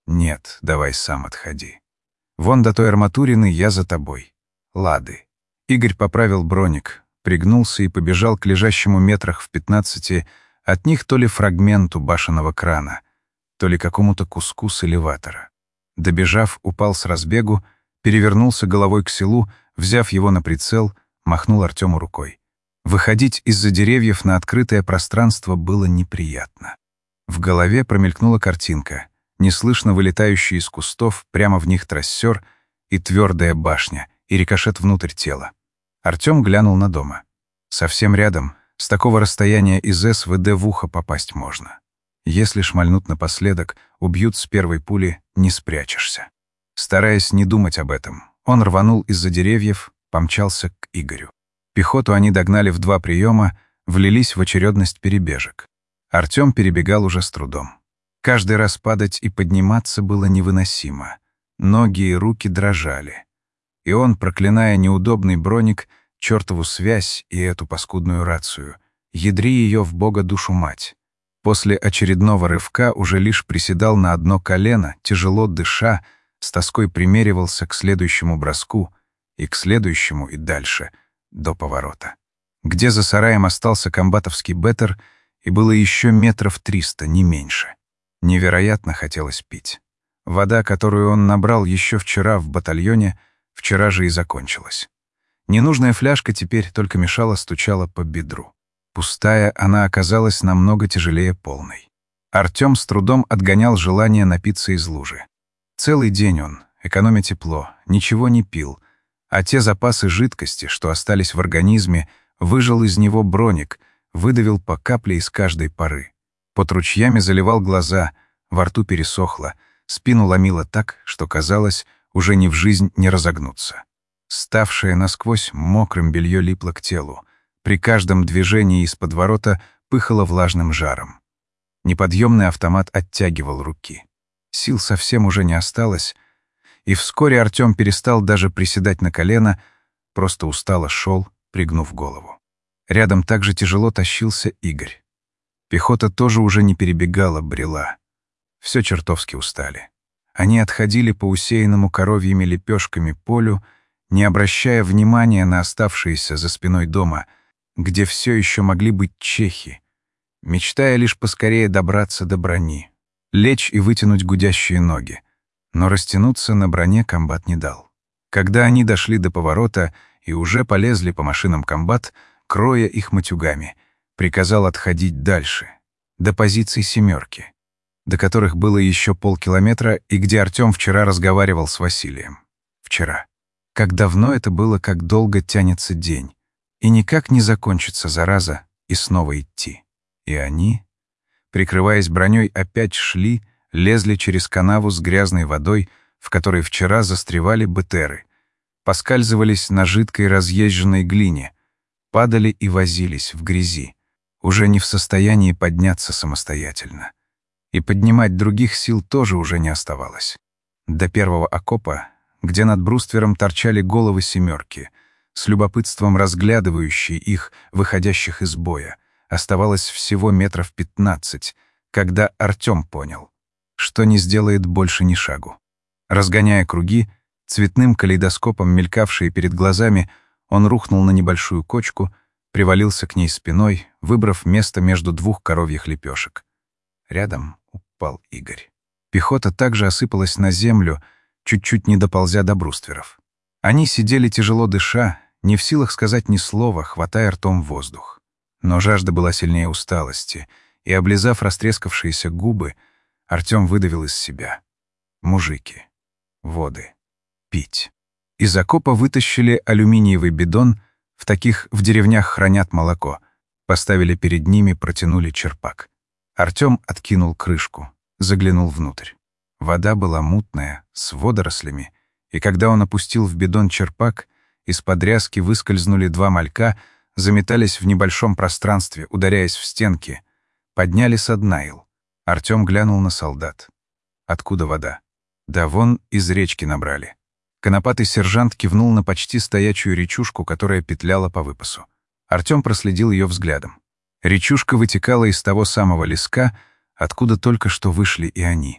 Нет, давай сам отходи. Вон до той арматурины я за тобой. Лады. Игорь поправил броник, пригнулся и побежал к лежащему метрах в пятнадцати от них то ли фрагменту башенного крана, то ли какому-то куску с элеватора. Добежав, упал с разбегу, перевернулся головой к селу, взяв его на прицел, махнул Артему рукой. Выходить из-за деревьев на открытое пространство было неприятно. В голове промелькнула картинка, неслышно вылетающий из кустов, прямо в них трассер и твердая башня, и рикошет внутрь тела. Артем глянул на дома. Совсем рядом, с такого расстояния из эс вэ дэ в ухо попасть можно. Если шмальнут напоследок, убьют с первой пули, не спрячешься. Стараясь не думать об этом, он рванул из-за деревьев, помчался к Игорю. Пехоту они догнали в два приема, влились в очередность перебежек. Артем перебегал уже с трудом. Каждый раз падать и подниматься было невыносимо. Ноги и руки дрожали. И он, проклиная неудобный броник, чертову связь и эту паскудную рацию, ядри ее в Бога душу мать. После очередного рывка уже лишь приседал на одно колено, тяжело дыша, с тоской примеривался к следующему броску и к следующему и дальше, до поворота. Где за сараем остался комбатовский беттер, и было еще метров триста, не меньше. Невероятно хотелось пить. Вода, которую он набрал еще вчера в батальоне, вчера же и закончилась. Ненужная фляжка теперь только мешала, стучала по бедру. Пустая, она оказалась намного тяжелее полной. Артем с трудом отгонял желание напиться из лужи. Целый день он, экономя тепло, ничего не пил, а те запасы жидкости, что остались в организме, выжал из него броник, выдавил по капле из каждой поры. Под ручьями заливал глаза, во рту пересохло, спину ломило так, что казалось, уже ни в жизнь не разогнуться. Ставшее насквозь мокрым белье липло к телу. При каждом движении из подворота пыхало влажным жаром. Неподъемный автомат оттягивал руки. Сил совсем уже не осталось, и вскоре Артем перестал даже приседать на колено, просто устало шел, пригнув голову. Рядом также тяжело тащился Игорь. Пехота тоже уже не перебегала, брела. Все чертовски устали. Они отходили по усеянному коровьими лепешками полю, не обращая внимания на оставшиеся за спиной дома, где все еще могли быть чехи, мечтая лишь поскорее добраться до брони, лечь и вытянуть гудящие ноги. Но растянуться на броне комбат не дал. Когда они дошли до поворота и уже полезли по машинам комбат, кроя их матюгами, приказал отходить дальше, до позиций «семерки», до которых было еще полкилометра и где Артем вчера разговаривал с Василием. Вчера. Как давно это было, как долго тянется день. И никак не закончится зараза, и снова идти. И они, прикрываясь броней, опять шли, лезли через канаву с грязной водой, в которой вчера застревали бетеры, поскальзывались на жидкой разъезженной глине, падали и возились в грязи, уже не в состоянии подняться самостоятельно. И поднимать других сил тоже уже не оставалось. До первого окопа, где над бруствером торчали головы семерки, с любопытством разглядывающие их, выходящих из боя, оставалось всего метров пятнадцать, когда Артем понял, что не сделает больше ни шагу. Разгоняя круги, цветным калейдоскопом мелькавшие перед глазами, он рухнул на небольшую кочку, привалился к ней спиной, выбрав место между двух коровьих лепешек. Рядом упал Игорь. Пехота также осыпалась на землю, чуть-чуть не доползя до брустверов. Они сидели тяжело дыша, не в силах сказать ни слова, хватая ртом воздух. Но жажда была сильнее усталости, и, облизав растрескавшиеся губы, Артем выдавил из себя: «Мужики, воды, пить». Из окопа вытащили алюминиевый бидон, в таких в деревнях хранят молоко, поставили перед ними, протянули черпак. Артем откинул крышку, заглянул внутрь. Вода была мутная, с водорослями, и когда он опустил в бидон черпак, из-под ряски выскользнули два малька, заметались в небольшом пространстве, ударяясь в стенки, подняли со дна ил. Артем глянул на солдат. Откуда вода? Да вон из речки набрали. Конопатый сержант кивнул на почти стоячую речушку, которая петляла по выпасу. Артем проследил ее взглядом. Речушка вытекала из того самого леска, откуда только что вышли и они.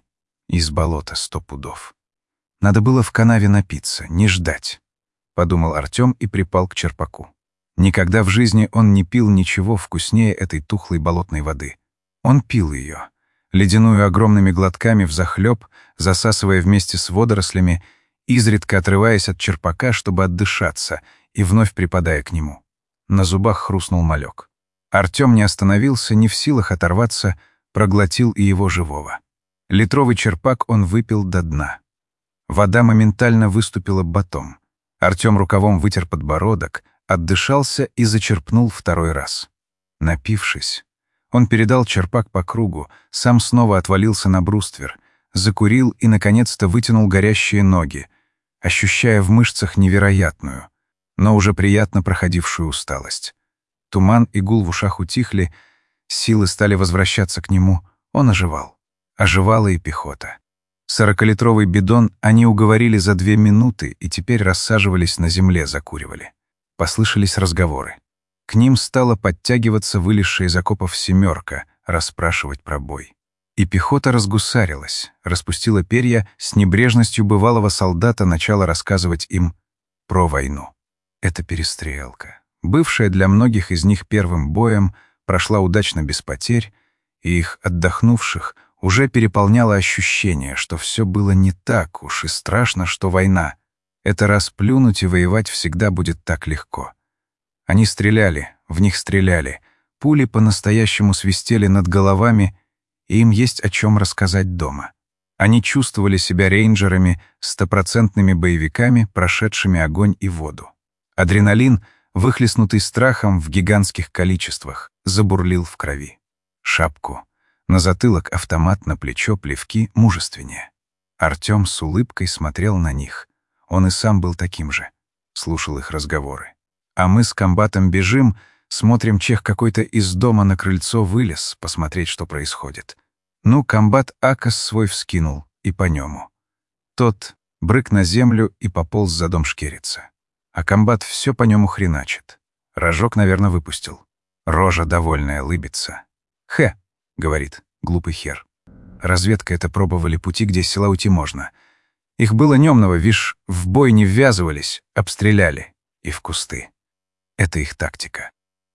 Из болота сто пудов. Надо было в канаве напиться, не ждать, — подумал Артём и припал к черпаку. Никогда в жизни он не пил ничего вкуснее этой тухлой болотной воды. Он пил ее, ледяную огромными глотками взахлёб, засасывая вместе с водорослями, изредка отрываясь от черпака, чтобы отдышаться, и вновь припадая к нему. На зубах хрустнул малек. Артём не остановился, не в силах оторваться, проглотил и его живого. Литровый черпак он выпил до дна. Вода моментально выступила батом. Артём рукавом вытер подбородок, отдышался и зачерпнул второй раз. Напившись, он передал черпак по кругу, сам снова отвалился на бруствер, закурил и, наконец-то, вытянул горящие ноги, ощущая в мышцах невероятную, но уже приятно проходившую усталость. Туман и гул в ушах утихли, силы стали возвращаться к нему, он оживал. Оживала и пехота. Сорокалитровый бидон они уговорили за две минуты и теперь рассаживались на земле, закуривали. Послышались разговоры. К ним стала подтягиваться вылезшая из окопов семерка, расспрашивать про бой. И пехота разгусарилась, распустила перья, с небрежностью бывалого солдата начала рассказывать им про войну. Эта перестрелка, бывшая для многих из них первым боем, прошла удачно без потерь, и их отдохнувших уже переполняло ощущение, что все было не так уж и страшно, что война. Это раз плюнуть и воевать всегда будет так легко. Они стреляли, в них стреляли, пули по-настоящему свистели над головами, и им есть о чем рассказать дома. Они чувствовали себя рейнджерами, стопроцентными боевиками, прошедшими огонь и воду. Адреналин, выхлестнутый страхом в гигантских количествах, забурлил в крови. Шапку, на затылок автомат, на плечо плевки мужественнее. Артём с улыбкой смотрел на них. Он и сам был таким же. Слушал их разговоры. А мы с комбатом бежим, смотрим, чех какой-то из дома на крыльцо вылез, посмотреть, что происходит. Ну, комбат акос свой вскинул, и по нему. Тот брык на землю и пополз за дом шкериться. А комбат все по нему хреначит. Рожок, наверное, выпустил. Рожа довольная лыбится. «Хе», — говорит, глупый хер. Разведка это пробовали пути, где с села уйти можно. Их было немного, вишь, в бой не ввязывались, обстреляли. И в кусты. Это их тактика.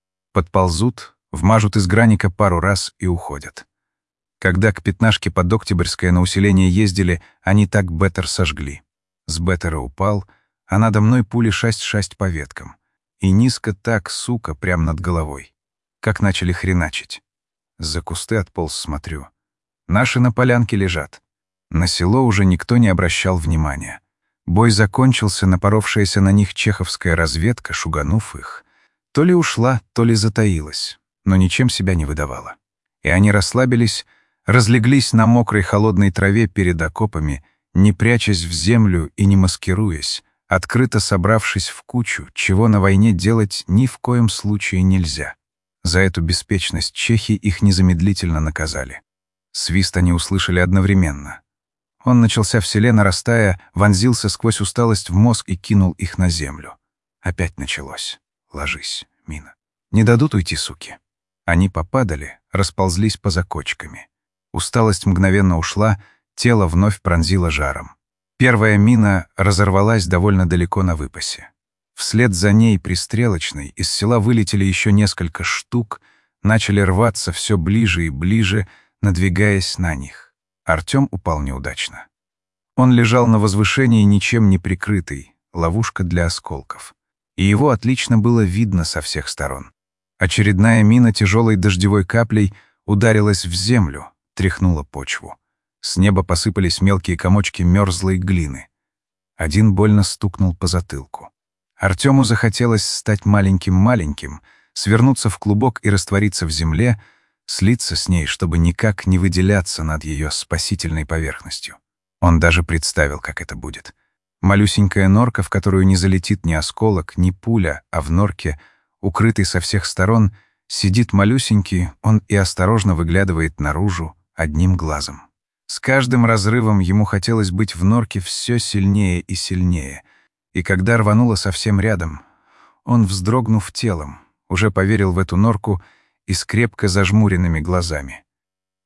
Подползут, вмажут из граника пару раз и уходят. Когда к пятнашке под Октябрьское на усиление ездили, они так беттер сожгли. С беттера упал, а надо мной пули шасть-шасть по веткам. И низко так, сука, прям над головой. Как начали хреначить. За кусты отполз, смотрю. Наши на полянке лежат. На село уже никто не обращал внимания. Бой закончился, напоровшаяся на них чеховская разведка, шуганув их. То ли ушла, то ли затаилась, но ничем себя не выдавала. И они расслабились, разлеглись на мокрой холодной траве перед окопами, не прячась в землю и не маскируясь, открыто собравшись в кучу, чего на войне делать ни в коем случае нельзя. За эту беспечность чехи их незамедлительно наказали. Свист они услышали одновременно. Он начался в селе, нарастая, вонзился сквозь усталость в мозг и кинул их на землю. Опять началось. Ложись, мина. Не дадут уйти, суки. Они попадали, расползлись поза кочками. Усталость мгновенно ушла, тело вновь пронзило жаром. Первая мина разорвалась довольно далеко на выпасе. Вслед за ней пристрелочной из села вылетели еще несколько штук, начали рваться все ближе и ближе, надвигаясь на них. Артём упал неудачно. Он лежал на возвышении, ничем не прикрытый, ловушка для осколков. И его отлично было видно со всех сторон. Очередная мина тяжелой дождевой каплей ударилась в землю, тряхнула почву. С неба посыпались мелкие комочки мерзлой глины. Один больно стукнул по затылку. Артёму захотелось стать маленьким-маленьким, свернуться в клубок и раствориться в земле, слиться с ней, чтобы никак не выделяться над ее спасительной поверхностью. Он даже представил, как это будет. Малюсенькая норка, в которую не залетит ни осколок, ни пуля, а в норке, укрытый со всех сторон, сидит малюсенький, он и осторожно выглядывает наружу одним глазом. С каждым разрывом ему хотелось быть в норке все сильнее и сильнее, и когда рвануло совсем рядом, он, вздрогнув телом, уже поверил в эту норку и с крепко зажмуренными глазами.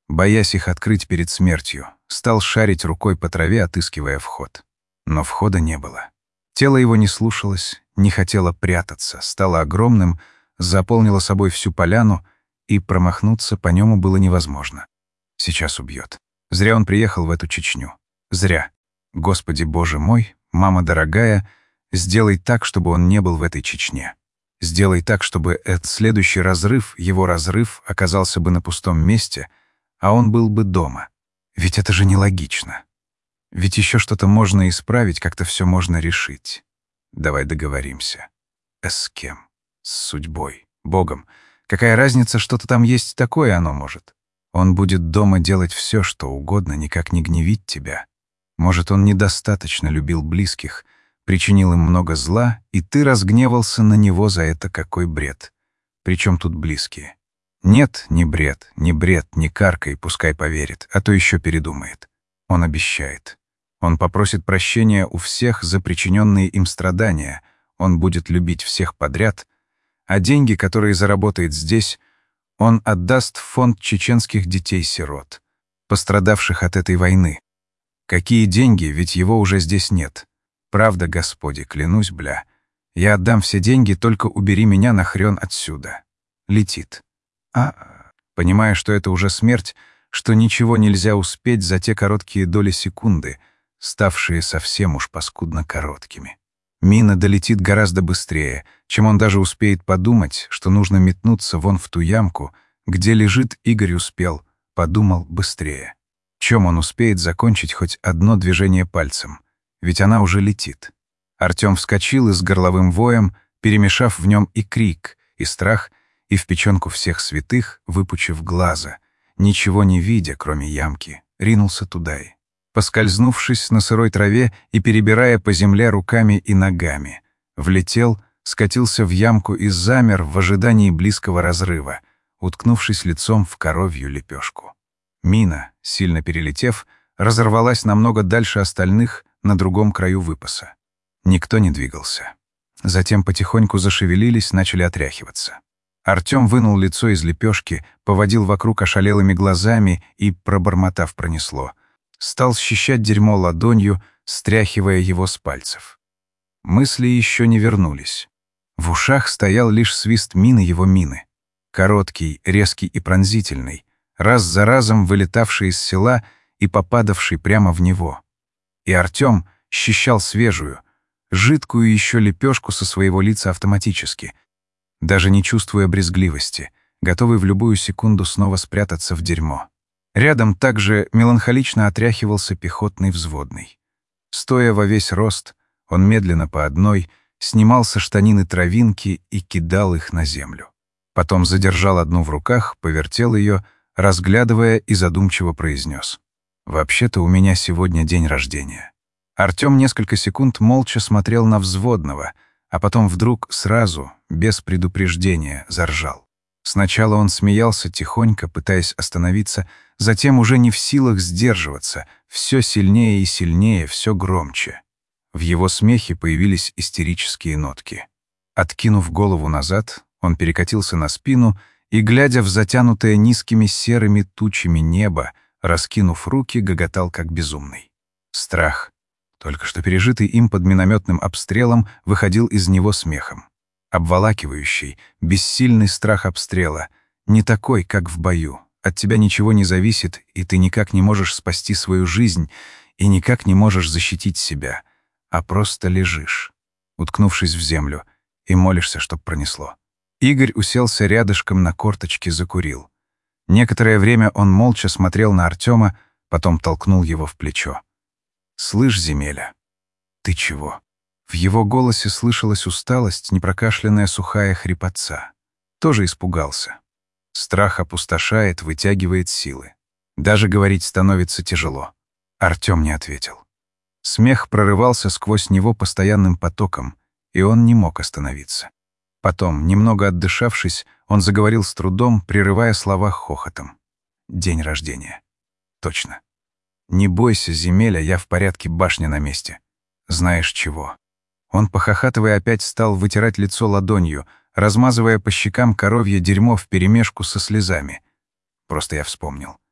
боясь их открыть перед смертью, стал шарить рукой по траве, отыскивая вход. Но входа не было. Тело его не слушалось, не хотело прятаться, стало огромным, заполнило собой всю поляну, и промахнуться по нему было невозможно. Сейчас убьет. Зря он приехал в эту Чечню. Зря. Господи Боже мой, мама дорогая, сделай так, чтобы он не был в этой Чечне. Сделай так, чтобы этот следующий разрыв, его разрыв, оказался бы на пустом месте, а он был бы дома. Ведь это же нелогично. Ведь еще что-то можно исправить, как-то все можно решить. Давай договоримся. А с кем? С судьбой, Богом. Какая разница, что-то там есть такое оно может? Он будет дома делать все, что угодно, никак не гневить тебя. Может, он недостаточно любил близких, причинил им много зла, и ты разгневался на него за это, какой бред. Причем тут близкие? Нет, не бред, не бред, не каркай, пускай поверит, а то еще передумает. Он обещает. Он попросит прощения у всех за причиненные им страдания, он будет любить всех подряд, а деньги, которые заработает здесь, он отдаст в фонд чеченских детей-сирот, пострадавших от этой войны. Какие деньги, ведь его уже здесь нет. Правда, Господи, клянусь, бля. Я отдам все деньги, только убери меня нахрен отсюда. Летит. А, понимая, что это уже смерть, что ничего нельзя успеть за те короткие доли секунды, ставшие совсем уж паскудно короткими. Мина долетит гораздо быстрее, чем он даже успеет подумать, что нужно метнуться вон в ту ямку, где лежит Игорь успел, подумал быстрее. Чем он успеет закончить хоть одно движение пальцем? Ведь она уже летит. Артём вскочил и с горловым воем, перемешав в нем и крик, и страх, и в печенку всех святых, выпучив глаза, ничего не видя, кроме ямки, ринулся туда и, поскользнувшись на сырой траве и перебирая по земле руками и ногами, влетел, скатился в ямку и замер в ожидании близкого разрыва, уткнувшись лицом в коровью лепешку. Мина, сильно перелетев, разорвалась намного дальше остальных на другом краю выпаса. Никто не двигался. Затем потихоньку зашевелились, начали отряхиваться. Артём вынул лицо из лепешки, поводил вокруг ошалелыми глазами и, пробормотав, пронесло. Стал счищать дерьмо ладонью, стряхивая его с пальцев. Мысли еще не вернулись. В ушах стоял лишь свист мины его мины. Короткий, резкий и пронзительный, раз за разом вылетавший из села и попадавший прямо в него. И Артём счищал свежую, жидкую еще лепешку со своего лица автоматически, даже не чувствуя брезгливости, готовый в любую секунду снова спрятаться в дерьмо. Рядом также меланхолично отряхивался пехотный взводный. Стоя во весь рост, он медленно по одной снимал со штанины травинки и кидал их на землю. Потом задержал одну в руках, повертел ее, разглядывая, и задумчиво произнес: «Вообще-то у меня сегодня день рождения». Артём несколько секунд молча смотрел на взводного, а потом вдруг сразу, без предупреждения, заржал. Сначала он смеялся тихонько, пытаясь остановиться, затем уже не в силах сдерживаться, все сильнее и сильнее, все громче. В его смехе появились истерические нотки. Откинув голову назад, он перекатился на спину и, глядя в затянутое низкими серыми тучами небо, раскинув руки, гоготал как безумный. Страх, только что пережитый им под минометным обстрелом, выходил из него смехом. Обволакивающий, бессильный страх обстрела, не такой, как в бою. От тебя ничего не зависит, и ты никак не можешь спасти свою жизнь, и никак не можешь защитить себя, а просто лежишь, уткнувшись в землю, и молишься, чтоб пронесло. Игорь уселся рядышком на корточки, закурил. Некоторое время он молча смотрел на Артёма, потом толкнул его в плечо. «Слышь, Земеля, ты чего?» В его голосе слышалась усталость, непрокашленная сухая хрипотца. Тоже испугался. Страх опустошает, вытягивает силы. Даже говорить становится тяжело. Артём не ответил. Смех прорывался сквозь него постоянным потоком, и он не мог остановиться. Потом, немного отдышавшись, он заговорил с трудом, прерывая слова хохотом. «День рождения. Точно. Не бойся, Земеля, я в порядке, башня на месте. Знаешь чего?» Он, похохатывая, опять стал вытирать лицо ладонью, размазывая по щекам коровье дерьмо вперемешку со слезами. Просто я вспомнил.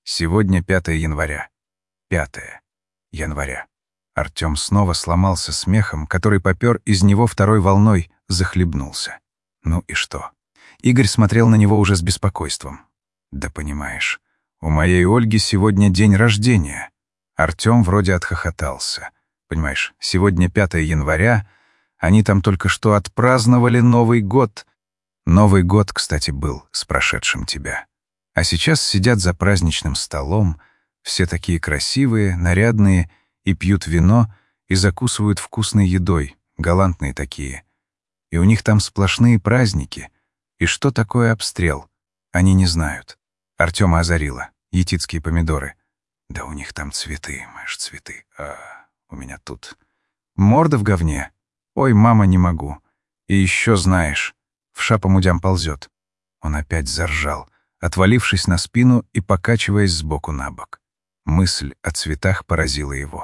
Сегодня пятое января. пятое января. Артём снова сломался смехом, который попёр из него второй волной, захлебнулся. Ну и что? Игорь смотрел на него уже с беспокойством. Да понимаешь, у моей Ольги сегодня день рождения. Артём вроде отхохотался. Понимаешь, сегодня пятое января, они там только что отпраздновали Новый год. Новый год, кстати, был с прошедшим тебя. А сейчас сидят за праздничным столом, все такие красивые, нарядные, и пьют вино, и закусывают вкусной едой, галантные такие. И у них там сплошные праздники. И что такое обстрел? Они не знают. Артёма озарило. Етицкие помидоры. Да у них там цветы, маш, цветы. А у меня тут морда в говне. Ой, мама, не могу. И еще знаешь, вша по мудям ползет. Он опять заржал, отвалившись на спину и покачиваясь сбоку на бок. Мысль о цветах поразила его.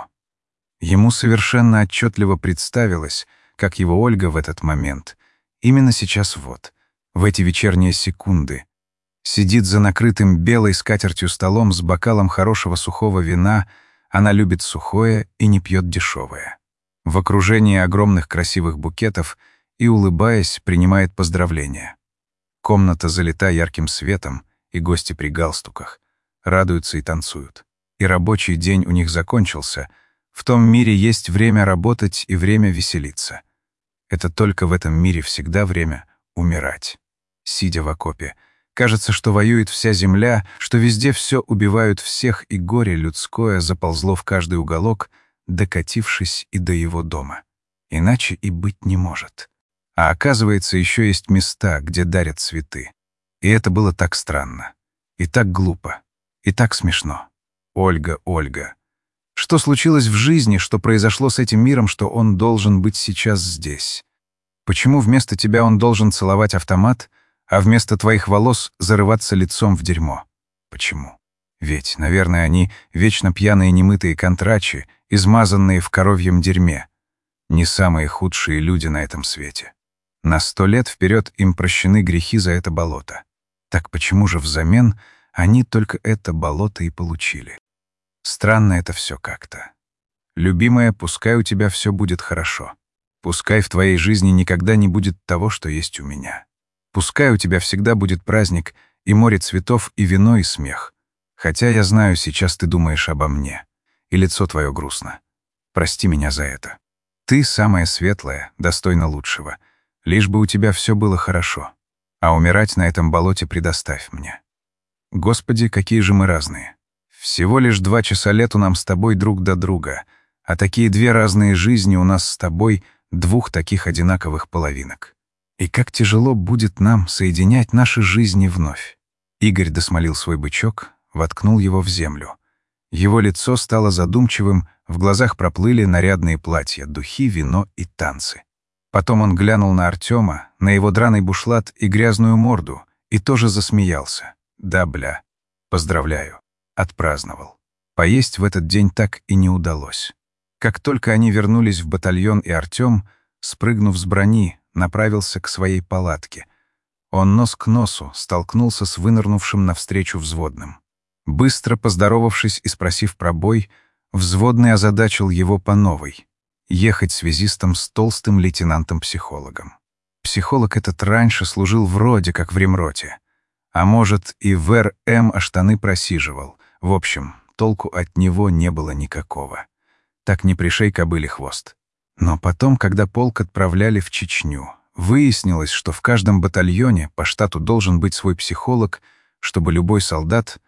Ему совершенно отчетливо представилось, как его Ольга в этот момент, именно сейчас вот, в эти вечерние секунды, сидит за накрытым белой скатертью столом с бокалом хорошего сухого вина, она любит сухое и не пьет дешевое. В окружении огромных красивых букетов и, улыбаясь, принимает поздравления. Комната залита ярким светом, и гости при галстуках радуются и танцуют. И рабочий день у них закончился. В том мире есть время работать и время веселиться. Это только в этом мире всегда время умирать. Сидя в окопе, кажется, что воюет вся земля, что везде все убивают всех, и горе людское заползло в каждый уголок, докатившись и до его дома. Иначе и быть не может. А оказывается, еще есть места, где дарят цветы. И это было так странно, и так глупо, и так смешно. Ольга, Ольга. Что случилось в жизни, что произошло с этим миром, что он должен быть сейчас здесь? Почему вместо тебя он должен целовать автомат, а вместо твоих волос зарываться лицом в дерьмо? Почему? Ведь, наверное, они вечно пьяные немытые контрачи, измазанные в коровьем дерьме. Не самые худшие люди на этом свете. На сто лет вперед им прощены грехи за это болото. Так почему же взамен они только это болото и получили? Странно это все как-то. Любимая, пускай у тебя все будет хорошо. Пускай в твоей жизни никогда не будет того, что есть у меня. Пускай у тебя всегда будет праздник и море цветов, и вино, и смех. Хотя я знаю, сейчас ты думаешь обо мне, и лицо твое грустно. Прости меня за это. Ты самая светлая, достойна лучшего. Лишь бы у тебя все было хорошо. А умирать на этом болоте предоставь мне. Господи, какие же мы разные. Всего лишь два часа лету нам с тобой друг до друга, а такие две разные жизни у нас с тобой, двух таких одинаковых половинок. И как тяжело будет нам соединять наши жизни вновь. Игорь досмолил свой бычок, воткнул его в землю. Его лицо стало задумчивым, в глазах проплыли нарядные платья, духи, вино и танцы. Потом он глянул на Артёма, на его драный бушлат и грязную морду, и тоже засмеялся. Да, бля, поздравляю. Отпраздновал. Поесть в этот день так и не удалось. Как только они вернулись в батальон, и Артём, спрыгнув с брони, направился к своей палатке. Он нос к носу столкнулся с вынырнувшим навстречу взводным. Быстро поздоровавшись и спросив про бой, взводный озадачил его по новой — ехать связистом с толстым лейтенантом-психологом. Психолог этот раньше служил вроде как в ремроте. А может, и в эр эм а штаны просиживал. В общем, толку от него не было никакого. Так не пришей кобыле хвост. Но потом, когда полк отправляли в Чечню, выяснилось, что в каждом батальоне по штату должен быть свой психолог, чтобы любой солдат,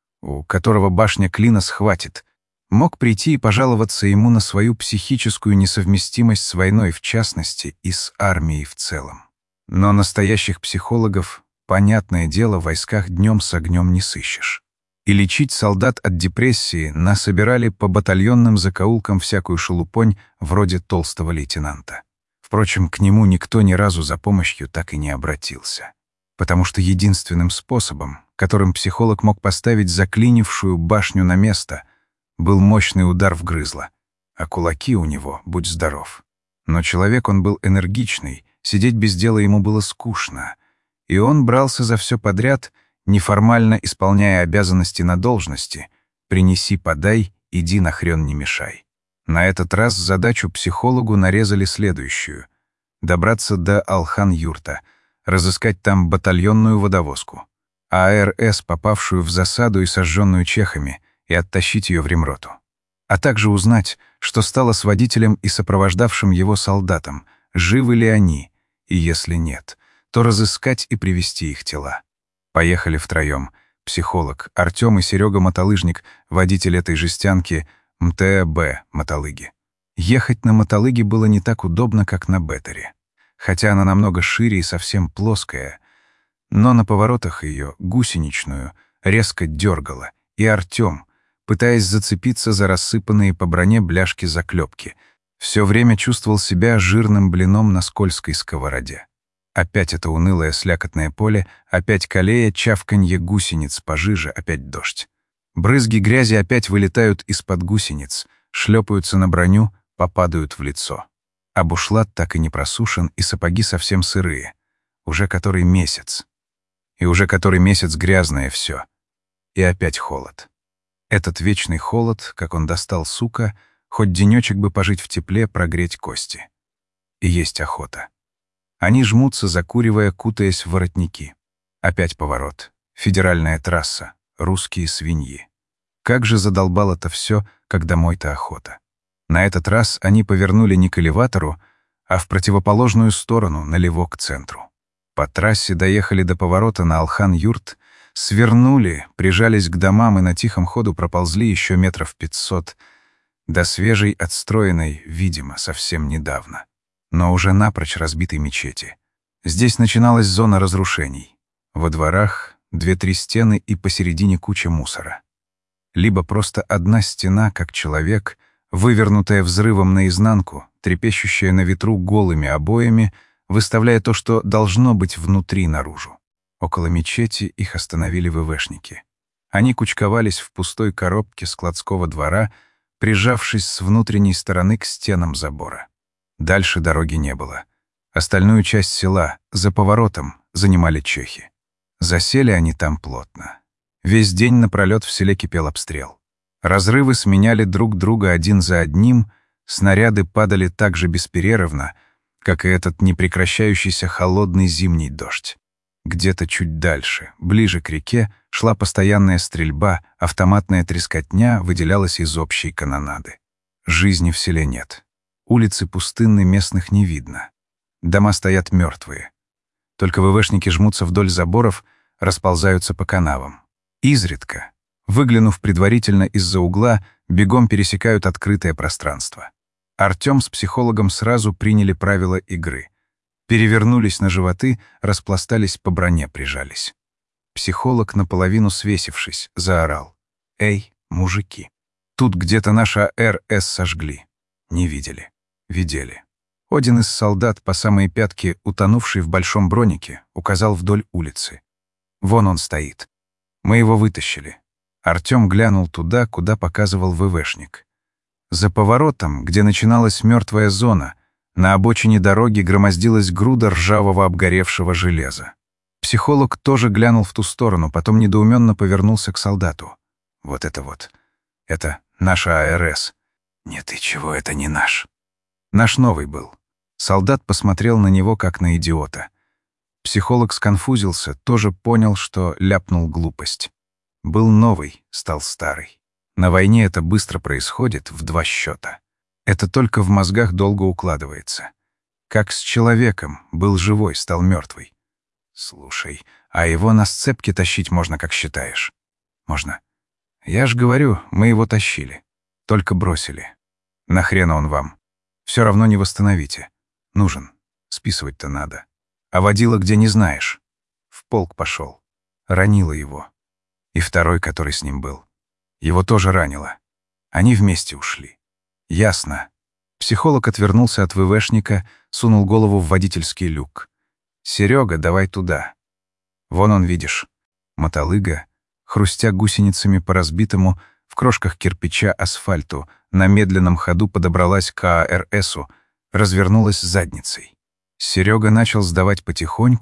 у которого башня клина схватит, мог прийти и пожаловаться ему на свою психическую несовместимость с войной в частности и с армией в целом. Но настоящих психологов, понятное дело, в войсках днем с огнем не сыщешь. И лечить солдат от депрессии насобирали по батальонным закоулкам всякую шелупонь вроде толстого лейтенанта. Впрочем, к нему никто ни разу за помощью так и не обратился. Потому что единственным способом, которым психолог мог поставить заклинившую башню на место, был мощный удар в грызло. А кулаки у него, будь здоров. Но человек он был энергичный, сидеть без дела ему было скучно. И он брался за все подряд, неформально исполняя обязанности на должности «принеси, подай, иди нахрен не мешай». На этот раз задачу психологу нарезали следующую — добраться до Алхан-юрта, разыскать там батальонную водовозку, АРС, попавшую в засаду и сожженную чехами, и оттащить ее в ремроту. А также узнать, что стало с водителем и сопровождавшим его солдатом, живы ли они, и если нет, то разыскать и привести их тела. Поехали втроем. Психолог, Артём и Серега Мотолыжник, водитель этой жестянки, МТБ Мотолыги. Ехать на Мотолыге было не так удобно, как на Беттере. Хотя она намного шире и совсем плоская, но на поворотах ее, гусеничную, резко дергала, и Артём, пытаясь зацепиться за рассыпанные по броне бляшки-заклепки, все время чувствовал себя жирным блином на скользкой сковороде. Опять это унылое слякотное поле, опять колея, чавканье гусениц пожиже, опять дождь. Брызги грязи опять вылетают из-под гусениц, шлепаются на броню, попадают в лицо. А бушлат так и не просушен, и сапоги совсем сырые. Уже который месяц. И уже который месяц грязное все. И опять холод. Этот вечный холод, как он достал, сука, хоть денечек бы пожить в тепле, прогреть кости. И есть охота. Они жмутся, закуривая, кутаясь в воротники. Опять поворот. Федеральная трасса. Русские свиньи. Как же задолбало это все, как домой-то охота. На этот раз они повернули не к элеватору, а в противоположную сторону, налево к центру. По трассе доехали до поворота на Алхан-юрт, свернули, прижались к домам и на тихом ходу проползли еще метров пятьсот, до свежей, отстроенной, видимо, совсем недавно, но уже напрочь разбитой мечети. Здесь начиналась зона разрушений. Во дворах две-три стены и посередине куча мусора. Либо просто одна стена, как человек, вывернутая взрывом наизнанку, трепещущая на ветру голыми обоями, выставляя то, что должно быть внутри, наружу. Около мечети их остановили ВВшники. Они кучковались в пустой коробке складского двора, прижавшись с внутренней стороны к стенам забора. Дальше дороги не было. Остальную часть села, за поворотом, занимали чехи. Засели они там плотно. Весь день напролёт в селе кипел обстрел. Разрывы сменяли друг друга один за одним, снаряды падали так же бесперерывно, как и этот непрекращающийся холодный зимний дождь. Где-то чуть дальше, ближе к реке, шла постоянная стрельба, автоматная трескотня выделялась из общей канонады. Жизни в селе нет. Улицы пустынны, местных не видно. Дома стоят мертвые. Только ВВшники жмутся вдоль заборов, расползаются по канавам. Изредка, выглянув предварительно из-за угла, бегом пересекают открытое пространство. Артём с психологом сразу приняли правила игры. Перевернулись на животы, распластались по броне, прижались. Психолог, наполовину свесившись, заорал: «Эй, мужики! Тут где-то наша РС сожгли». Не видели. Видели. Один из солдат, по самые пятки, утонувший в большом бронике, указал вдоль улицы. «Вон он стоит. Мы его вытащили». Артём глянул туда, куда показывал ВВшник. За поворотом, где начиналась мертвая зона, на обочине дороги громоздилась груда ржавого обгоревшего железа. Психолог тоже глянул в ту сторону, потом недоуменно повернулся к солдату. «Вот это вот. Это наша АРС». «Нет, и чего это не наш?» «Наш новый был». Солдат посмотрел на него, как на идиота. Психолог сконфузился, тоже понял, что ляпнул глупость. Был новый, стал старый. На войне это быстро происходит в два счета. Это только в мозгах долго укладывается. Как с человеком, был живой, стал мертвый. Слушай, а его на сцепке тащить можно, как считаешь? Можно. Я ж говорю, мы его тащили. Только бросили. Нахрена он вам? Все равно не восстановите. Нужен. Списывать-то надо. А водила где не знаешь. В полк пошел. Ранило его. И второй, который с ним был. Его тоже ранило. Они вместе ушли. Ясно. Психолог отвернулся от ВВшника, сунул голову в водительский люк. «Серега, давай туда». Вон он, видишь. Мотолыга, хрустя гусеницами по разбитому, в крошках кирпича асфальту, на медленном ходу подобралась к АРСу, развернулась задницей. Серега начал сдавать потихоньку,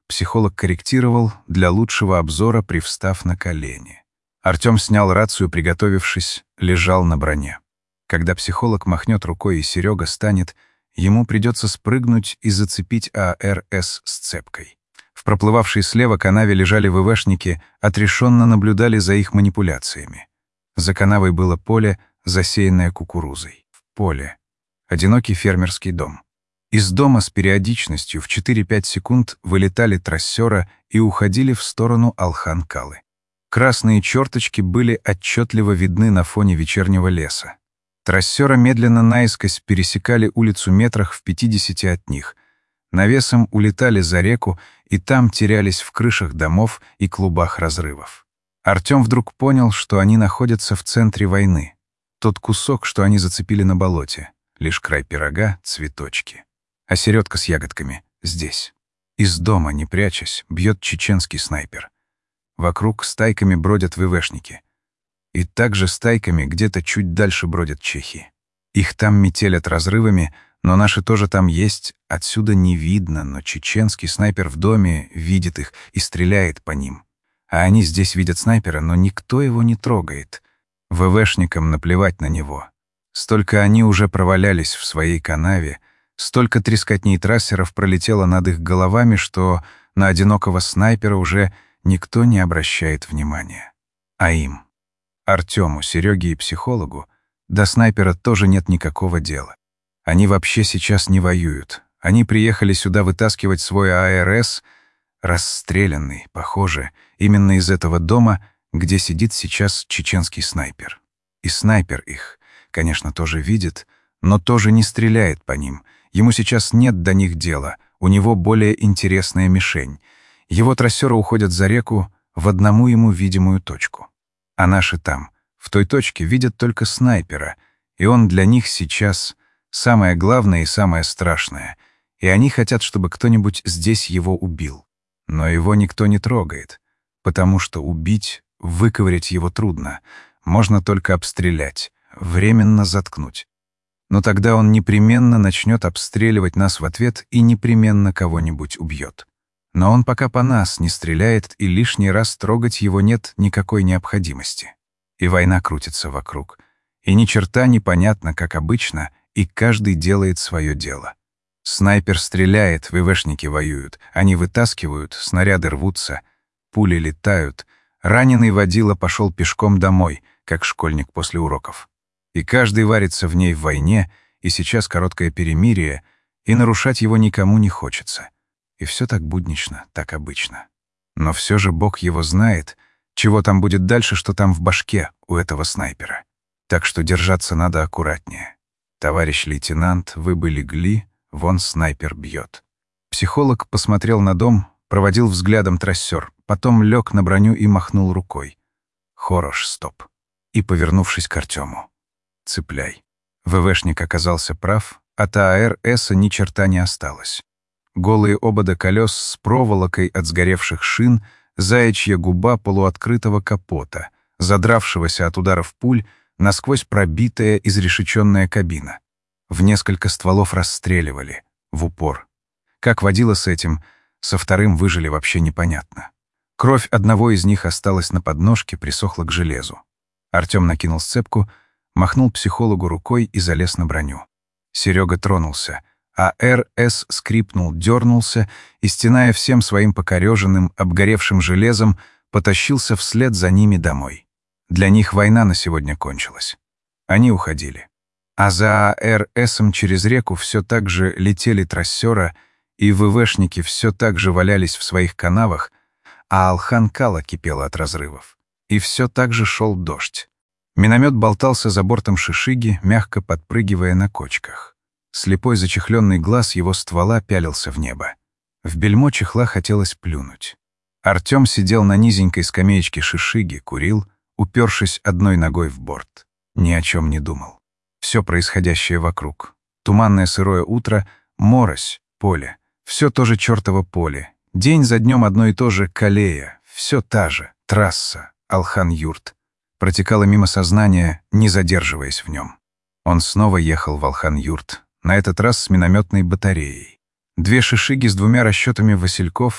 Психолог корректировал, для лучшего обзора привстав на колени. Артем снял рацию, приготовившись, лежал на броне. Когда психолог махнет рукой и Серега станет, ему придется спрыгнуть и зацепить АРС с цепкой. В проплывавшей слева канаве лежали ВВшники, отрешенно наблюдали за их манипуляциями. За канавой было поле, засеянное кукурузой. В поле — одинокий фермерский дом. Из дома с периодичностью в четыре-пять секунд вылетали трассера и уходили в сторону Алхан-Калы. Красные черточки были отчетливо видны на фоне вечернего леса. Трассера медленно наискось пересекали улицу метрах в пятидесяти от них. Навесом улетали за реку и там терялись в крышах домов и клубах разрывов. Артем вдруг понял, что они находятся в центре войны. Тот кусок, что они зацепили на болоте. Лишь край пирога, цветочки. А середка с ягодками здесь. Из дома, не прячась, бьет чеченский снайпер. Вокруг стайками бродят ВВшники. И также стайками где-то чуть дальше бродят чехи. Их там метелят разрывами, но наши тоже там есть, отсюда не видно, но чеченский снайпер в доме видит их и стреляет по ним. А они здесь видят снайпера, но никто его не трогает. ВВшникам наплевать на него. Столько они уже провалялись в своей канаве, столько трескотней трассеров пролетело над их головами, что на одинокого снайпера уже никто не обращает внимания. А им, Артему, Сереге и психологу, до снайпера тоже нет никакого дела. Они вообще сейчас не воюют. Они приехали сюда вытаскивать свой АРС, расстрелянный, похоже, именно из этого дома, где сидит сейчас чеченский снайпер. И снайпер их, конечно, тоже видит, но тоже не стреляет по ним. Ему сейчас нет до них дела, у него более интересная мишень. Его трассеры уходят за реку в одному ему видимую точку. А наши там, в той точке, видят только снайпера, и он для них сейчас самое главное и самое страшное, и они хотят, чтобы кто-нибудь здесь его убил. Но его никто не трогает, потому что убить, выковырять его трудно, можно только обстрелять, временно заткнуть. Но тогда он непременно начнет обстреливать нас в ответ и непременно кого-нибудь убьет. Но он пока по нас не стреляет, и лишний раз трогать его нет никакой необходимости. И война крутится вокруг. И ни черта непонятно, как обычно, и каждый делает свое дело. Снайпер стреляет, ВВшники воюют, они вытаскивают, снаряды рвутся, пули летают. Раненый водила пошел пешком домой, как школьник после уроков. И каждый варится в ней в войне, и сейчас короткое перемирие, и нарушать его никому не хочется. И все так буднично, так обычно. Но все же Бог его знает, чего там будет дальше, что там в башке у этого снайпера. Так что держаться надо аккуратнее. Товарищ лейтенант, вы бы легли, вон снайпер бьет. Психолог посмотрел на дом, проводил взглядом трассер, потом лег на броню и махнул рукой. Хорош, стоп. И, повернувшись к Артему. Цепляй. ВВшник оказался прав, от АРСа ни черта не осталось. Голые обода колес с проволокой от сгоревших шин, заячья губа полуоткрытого капота, задравшегося от ударов пуль, насквозь пробитая изрешеченная кабина. В несколько стволов расстреливали, в упор. Как водила с этим, со вторым выжили вообще непонятно. Кровь одного из них осталась на подножке, присохла к железу. Артем накинул сцепку, махнул психологу рукой и залез на броню. Серега тронулся. А РС скрипнул, дернулся и, стеная всем своим покореженным, обгоревшим железом, потащился вслед за ними домой. Для них война на сегодня кончилась. Они уходили. А за АРСом через реку все так же летели трассера, и ВВшники все так же валялись в своих канавах, а Алхан-Кала кипела от разрывов. И все так же шел дождь. Миномет болтался за бортом шишиги, мягко подпрыгивая на кочках. Слепой зачехленный глаз его ствола пялился в небо. В бельмо чехла хотелось плюнуть. Артем сидел на низенькой скамеечке шишиги, курил, упершись одной ногой в борт. Ни о чем не думал. Все происходящее вокруг. Туманное сырое утро, морось, поле. Все то же чертово поле. День за днем одно и то же колея. Все та же. Трасса. Алхан-Юрт. Протекала мимо сознания, не задерживаясь в нем. Он снова ехал в Алхан-Юрт. На этот раз с минометной батареей. Две шишиги с двумя расчетами васильков,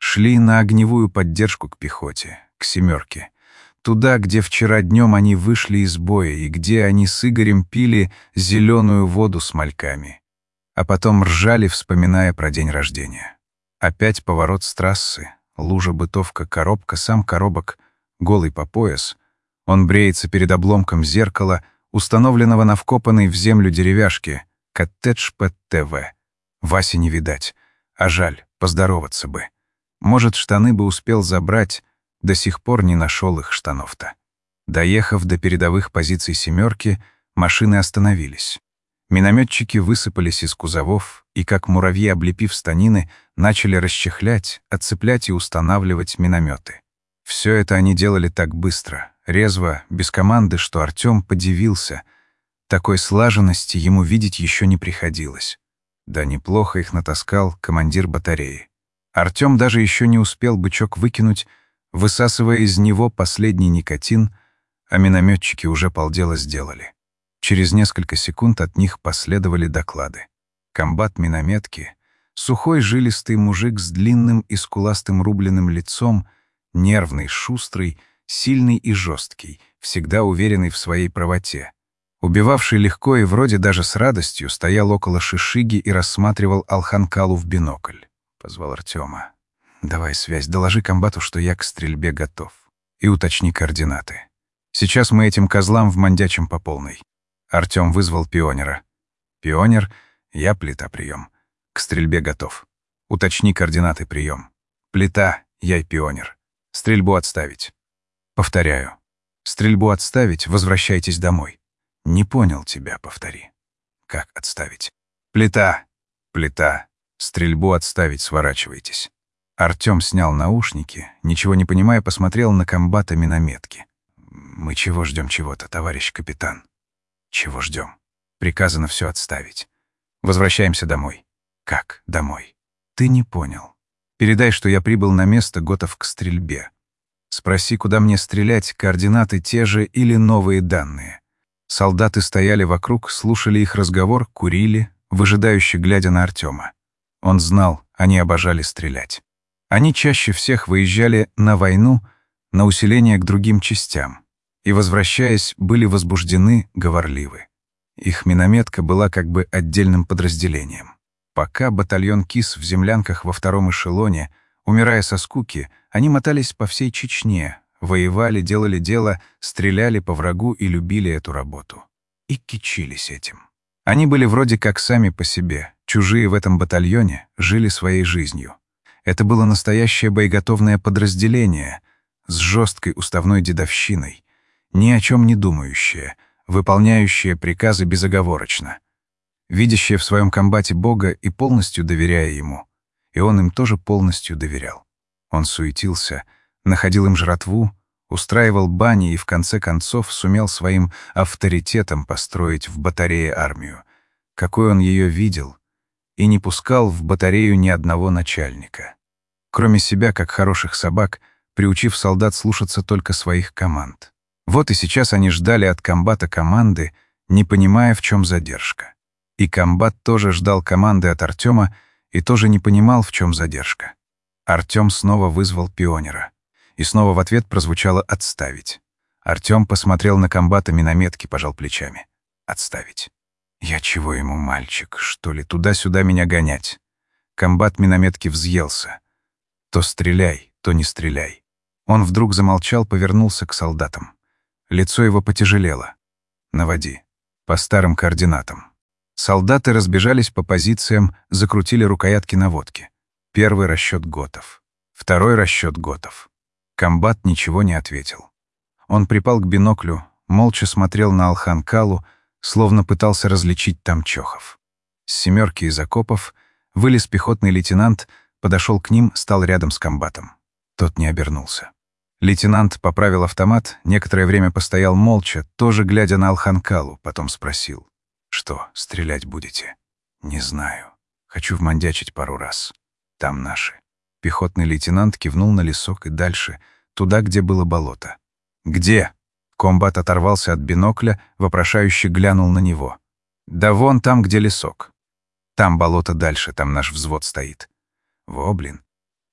Шли на огневую поддержку к пехоте, к «семерке». Туда, где вчера днем они вышли из боя и где они с Игорем пили зеленую воду с мальками. А потом ржали, вспоминая про день рождения. Опять поворот с трассы, лужа, бытовка, коробка, сам коробок, голый по пояс. Он бреется перед обломком зеркала, установленного на вкопанной в землю деревяшке, коттедж ПТВ. Васи не видать, а жаль, поздороваться бы. Может, штаны бы успел забрать, до сих пор не нашел их штанов-то. Доехав до передовых позиций «семерки», машины остановились. Минометчики высыпались из кузовов и, как муравьи, облепив станины, начали расчехлять, отцеплять и устанавливать минометы. Все это они делали так быстро, резво, без команды, что Артем подивился. Такой слаженности ему видеть еще не приходилось. Да неплохо их натаскал командир батареи. Артем даже еще не успел бычок выкинуть, высасывая из него последний никотин, а минометчики уже полдела сделали. Через несколько секунд от них последовали доклады. Комбат минометки, сухой жилистый мужик с длинным и скуластым рубленным лицом, нервный, шустрый, сильный и жесткий, всегда уверенный в своей правоте. Убивавший легко и вроде даже с радостью, стоял около шишиги и рассматривал Алханкалу в бинокль. Позвал Артема. «Давай связь, доложи комбату, что я к стрельбе готов. И уточни координаты. Сейчас мы этим козлам вмандячим по полной». Артем вызвал пионера. «Пионер, я плита, прием. К стрельбе готов. Уточни координаты, прием. Плита, я пионер. Стрельбу отставить». «Повторяю. Стрельбу отставить, возвращайтесь домой». «Не понял тебя, повтори». «Как отставить?» «Плита, плита. Стрельбу отставить, сворачивайтесь». Артем снял наушники, ничего не понимая, посмотрел на комбата минометки. «Мы чего ждем чего-то, товарищ капитан?» «Чего ждем? Приказано все отставить. Возвращаемся домой». «Как домой?» «Ты не понял. Передай, что я прибыл на место, готов к стрельбе. Спроси, куда мне стрелять, координаты те же или новые данные». Солдаты стояли вокруг, слушали их разговор, курили, выжидающе глядя на Артема. Он знал, они обожали стрелять. Они чаще всех выезжали на войну, на усиление к другим частям, и, возвращаясь, были возбуждены, говорливы. Их минометка была как бы отдельным подразделением. Пока батальон КИС в землянках во втором эшелоне, умирая со скуки, они мотались по всей Чечне, воевали, делали дело, стреляли по врагу и любили эту работу. И кичились этим. Они были вроде как сами по себе, чужие в этом батальоне, жили своей жизнью. Это было настоящее боеготовное подразделение с жесткой уставной дедовщиной, ни о чем не думающее, выполняющее приказы безоговорочно, видящее в своем комбате Бога и полностью доверяя ему. И он им тоже полностью доверял. Он суетился, находил им жратву, устраивал бани и в конце концов сумел своим авторитетом построить в батарее армию, какой он ее видел, и не пускал в батарею ни одного начальника. Кроме себя, как хороших собак, приучив солдат слушаться только своих команд. Вот и сейчас они ждали от комбата команды, не понимая, в чем задержка. И комбат тоже ждал команды от Артема и тоже не понимал, в чем задержка. Артем снова вызвал пионера. И снова в ответ прозвучало «отставить». Артем посмотрел на комбата минометки, пожал плечами. «Отставить. Я чего ему, мальчик, что ли, туда-сюда меня гонять?» Комбат минометки взъелся. То стреляй, то не стреляй. Он вдруг замолчал, повернулся к солдатам. Лицо его потяжелело. «Наводи. По старым координатам». Солдаты разбежались по позициям, закрутили рукоятки наводки. Первый расчет готов. Второй расчет готов. Комбат ничего не ответил. Он припал к биноклю, молча смотрел на Алханкалу, словно пытался различить там чохов. С семерки из окопов вылез пехотный лейтенант, подошел к ним, стал рядом с комбатом. Тот не обернулся. Лейтенант поправил автомат, некоторое время постоял молча, тоже глядя на Алханкалу, потом спросил: «Что, стрелять будете?» «Не знаю. Хочу вмандячить пару раз. Там наши». Пехотный лейтенант кивнул на лесок и дальше, туда, где было болото. «Где?» Комбат оторвался от бинокля, вопрошающе глянул на него. «Да вон там, где лесок. Там болото дальше, там наш взвод стоит». «Во, блин.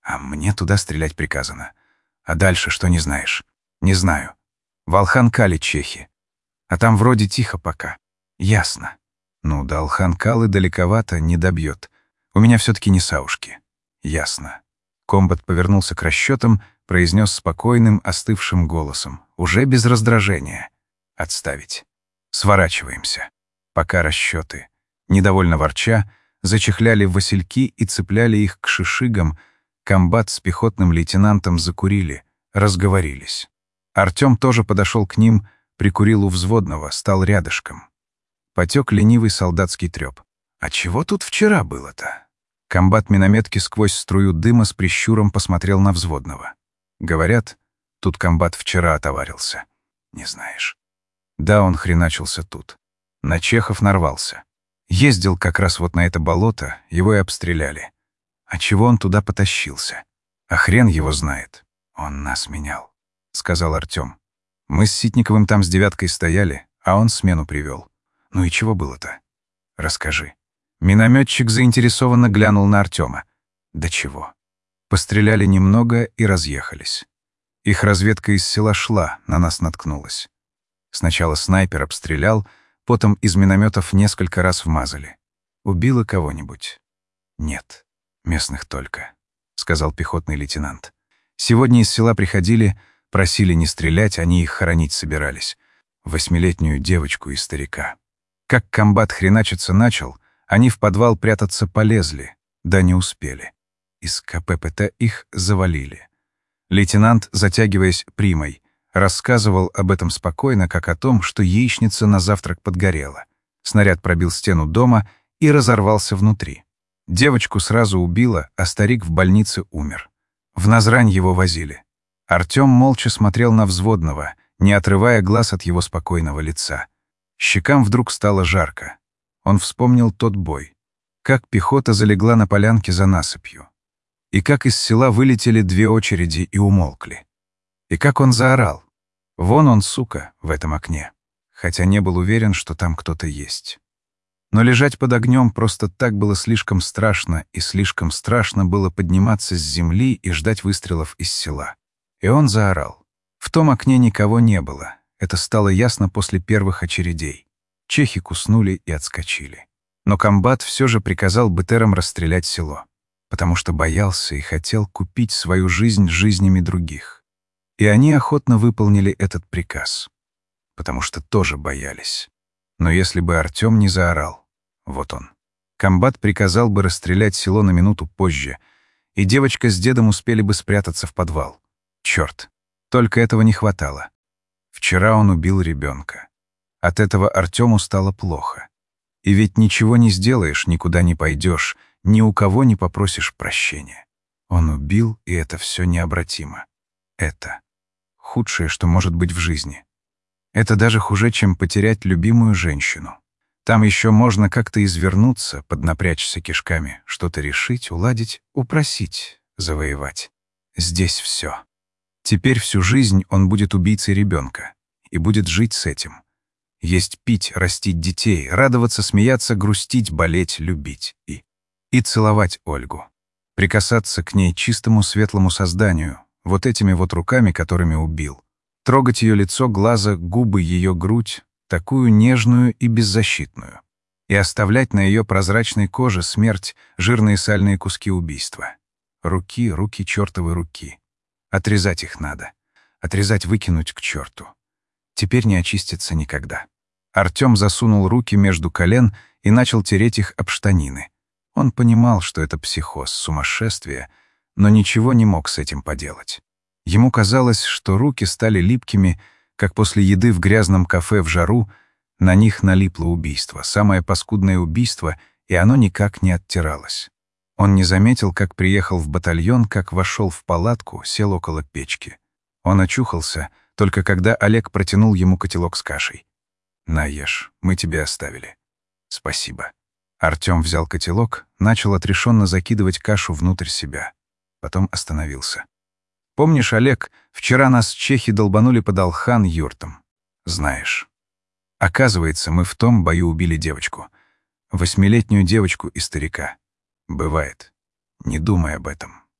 А мне туда стрелять приказано. А дальше что не знаешь? Не знаю. Волхан-Кали, чехи. А там вроде тихо пока. Ясно. Ну, до Алхан-Калы далековато, не добьет. У меня все-таки не саушки. Ясно. Комбат повернулся к расчетам, произнес спокойным, остывшим голосом, уже без раздражения. Отставить. Сворачиваемся. Пока расчеты, недовольно ворча, зачехляли васильки и цепляли их к шишигам, комбат с пехотным лейтенантом закурили, разговорились. Артем тоже подошел к ним, прикурил у взводного, стал рядышком. Потек ленивый солдатский треп. А чего тут вчера было-то? Комбат минометки сквозь струю дыма с прищуром посмотрел на взводного. Говорят, тут комбат вчера отоварился. Не знаешь. Да, он хреначился тут. На чехов нарвался. Ездил как раз вот на это болото, его и обстреляли. А чего он туда потащился? А хрен его знает. Он нас менял, — сказал Артем. Мы с Ситниковым там с девяткой стояли, а он смену привел. Ну и чего было-то? Расскажи. Минометчик заинтересованно глянул на Артема. Да чего? Постреляли немного и разъехались. Их разведка из села шла, на нас наткнулась. Сначала снайпер обстрелял, потом из минометов несколько раз вмазали. Убило кого-нибудь? Нет, местных только, — сказал пехотный лейтенант. Сегодня из села приходили, просили не стрелять, они их хоронить собирались. Восьмилетнюю девочку и старика. Как комбат хреначиться начал, они в подвал прятаться полезли, да не успели. Из ка пэ пэ тэ их завалили. Лейтенант, затягиваясь примой, рассказывал об этом спокойно, как о том, что яичница на завтрак подгорела. Снаряд пробил стену дома и разорвался внутри. Девочку сразу убило, а старик в больнице умер. В Назрань его возили. Артем молча смотрел на взводного, не отрывая глаз от его спокойного лица. Щекам вдруг стало жарко. Он вспомнил тот бой. Как пехота залегла на полянке за насыпью. И как из села вылетели две очереди и умолкли. И как он заорал. Вон он, сука, в этом окне. Хотя не был уверен, что там кто-то есть. Но лежать под огнем просто так было слишком страшно, и слишком страшно было подниматься с земли и ждать выстрелов из села. И он заорал. В том окне никого не было. Это стало ясно после первых очередей. Чехи куснули и отскочили. Но комбат все же приказал БТРам расстрелять село, потому что боялся и хотел купить свою жизнь жизнями других. И они охотно выполнили этот приказ, потому что тоже боялись. Но если бы Артем не заорал, вот он. Комбат приказал бы расстрелять село на минуту позже, и девочка с дедом успели бы спрятаться в подвал. Черт, только этого не хватало. Вчера он убил ребенка. От этого Артему стало плохо. И ведь ничего не сделаешь, никуда не пойдешь, ни у кого не попросишь прощения. Он убил, и это все необратимо. Это худшее, что может быть в жизни. Это даже хуже, чем потерять любимую женщину. Там еще можно как-то извернуться, поднапрячься кишками, что-то решить, уладить, упросить, завоевать. Здесь все. Теперь всю жизнь он будет убийцей ребенка и будет жить с этим. Есть, пить, растить детей, радоваться, смеяться, грустить, болеть, любить и... И целовать Ольгу. Прикасаться к ней чистому светлому созданию, вот этими вот руками, которыми убил. Трогать ее лицо, глаза, губы, ее грудь, такую нежную и беззащитную. И оставлять на ее прозрачной коже смерть, жирные сальные куски убийства. Руки, руки чертовы руки. Отрезать их надо. Отрезать, выкинуть к черту. Теперь не очистится никогда. Артем засунул руки между колен и начал тереть их об штанины. Он понимал, что это психоз, сумасшествие, но ничего не мог с этим поделать. Ему казалось, что руки стали липкими, как после еды в грязном кафе в жару, на них налипло убийство, самое паскудное убийство, и оно никак не оттиралось. Он не заметил, как приехал в батальон, как вошел в палатку, сел около печки. Он очухался, только когда Олег протянул ему котелок с кашей. «На, ешь, мы тебе оставили». «Спасибо». Артем взял котелок, начал отрешенно закидывать кашу внутрь себя. Потом остановился. «Помнишь, Олег, вчера нас чехи долбанули под Алхан-юртом? Знаешь. Оказывается, мы в том бою убили девочку. Восьмилетнюю девочку и старика. Бывает. Не думай об этом.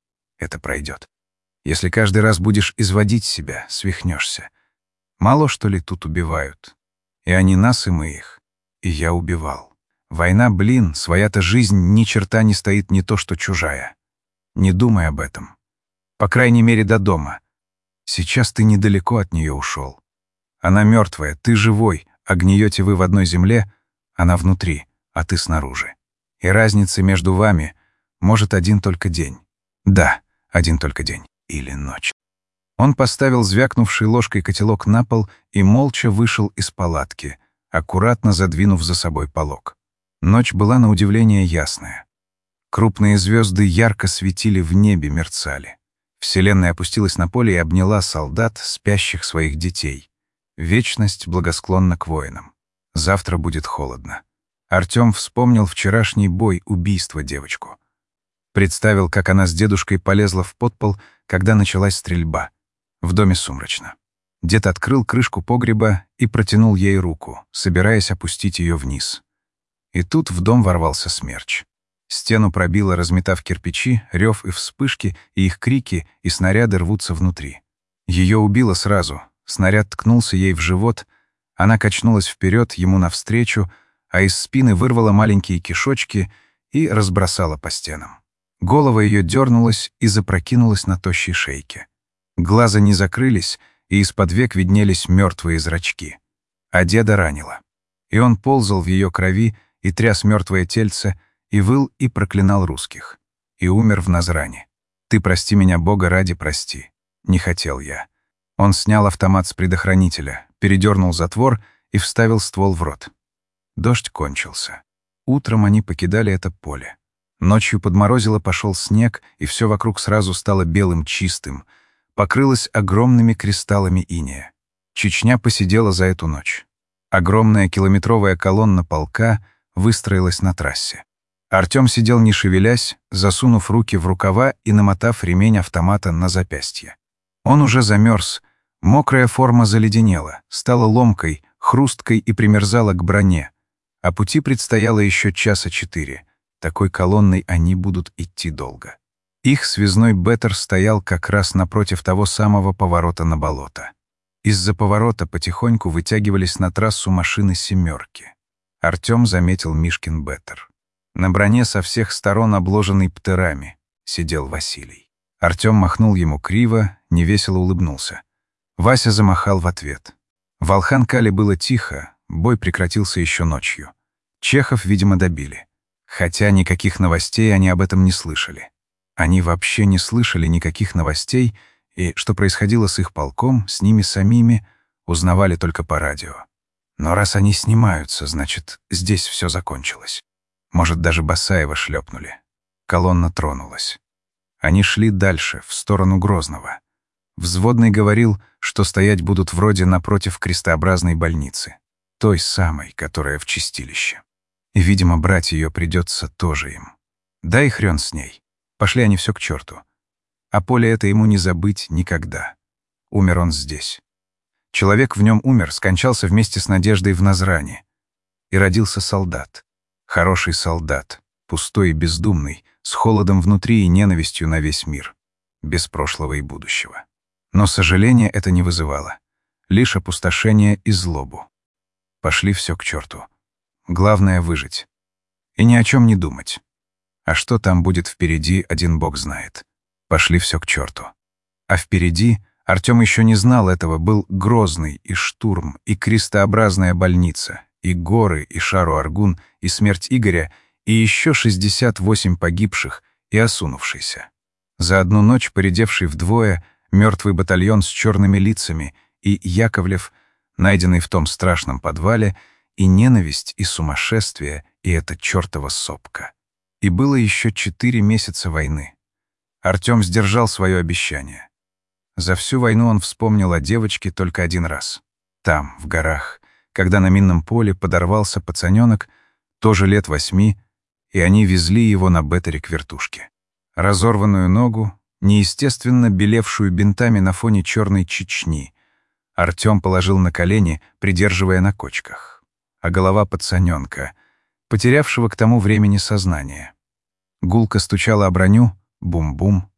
Это пройдет. Если каждый раз будешь изводить себя, свихнешься. Мало что ли тут убивают. И они нас, и мы их. И я убивал. Война, блин, своя-то жизнь ни черта не стоит, не то что чужая. Не думай об этом. По крайней мере, до дома. Сейчас ты недалеко от нее ушел. Она мертвая, ты живой, а гниете вы в одной земле, она внутри, а ты снаружи. И разница между вами может один только день. Да, один только день. Или ночь. Он поставил звякнувший ложкой котелок на пол и молча вышел из палатки, аккуратно задвинув за собой полог. Ночь была на удивление ясная. Крупные звезды ярко светили в небе, мерцали. Вселенная опустилась на поле и обняла солдат, спящих своих детей. Вечность благосклонна к воинам. Завтра будет холодно. Артём вспомнил вчерашний бой, убийство девочку. Представил, как она с дедушкой полезла в подпол, когда началась стрельба. В доме сумрачно. Дед открыл крышку погреба и протянул ей руку, собираясь опустить ее вниз. И тут в дом ворвался смерч. Стену пробило, разметав кирпичи, рев и вспышки, и их крики, и снаряды рвутся внутри. Ее убило сразу. Снаряд ткнулся ей в живот, она качнулась вперед ему навстречу, а из спины вырвала маленькие кишочки и разбросала по стенам. Голова ее дернулась и запрокинулась на тощей шейке. Глаза не закрылись, и из-под век виднелись мертвые зрачки. А деда ранило. И он ползал в ее крови и тряс мертвое тельце, и выл и проклинал русских. И умер в Назране. «Ты прости меня, Бога ради, прости. Не хотел я». Он снял автомат с предохранителя, передернул затвор и вставил ствол в рот. Дождь кончился. Утром они покидали это поле. Ночью подморозило, пошел снег, и все вокруг сразу стало белым чистым, покрылось огромными кристаллами инея. Чечня посидела за эту ночь. Огромная километровая колонна полка выстроилась на трассе. Артём сидел не шевелясь, засунув руки в рукава и намотав ремень автомата на запястье. Он уже замерз, мокрая форма заледенела, стала ломкой, хрусткой и примерзала к броне, а пути предстояло еще часа четыре. Такой колонной они будут идти долго. Их связной Беттер стоял как раз напротив того самого поворота на болото. Из-за поворота потихоньку вытягивались на трассу машины «семерки». Артём заметил Мишкин Беттер. На броне со всех сторон, обложенный птерами, сидел Василий. Артём махнул ему криво, невесело улыбнулся. Вася замахал в ответ. В Алхан-Кале было тихо, бой прекратился еще ночью. Чехов, видимо, добили. Хотя никаких новостей они об этом не слышали. Они вообще не слышали никаких новостей, и что происходило с их полком, с ними самими, узнавали только по радио. Но раз они снимаются, значит, здесь все закончилось. Может, даже Басаева шлепнули. Колонна тронулась. Они шли дальше, в сторону Грозного. Взводный говорил, что стоять будут вроде напротив крестообразной больницы. Той самой, которая в чистилище. И, видимо, брать ее придется тоже им. Да и хрен с ней. Пошли они все к черту. А поле это ему не забыть никогда. Умер он здесь. Человек в нем умер, скончался вместе с Надеждой в Назране. И родился солдат. Хороший солдат, пустой и бездумный, с холодом внутри и ненавистью на весь мир. Без прошлого и будущего. Но сожаления это не вызывало. Лишь опустошение и злобу. Пошли все к черту. Главное — выжить. И ни о чем не думать. А что там будет впереди, один бог знает. Пошли все к черту. А впереди, Артём еще не знал этого, был Грозный и штурм, и крестообразная больница, и горы, и Шару-Аргун, и смерть Игоря, и еще шестьдесят восемь погибших и осунувшийся. За одну ночь поредевший вдвое мертвый батальон с черными лицами и Яковлев, найденный в том страшном подвале, и ненависть, и сумасшествие, и эта чертова сопка. И было еще четыре месяца войны. Артём сдержал свое обещание. За всю войну он вспомнил о девочке только один раз. Там, в горах, когда на минном поле подорвался пацаненок, тоже лет восьми, и они везли его на Беттере к вертушке. Разорванную ногу, неестественно белевшую бинтами на фоне черной Чечни, Артём положил на колени, придерживая на кочках. А голова пацаненка, потерявшего к тому времени сознание. Гулко стучала о броню, бум-бум,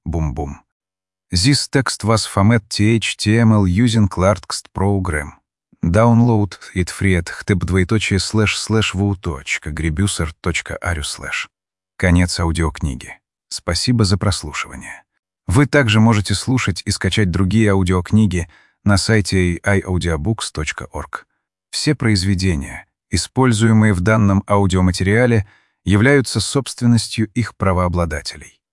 Бум-бум. This text was formatted H T M L using Clartext program. Download it free at htb двоеточие слэш слэш vu точка гребюсер точка ару слэш. Конец аудиокниги. Спасибо за прослушивание. Вы также можете слушать и скачать другие аудиокниги на сайте эй ай аудиобукс точка орг. Все произведения, используемые в данном аудиоматериале, являются собственностью их правообладателей.